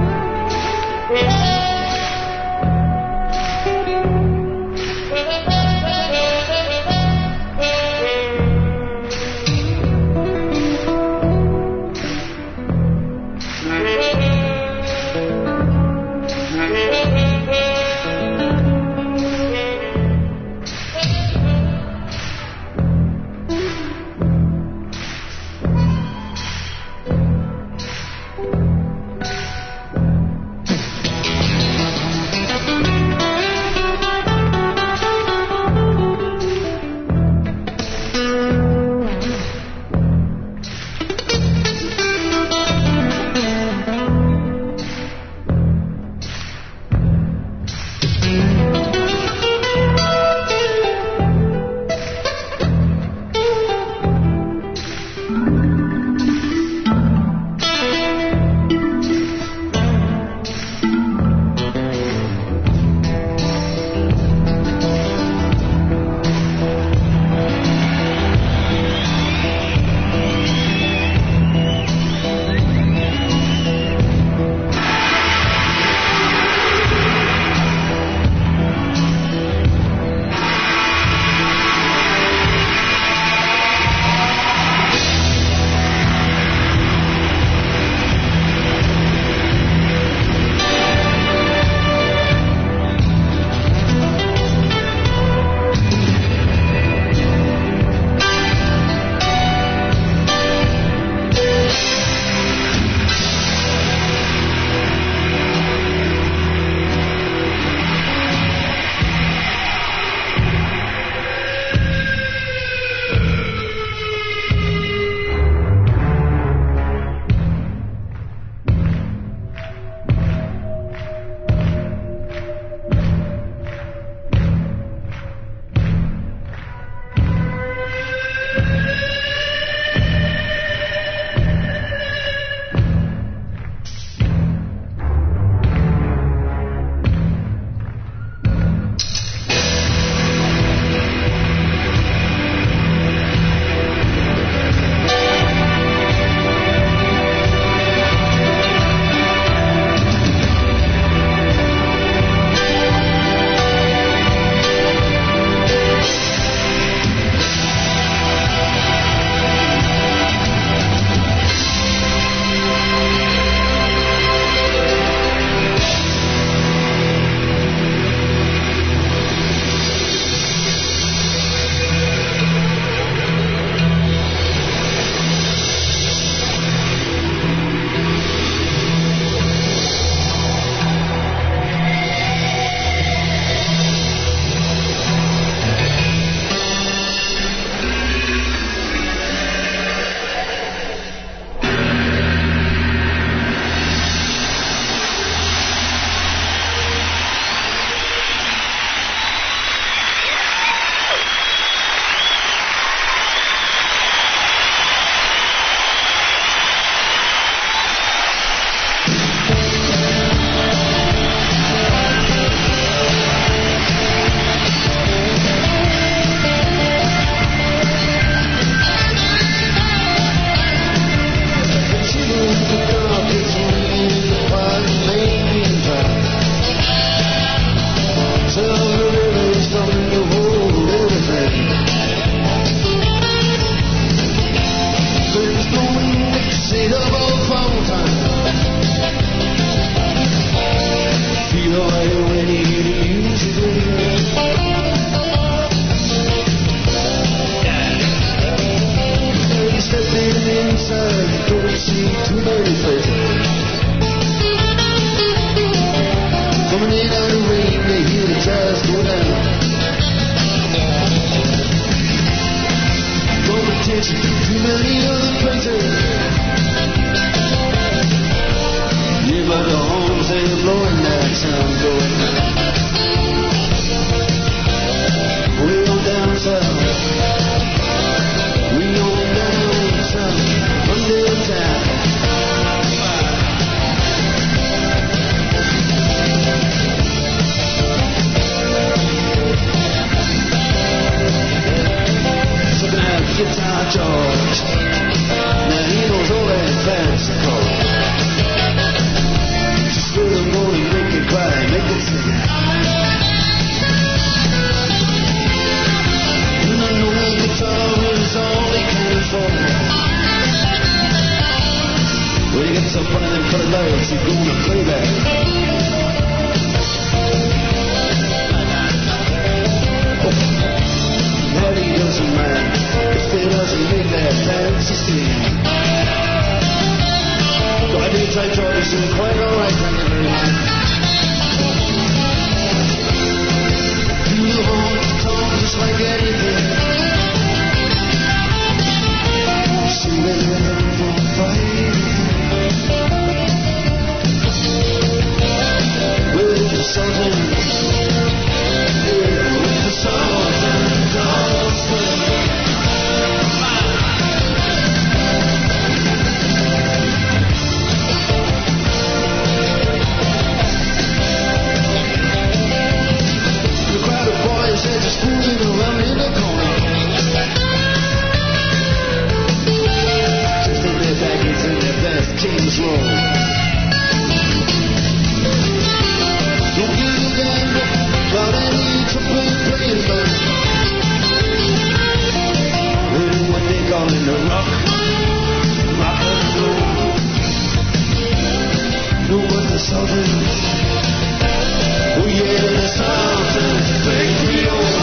Thank you. see too many faces. Coming in out of the rain, they hear the tires go down. No attention, too many other places. Yeah, but the horns ain't blowing that sound going. Way on down south. We on down south. Under town. Guitar George, now he knows all that fancy chords. Just let him go and make it cry, make it sing. And I know guitar is all he can afford. When he gets up on them pretty lights, he's gonna play that. That he doesn't mind. If it doesn't make that fancy scene. So I did try George, so quite alright, thank you very much. You hold the tone just like anything. See that rhythm for fighting. With the Sultans. Yeah, with the Sultans. All swing. They're just fooling around in the corner. Just in their baggies and their best King's Roll. Don't give a damn about any trumpet playing band. Really what they call in the rock, rock and roll. Know what the Sultans. Oh yeah, the Sultans, big Creole.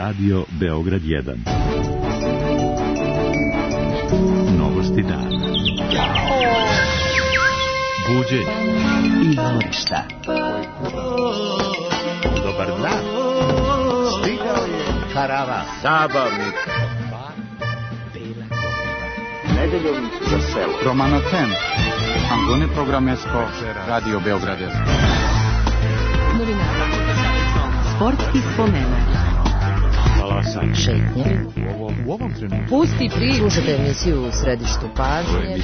Radio Beograd jedan. Novosti dana. Buđenje
i dvorišta.
Dobar dan. Stigao je karavan. Zabavnik.
Nedeljom za selo. Romana Ten. Angone programesko Radio Beograd jedan.
Novinari. Sportski spomenak.
Šetnje.
U ovom trenutku.
Pusti priču. Slušate emisiju u središtu pažnje.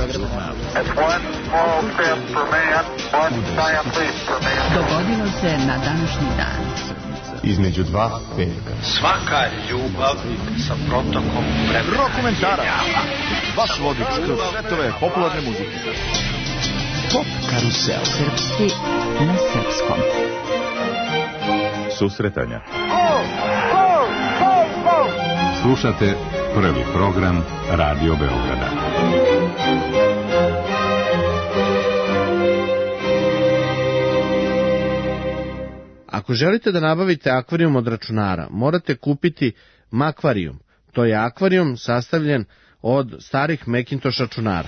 Dogodilo se na današnji dan.
Između dva petka.
Svaka ljubav sa protokom vremena.
Rok komentara. Vaš vodič kroz svetove popularne muzike.
Pop karusel.
Srpski na srpskom.
Susretanja. Slušate prvi program Radio Beograda.
Ako želite da nabavite akvarijum od računara, morate kupiti Makvarijum. To je akvarijum sastavljen od starih Macintosh računara.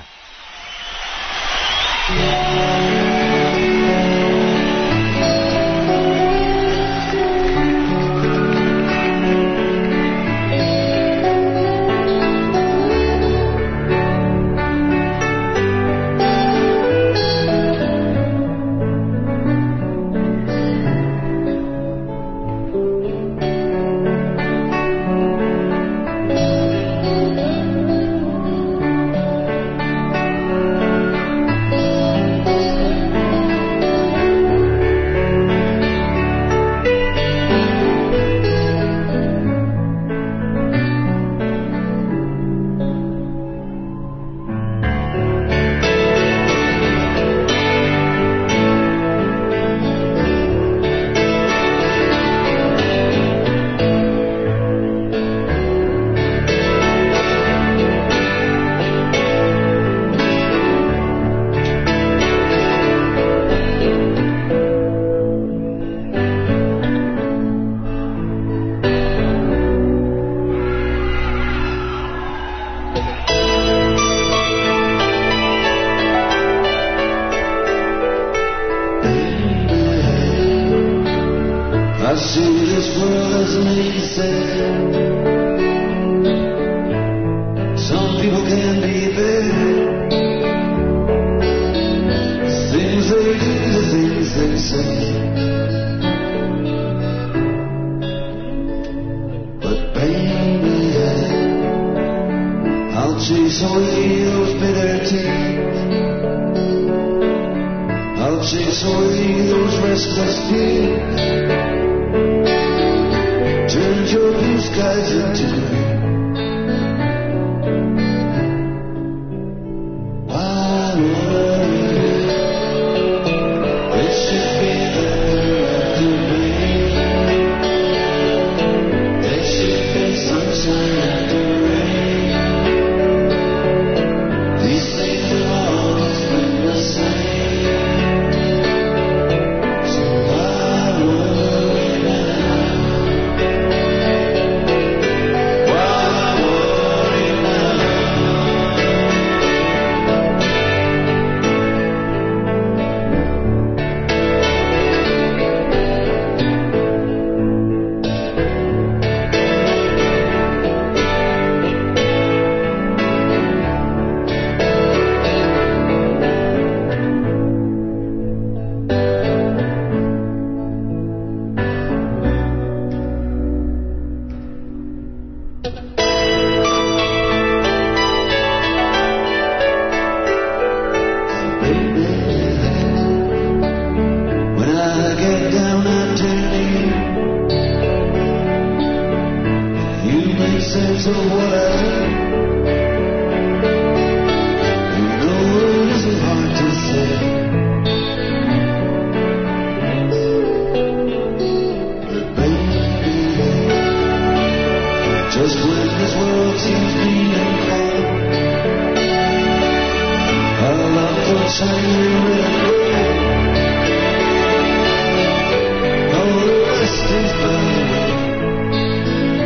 Oh, the rest is burning.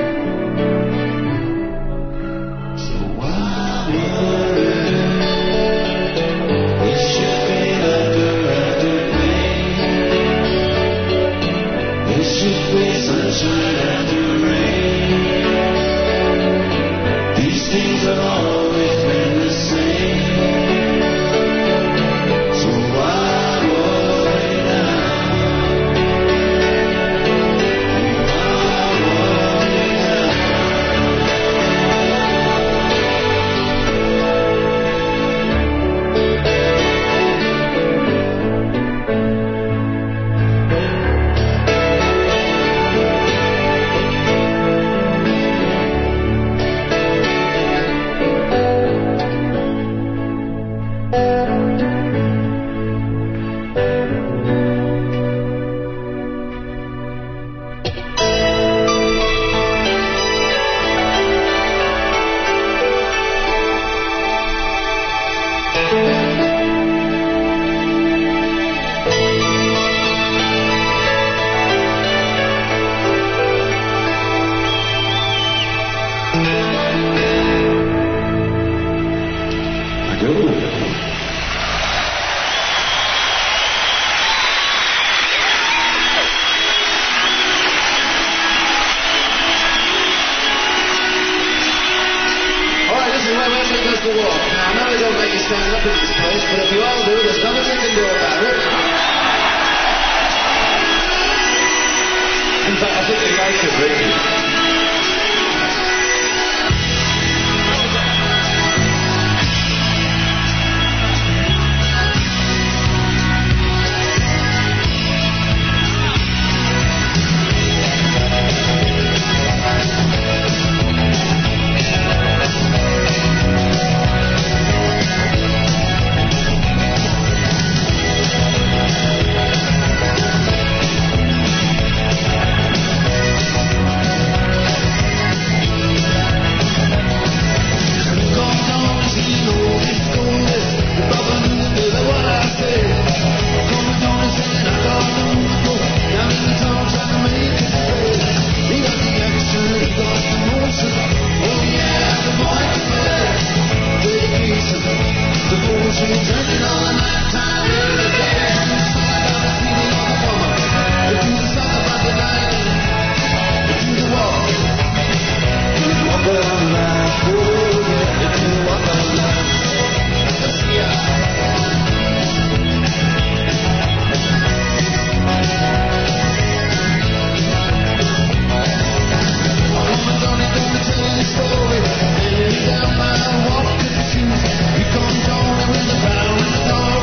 nice, but if you all do, there's nothing we can do about it. In fact, I think the guy should bring you. Story, and down my walk with the shoes. We come down with the bound and the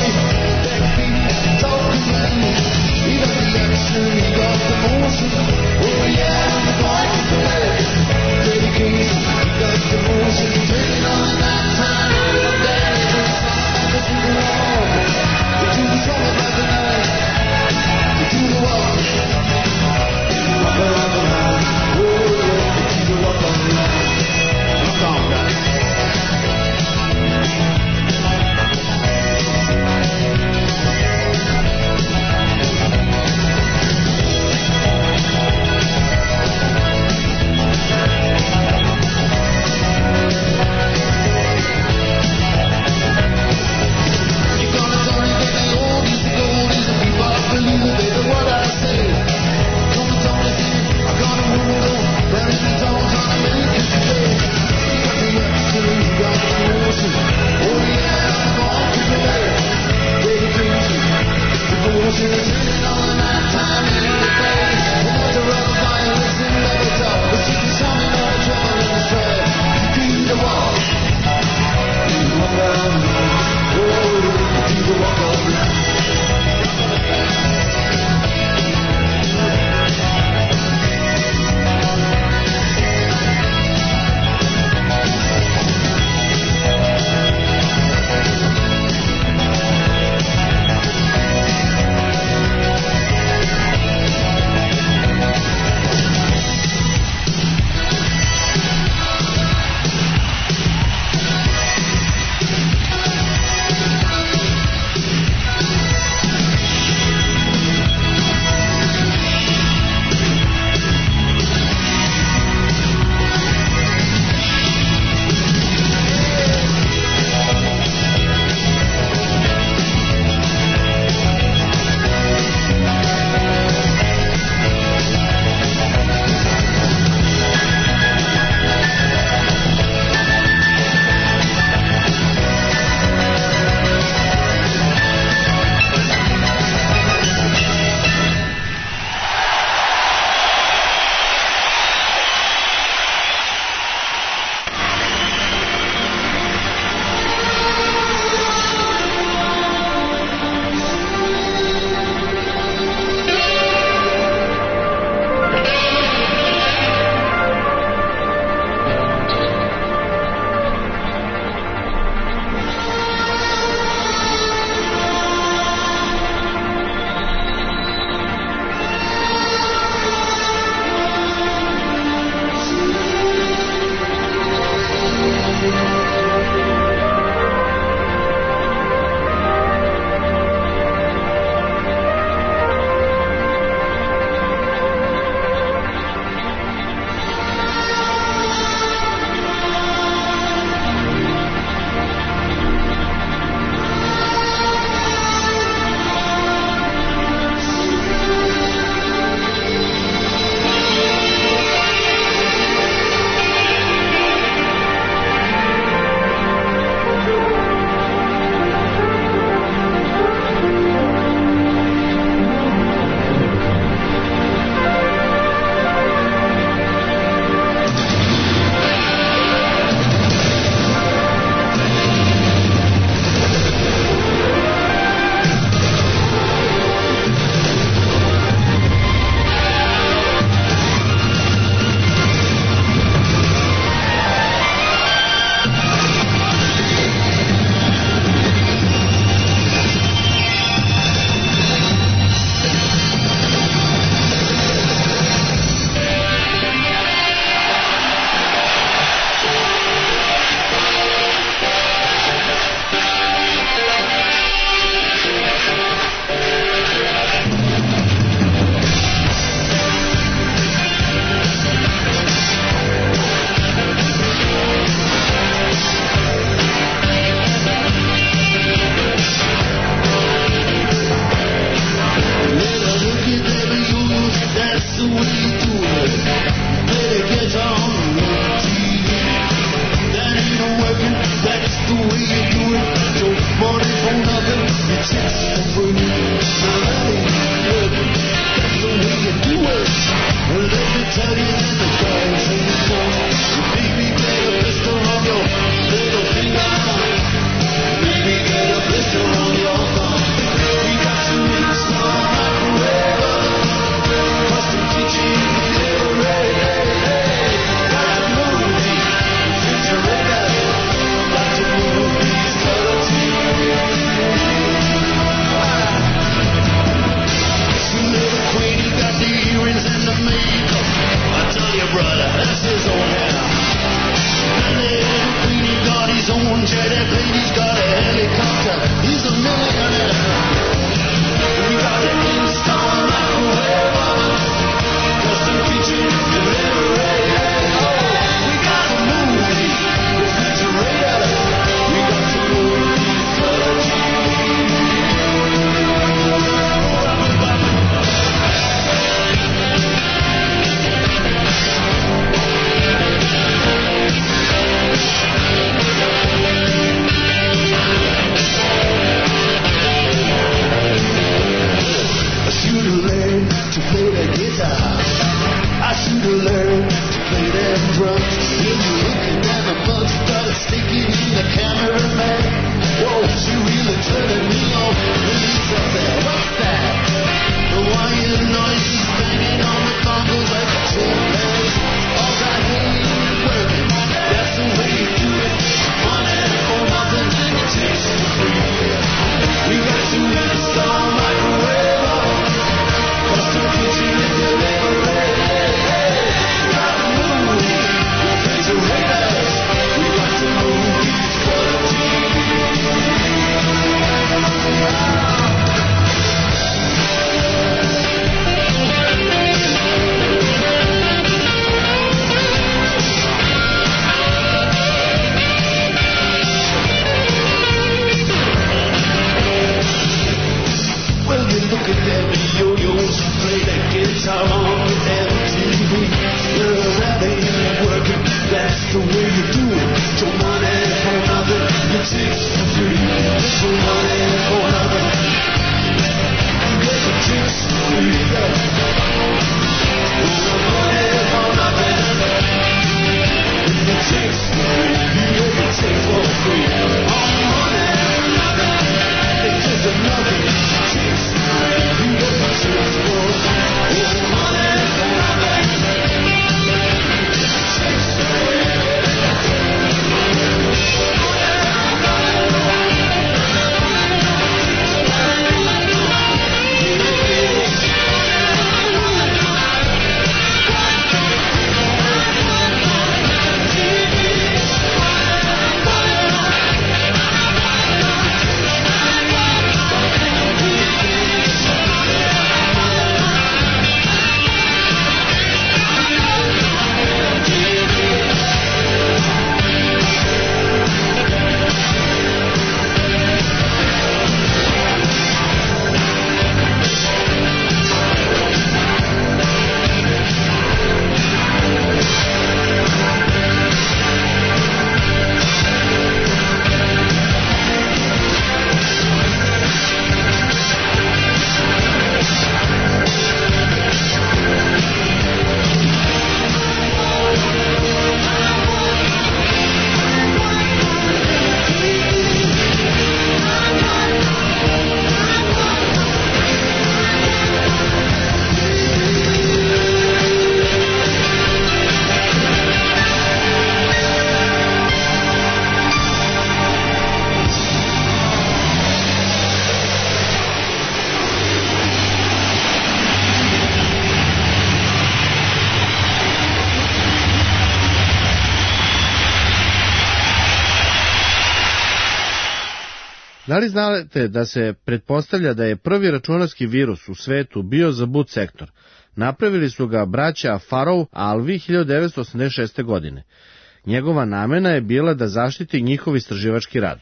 Da li znate da se pretpostavlja da je prvi računarski virus u svetu bio za boot sektor? Napravili su ga braća Farrow Alvi hiljadu devetsto osamdeset šeste. godine. Njegova namena je bila da zaštiti njihov istraživački rad.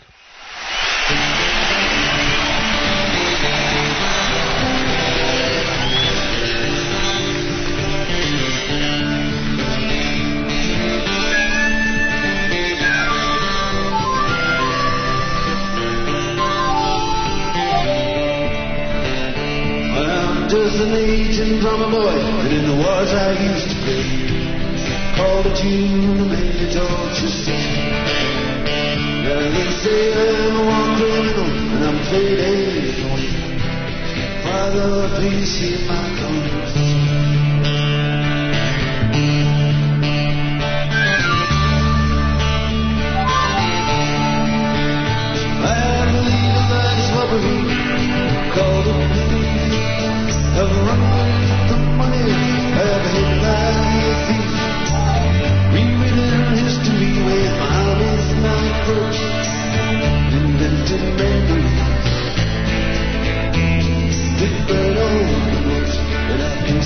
Just an agent from a boy, and in the wars I used to play. Called a tune, a made torture scene. Now they say I'm a war criminal, and I'm fading away. Father, please see my conscience. I believe that is what we call the I've run the money, I've hit by the thief. Rewritten history with my with my approach. Invented memories. Did but all the most that I can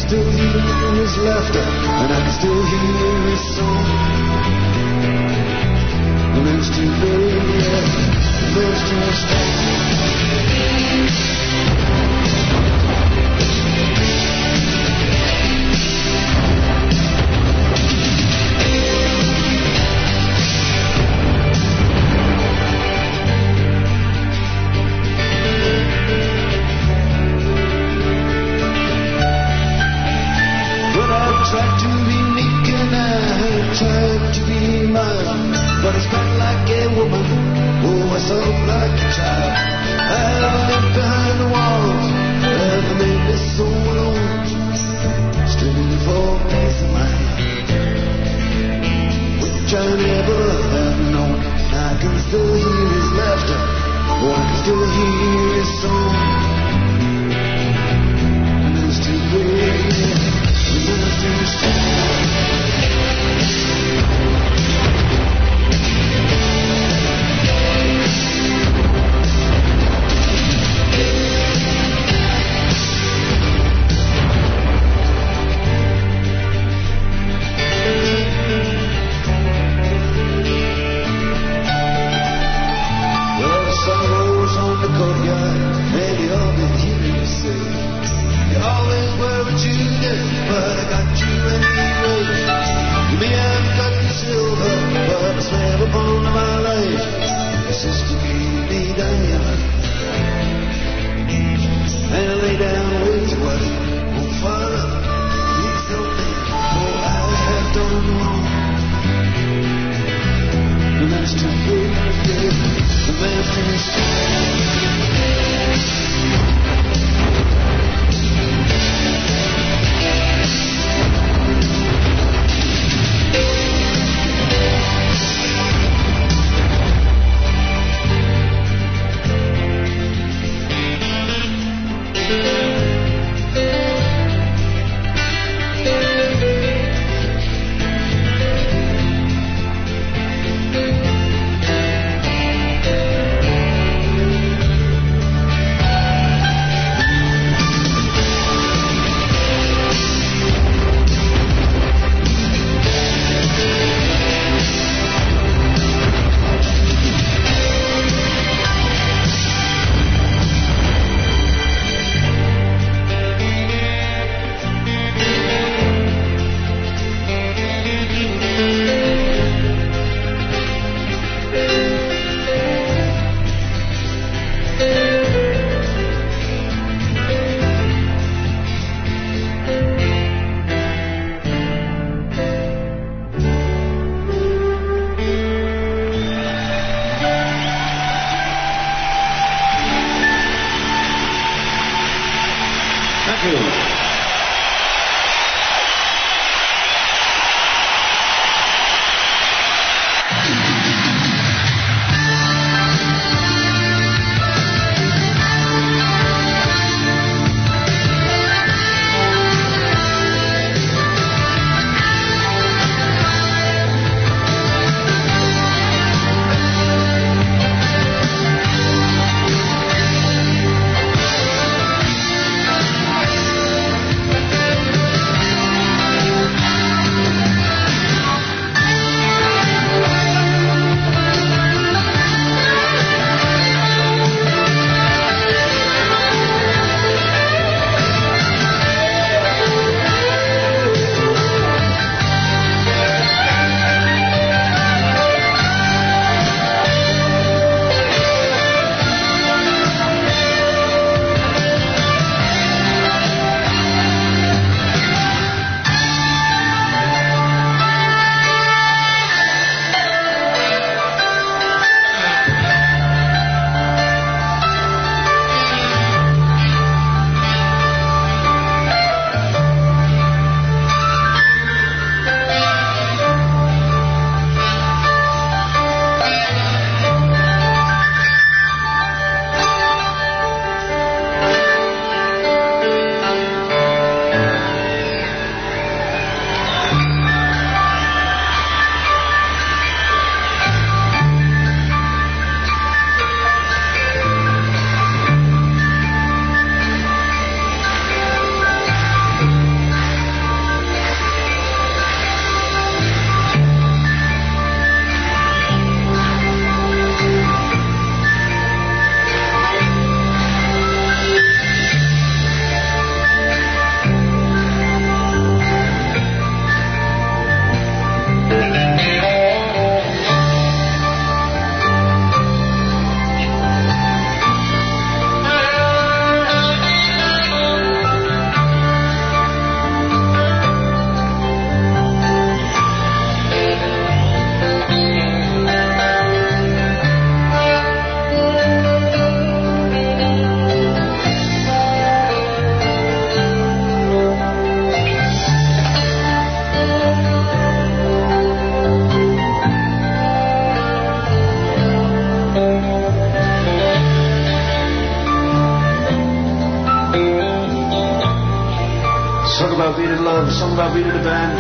about being in love, a song about being in a band.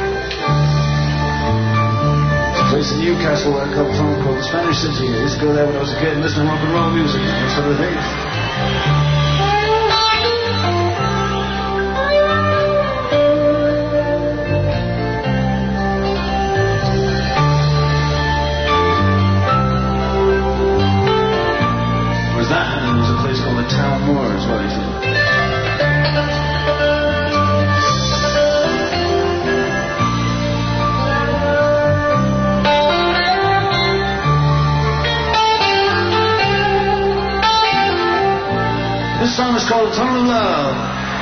There's a place in Newcastle where I come from called the Spanish City. I used to go there when I was a kid and listen to rock and roll music and that sort of thing. That and there was a place called the Town Moor as well, you see. This song is called Tunnel of Love.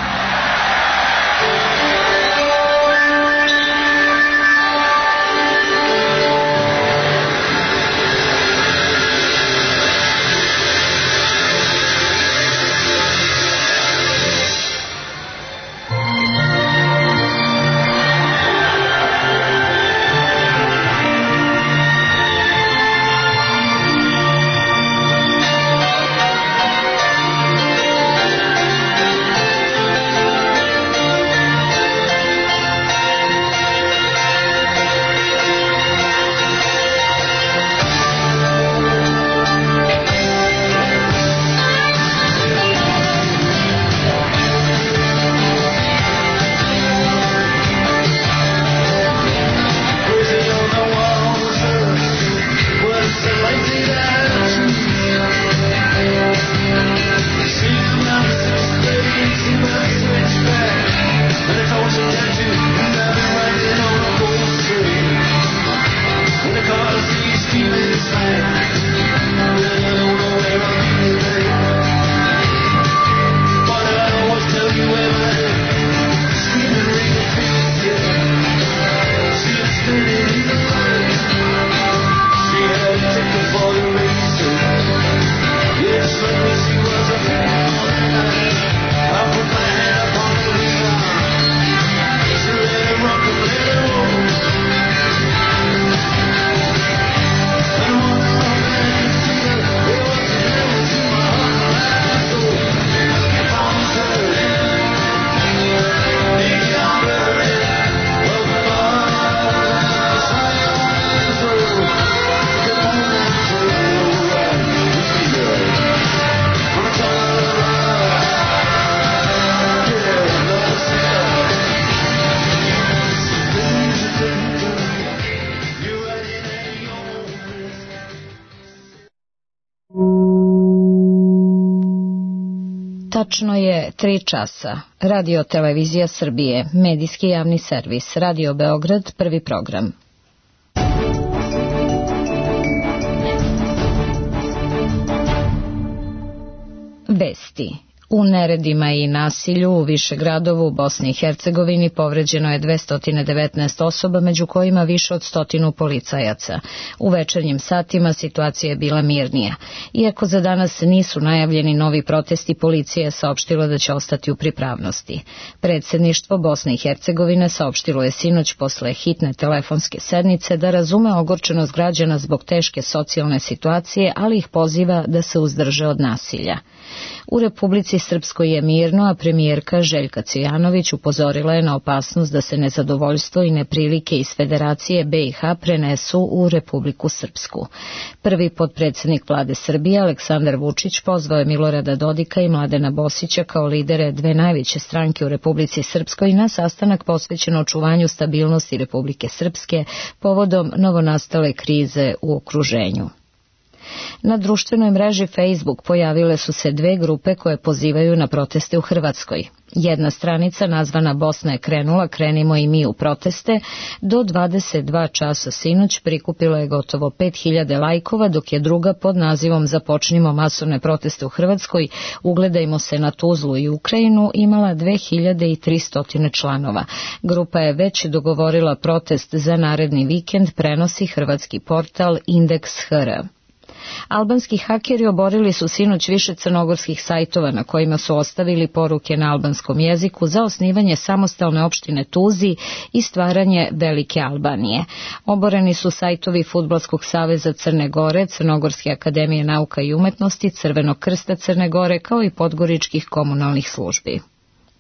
Tačno je tri časa. Radio Televizija Srbije, medijski javni servis, Radio Beograd, prvi program. Vesti. U neredima i nasilju u više gradova u Bosni i Hercegovini povređeno je dvesta devetnaest osoba, među kojima više od stotinu policajaca. U večernjim satima situacija je bila mirnija. Iako za danas nisu najavljeni novi protesti, policija je saopštila da će ostati u pripravnosti. Predsjedništvo Bosne i Hercegovine saopštilo je sinoć posle hitne telefonske sednice da razume ogorčenost građana zbog teške socijalne situacije, ali ih poziva da se uzdrže od nasilja. U Republici Srpskoj je mirno, a premijerka Željka Cvijanović upozorila je na opasnost da se nezadovoljstvo i neprilike iz Federacije B i H prenesu u Republiku Srpsku. Prvi potpredsjednik vlade Srbije Aleksandar Vučić pozvao je Milorada Dodika i Mladena Bosića kao lidere dve najveće stranke u Republici Srpskoj na sastanak posvećen očuvanju stabilnosti Republike Srpske povodom novonastale krize u okruženju. Na društvenoj mreži Facebook pojavile su se dve grupe koje pozivaju na proteste u Hrvatskoj. Jedna stranica nazvana Bosna je krenula, krenimo i mi u proteste, do dvadeset dva časa sinoć prikupila je gotovo pet hiljada lajkova, dok je druga pod nazivom Započnimo masovne proteste u Hrvatskoj, ugledajmo se na Tuzlu i Ukrajinu, imala dve hiljade tristo članova. Grupa je već dogovorila protest za naredni vikend, prenosi hrvatski portal Indeks H R. Albanski hakeri oborili su sinoć više crnogorskih sajtova na kojima su ostavili poruke na albanskom jeziku za osnivanje samostalne opštine Tuzi i stvaranje Velike Albanije. Oboreni su sajtovi Fudbalskog saveza Crne Gore, Crnogorske akademije nauka i umetnosti, Crvenog krsta Crne Gore kao i podgoričkih komunalnih službi.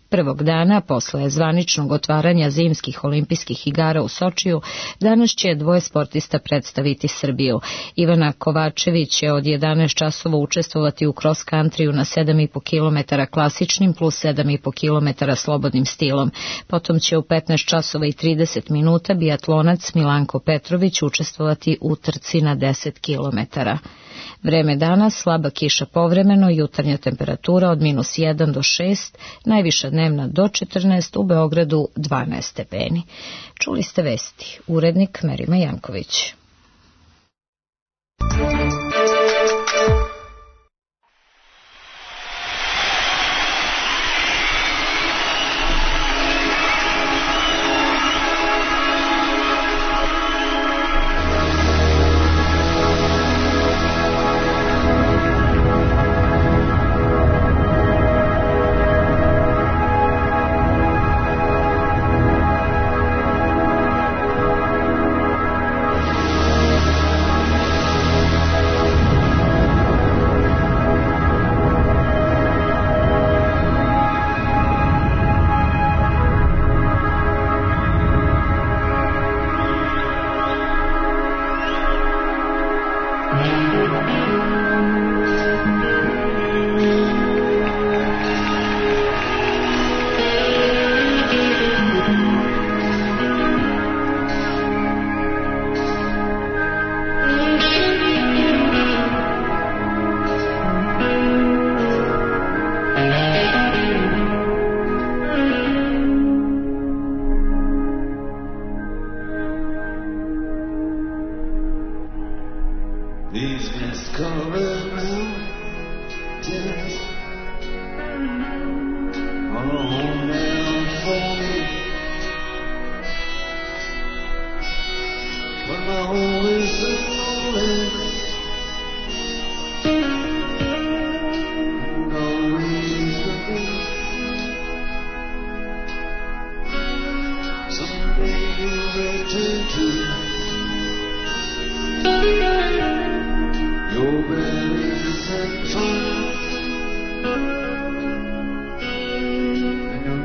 Prvog dana, posle zvaničnog otvaranja zimskih olimpijskih igara u Sočiju, danas će dvoje sportista predstaviti Srbiju. Ivana Kovačević će od jedanaest časova učestvovati u cross countryju na sedam i po kilometara klasičnim plus sedam i po kilometara slobodnim stilom. Potom će u petnaest časova i trideset minuta biatlonac Milanko Petrović učestvovati u trci na deset kilometara. Vreme dana, slaba kiša povremeno, jutarnja temperatura od minus jedan do šest, najviša dnevna do četrnaest, u Beogradu dvanaest stepeni. Čuli ste vesti, urednik Merima Janković.
And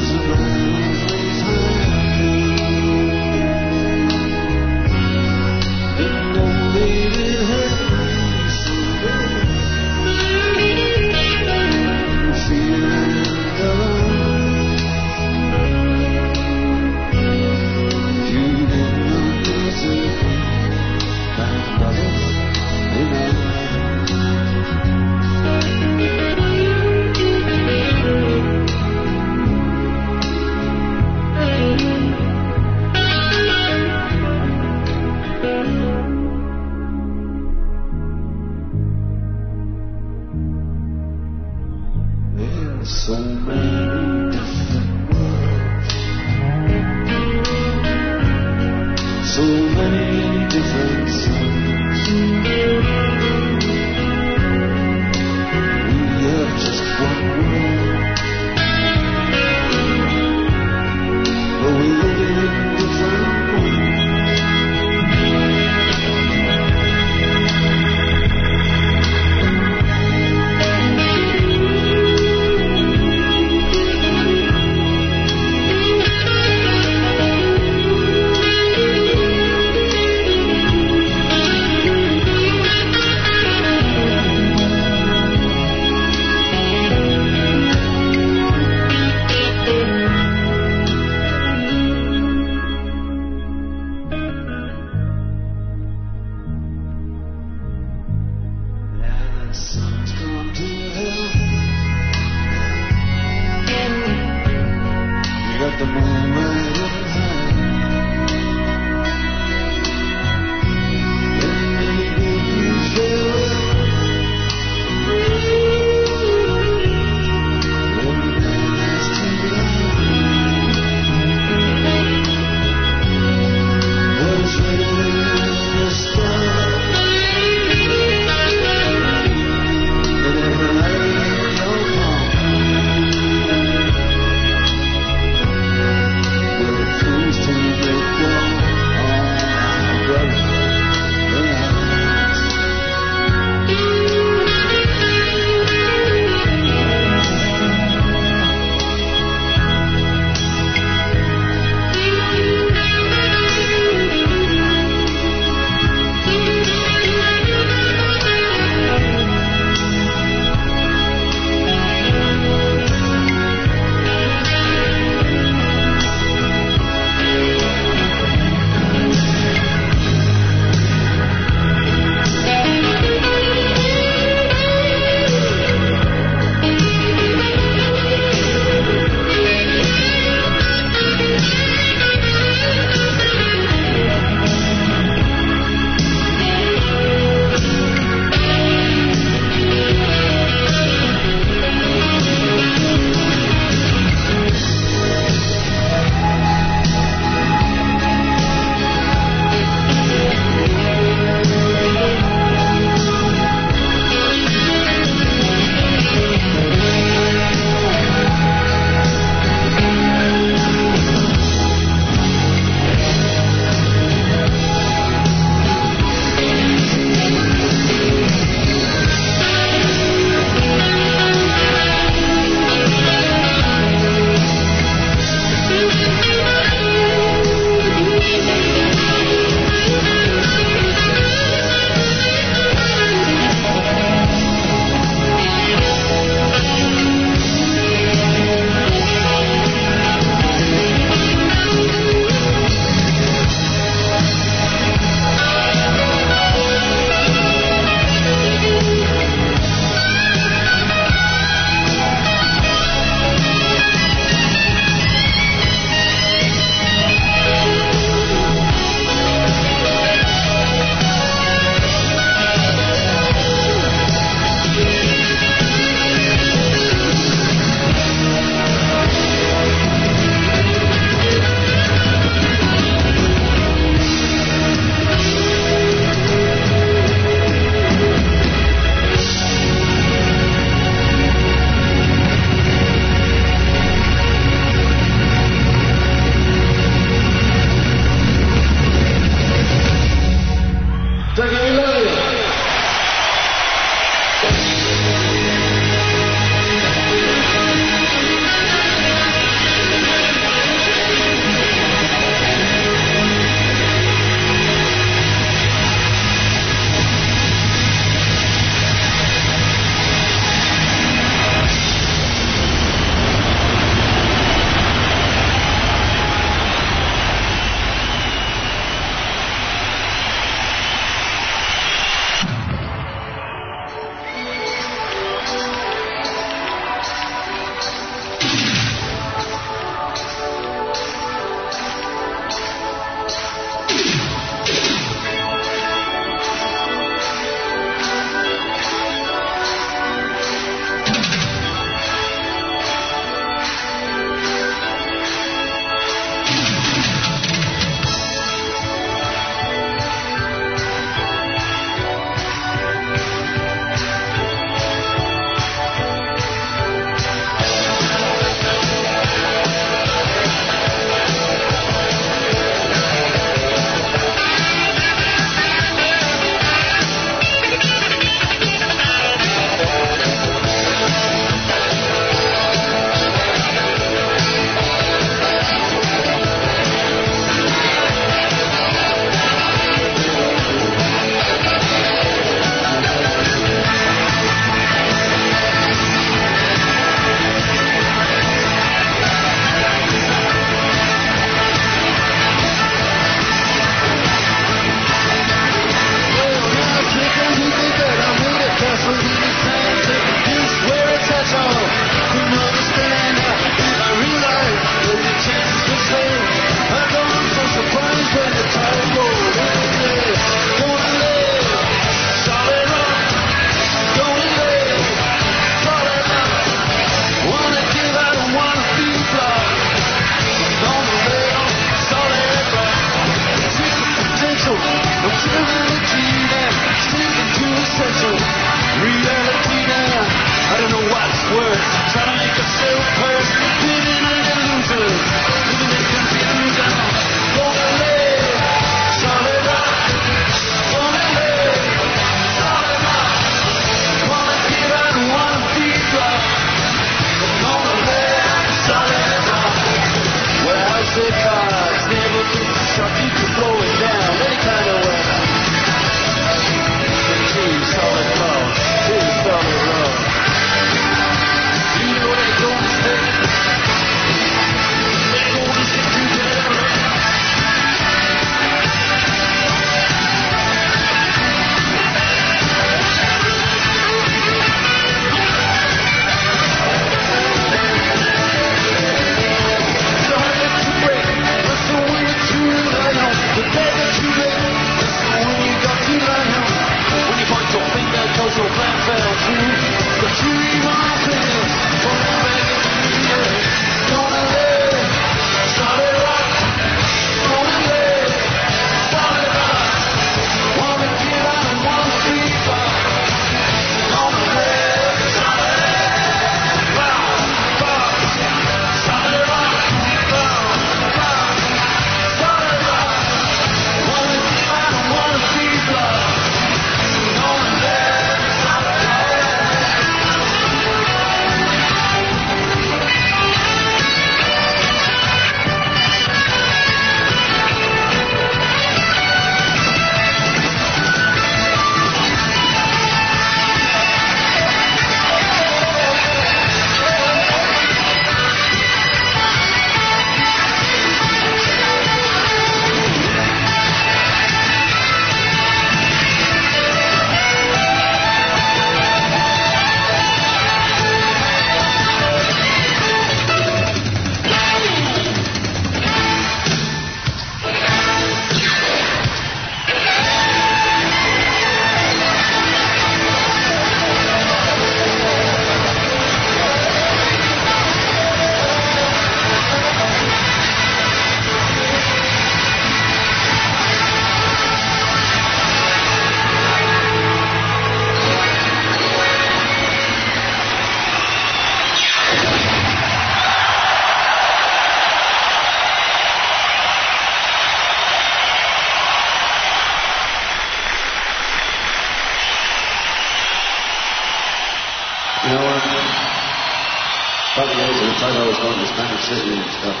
City and stuff.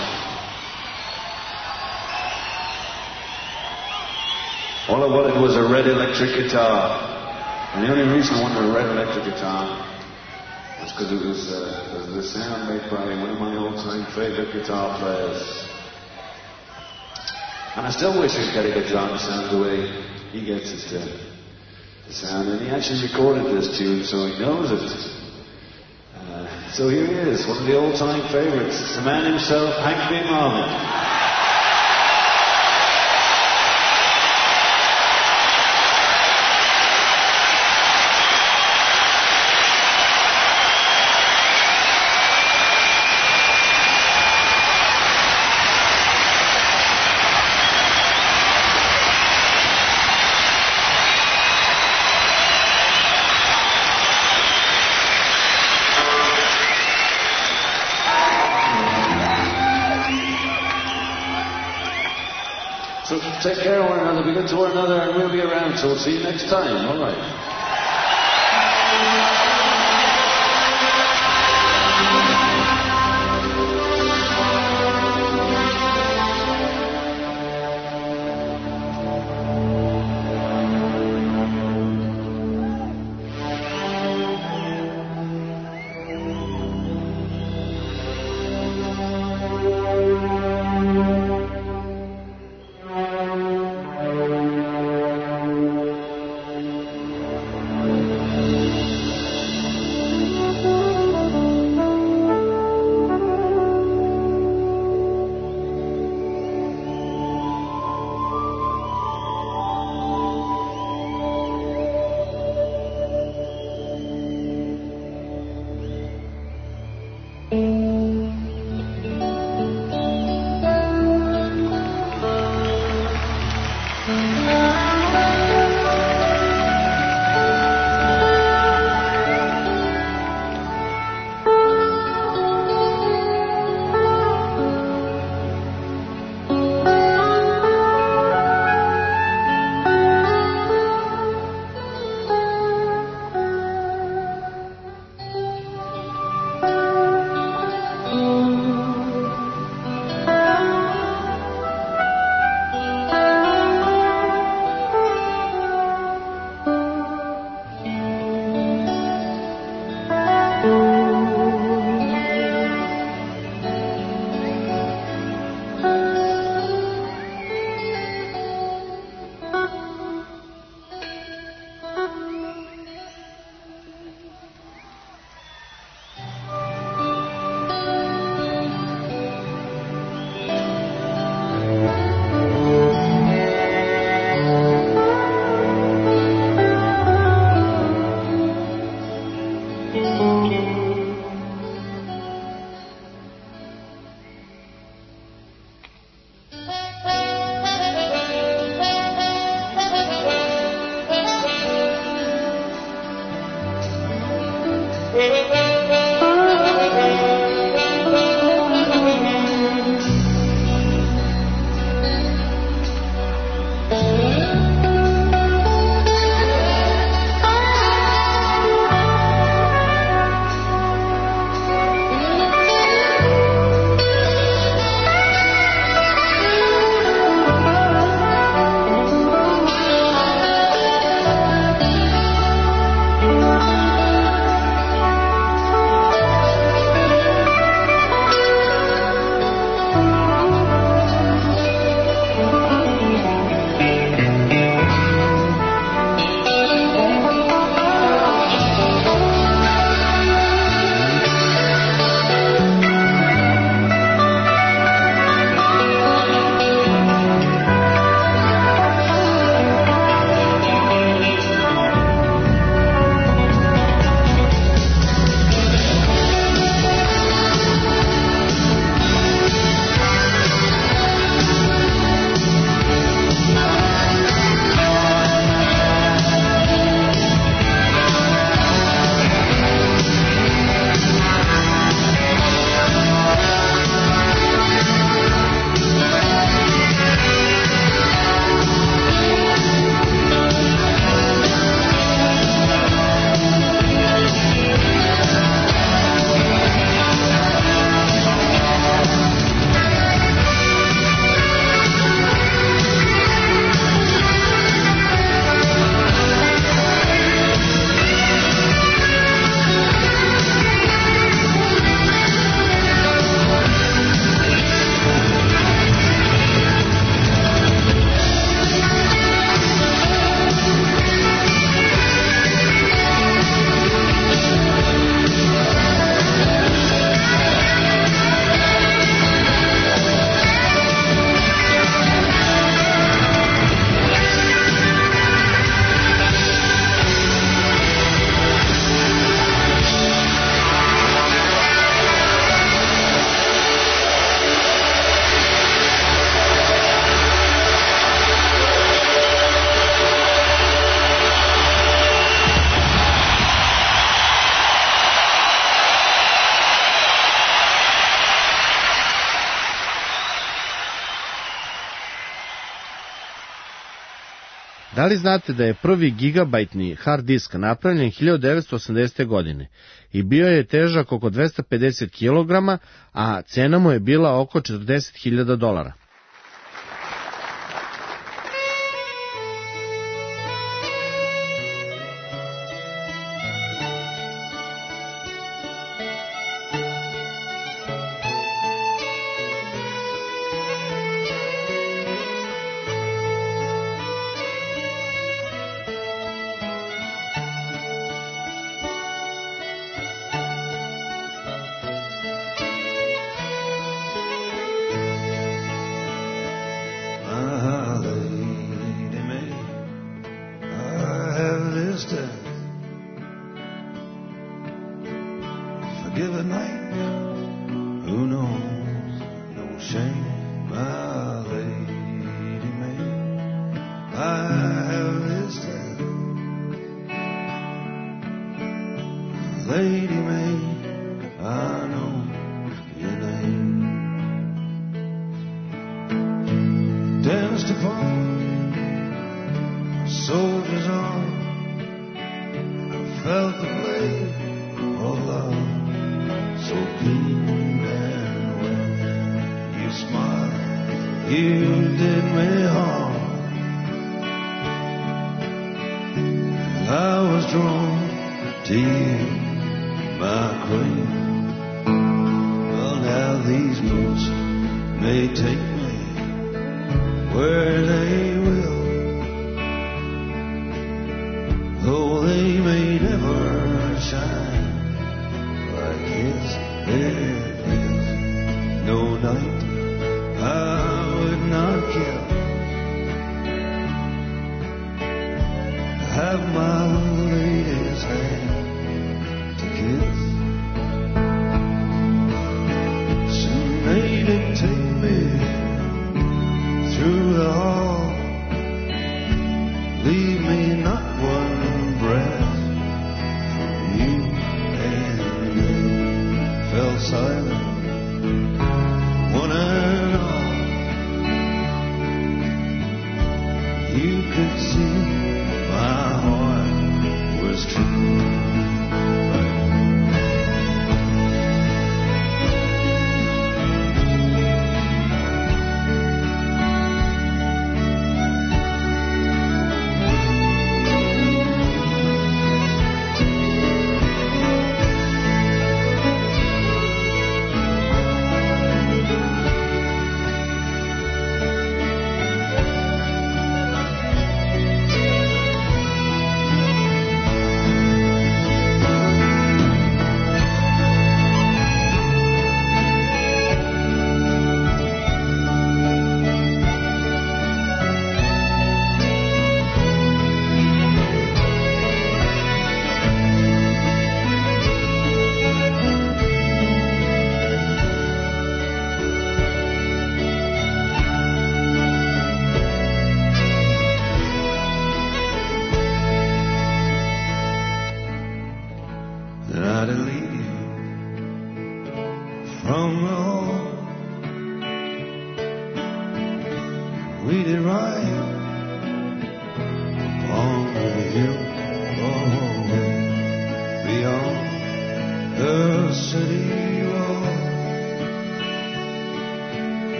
All I wanted was a red electric guitar. And the only reason I wanted a red electric guitar was because it was uh, the sound made by one of my all-time favorite guitar players. And I still wish I could get a guitar to sound the way he gets it to, to sound. And he actually recorded this tune, so he knows it. Uh, so here he is, one of the all-time favorites. It's the man himself, Hank B. Marvin. Take care of one another, be good to one another, and we'll be around, so we'll see you next time, all right?
Da li znate da je prvi gigabajtni hard disk napravljen hiljadu devetsto osamdesete. godine i bio je težak oko dvesta pedeset kilograma, a cena mu je bila oko četrdeset hiljada dolara.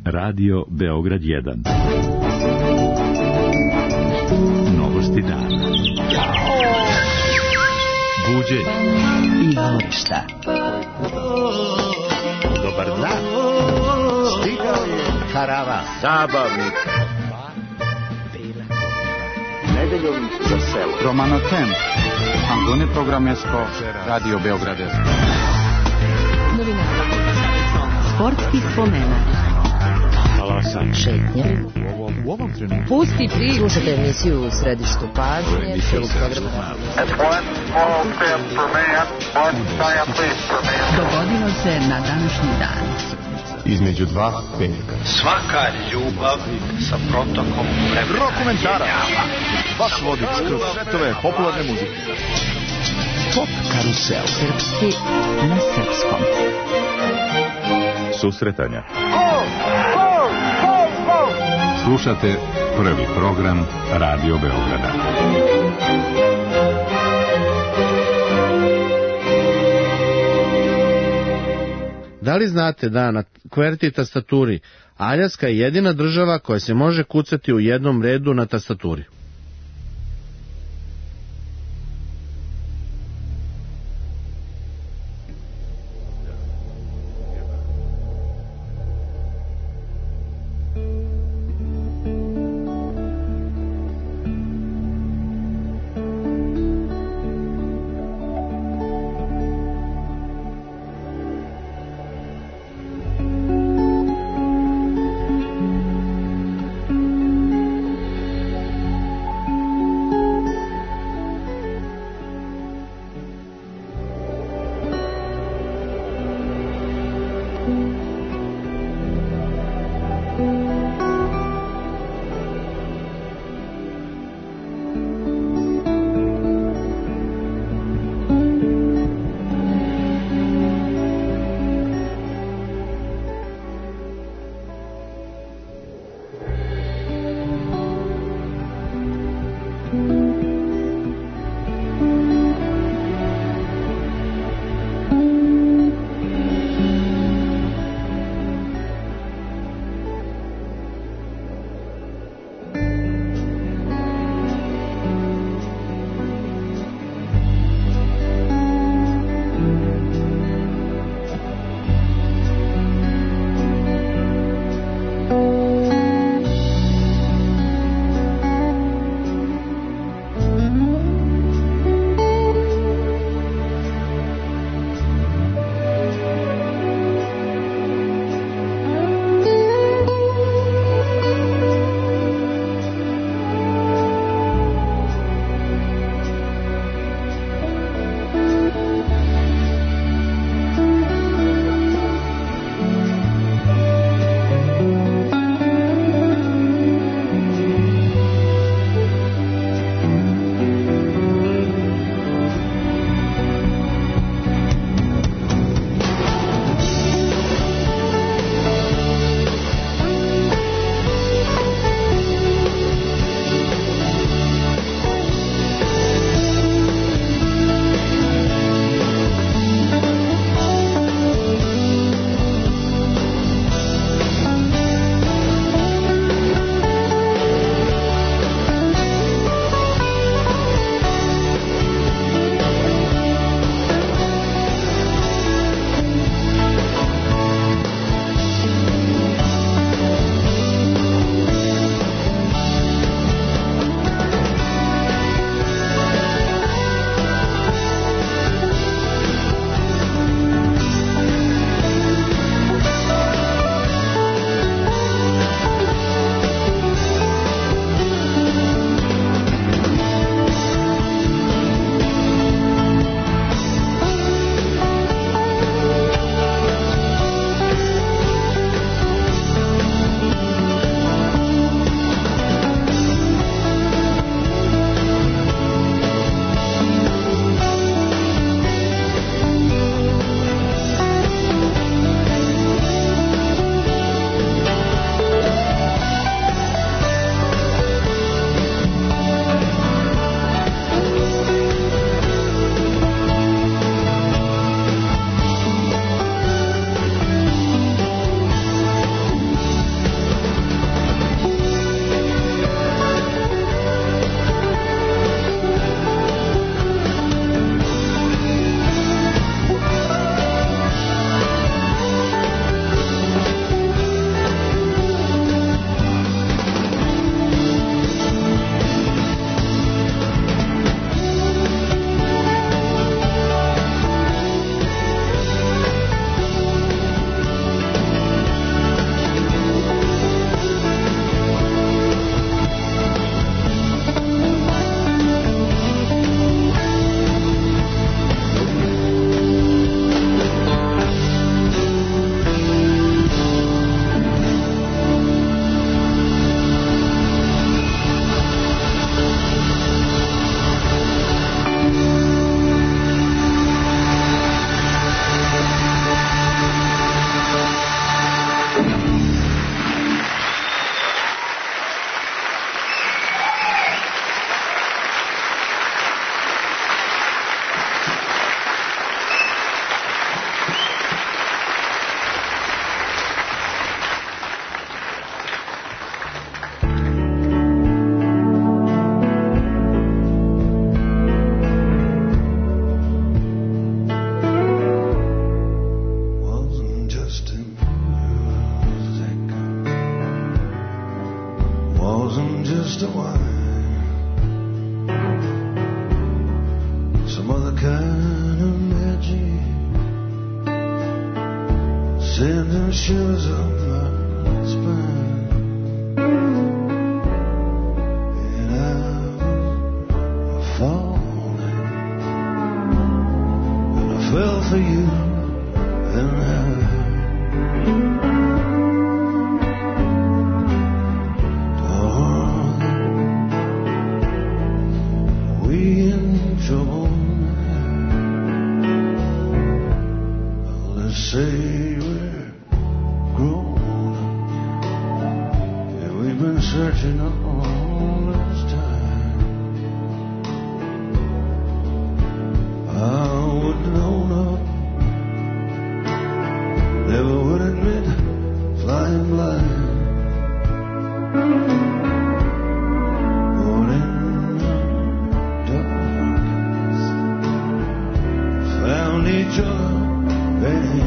Radio Beograd jedan. Novosti dana. Buđenje
i obšta.
Dobar dan. Stigao je karavan zabavnik.
Nedeljom za selo. Romanoten. Angone programesko Radio Beograd.
Novina. Sportski spomenak. Šetnje.
U ovom trenutku
Pusti pri.
Slušajte emisiju u središtu pažnje.
Dogodilo se na današnji dan.
Između dva petka.
Svaka ljubav sa protokom vremena.
Rokomentara. Vaš vodič kroz svetove popularne muzike.
Pop karusel.
Srpski na srpskom.
susretanja. Slušate prvi program Radio Beograda.
Da li znate da na QWERTY tastaturi Aljaska je jedina država koja se može kucati u jednom redu na tastaturi?
wine, some other kind of magic, sending shivers up my spine. And I was falling, and I fell for you, and I say we're grown up, and we've been searching all this time. I wouldn't own up, never would admit flying blind. Born in the darkness, found each other, baby.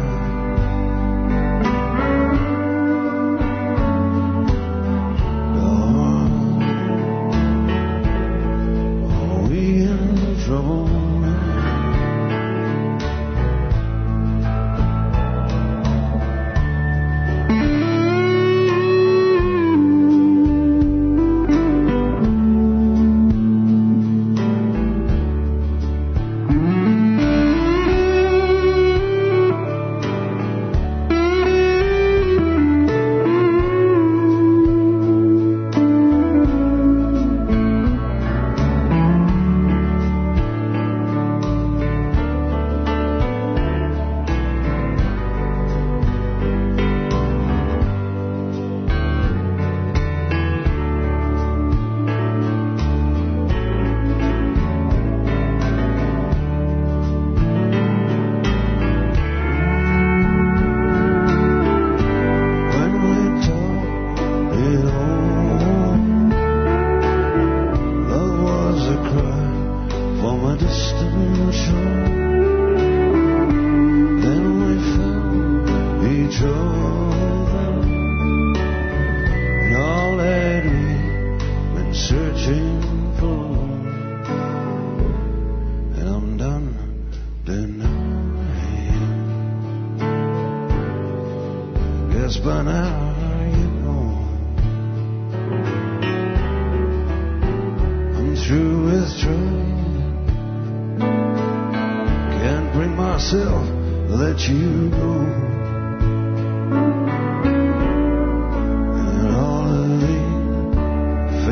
By now you know I'm through with trying, can't bring myself to let you go. And all of these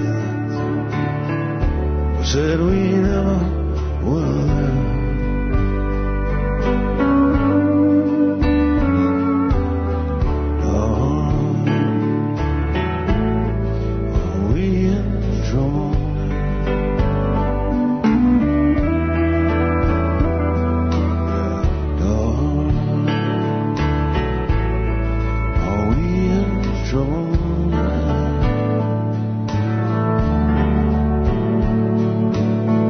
feelings said we never would. Trouble now.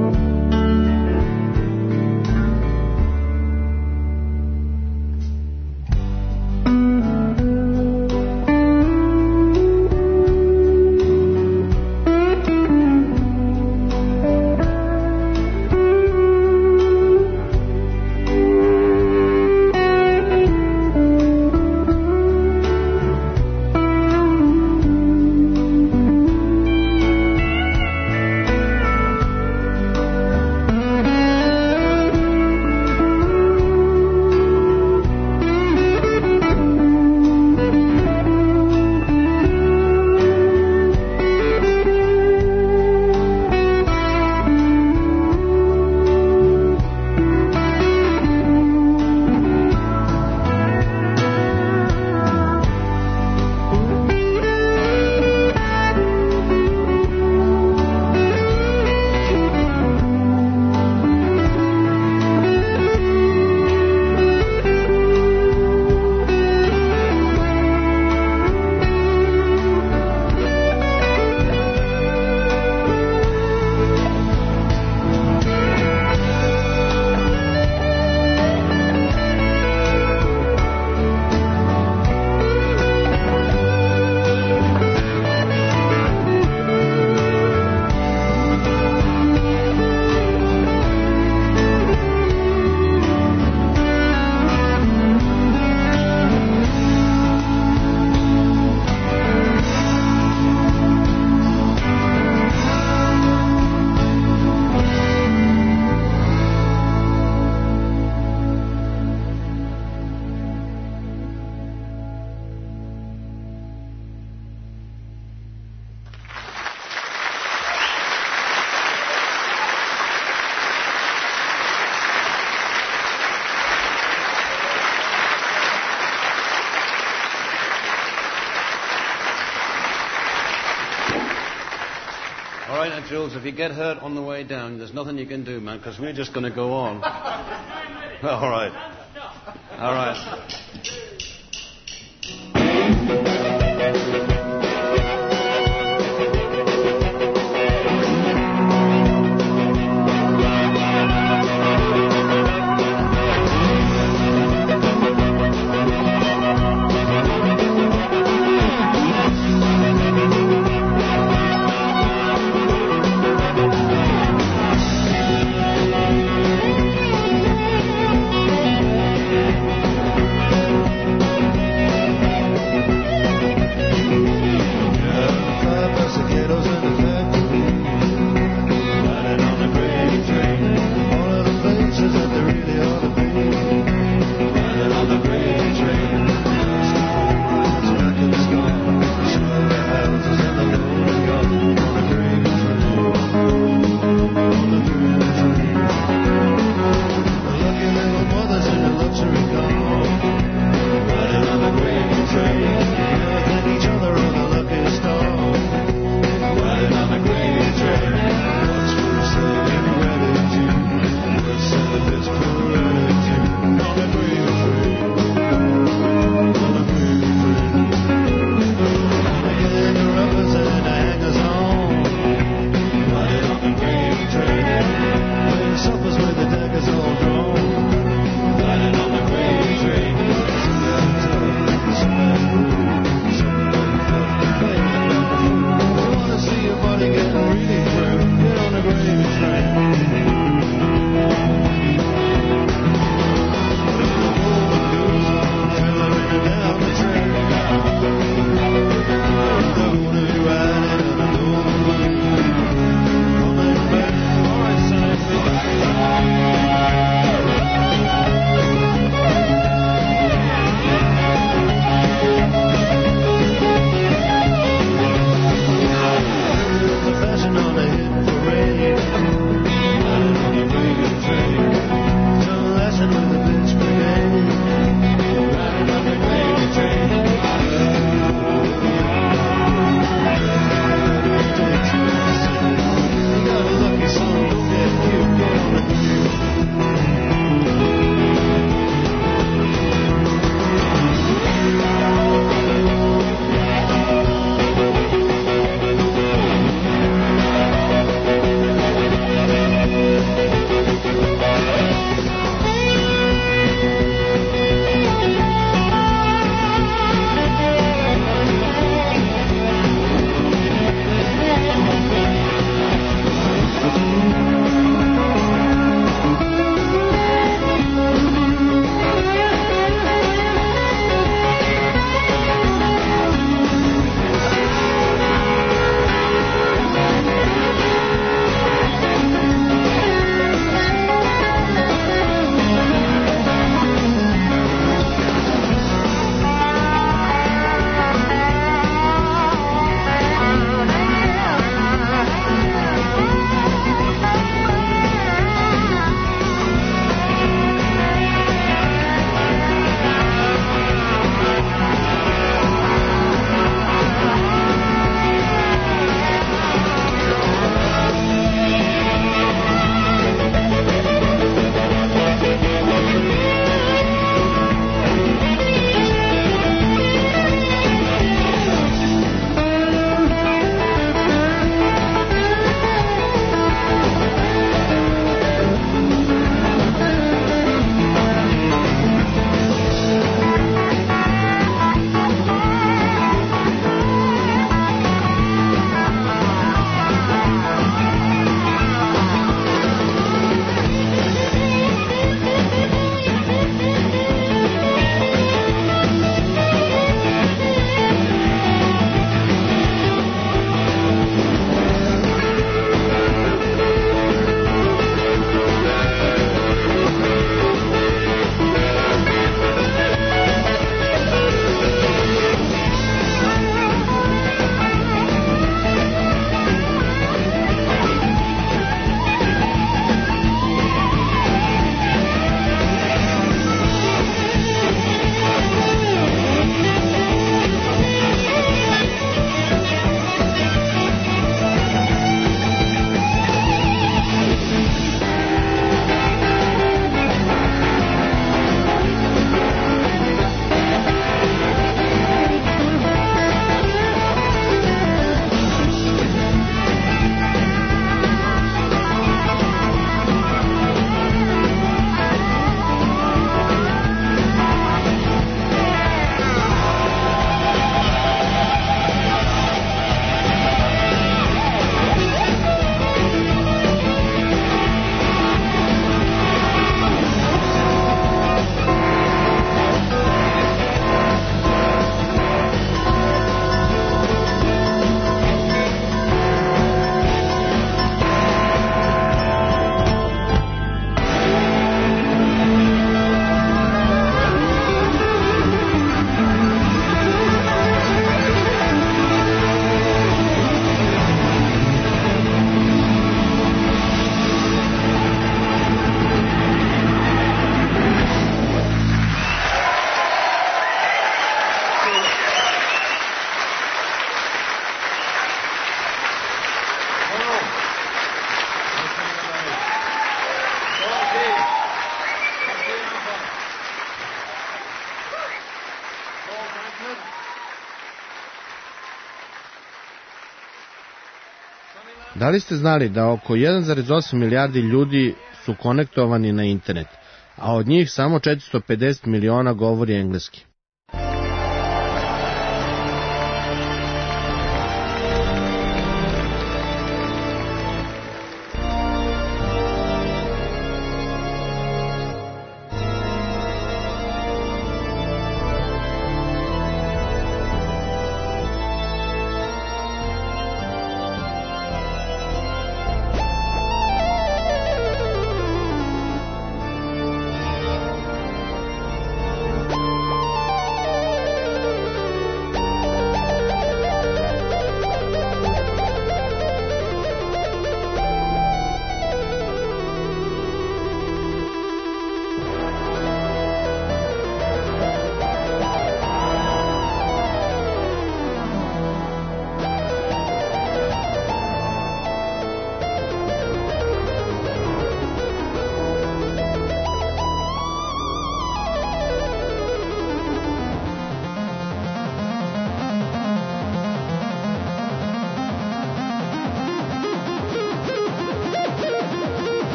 right, now, Jules, if you get hurt on the way down, there's nothing you can do, man, because we're just going to go on. All right. All right.
Da li ste znali da oko jedan zarez osam milijardi ljudi su konektovani na internet, a od njih samo četiristo pedeset miliona govori engleski?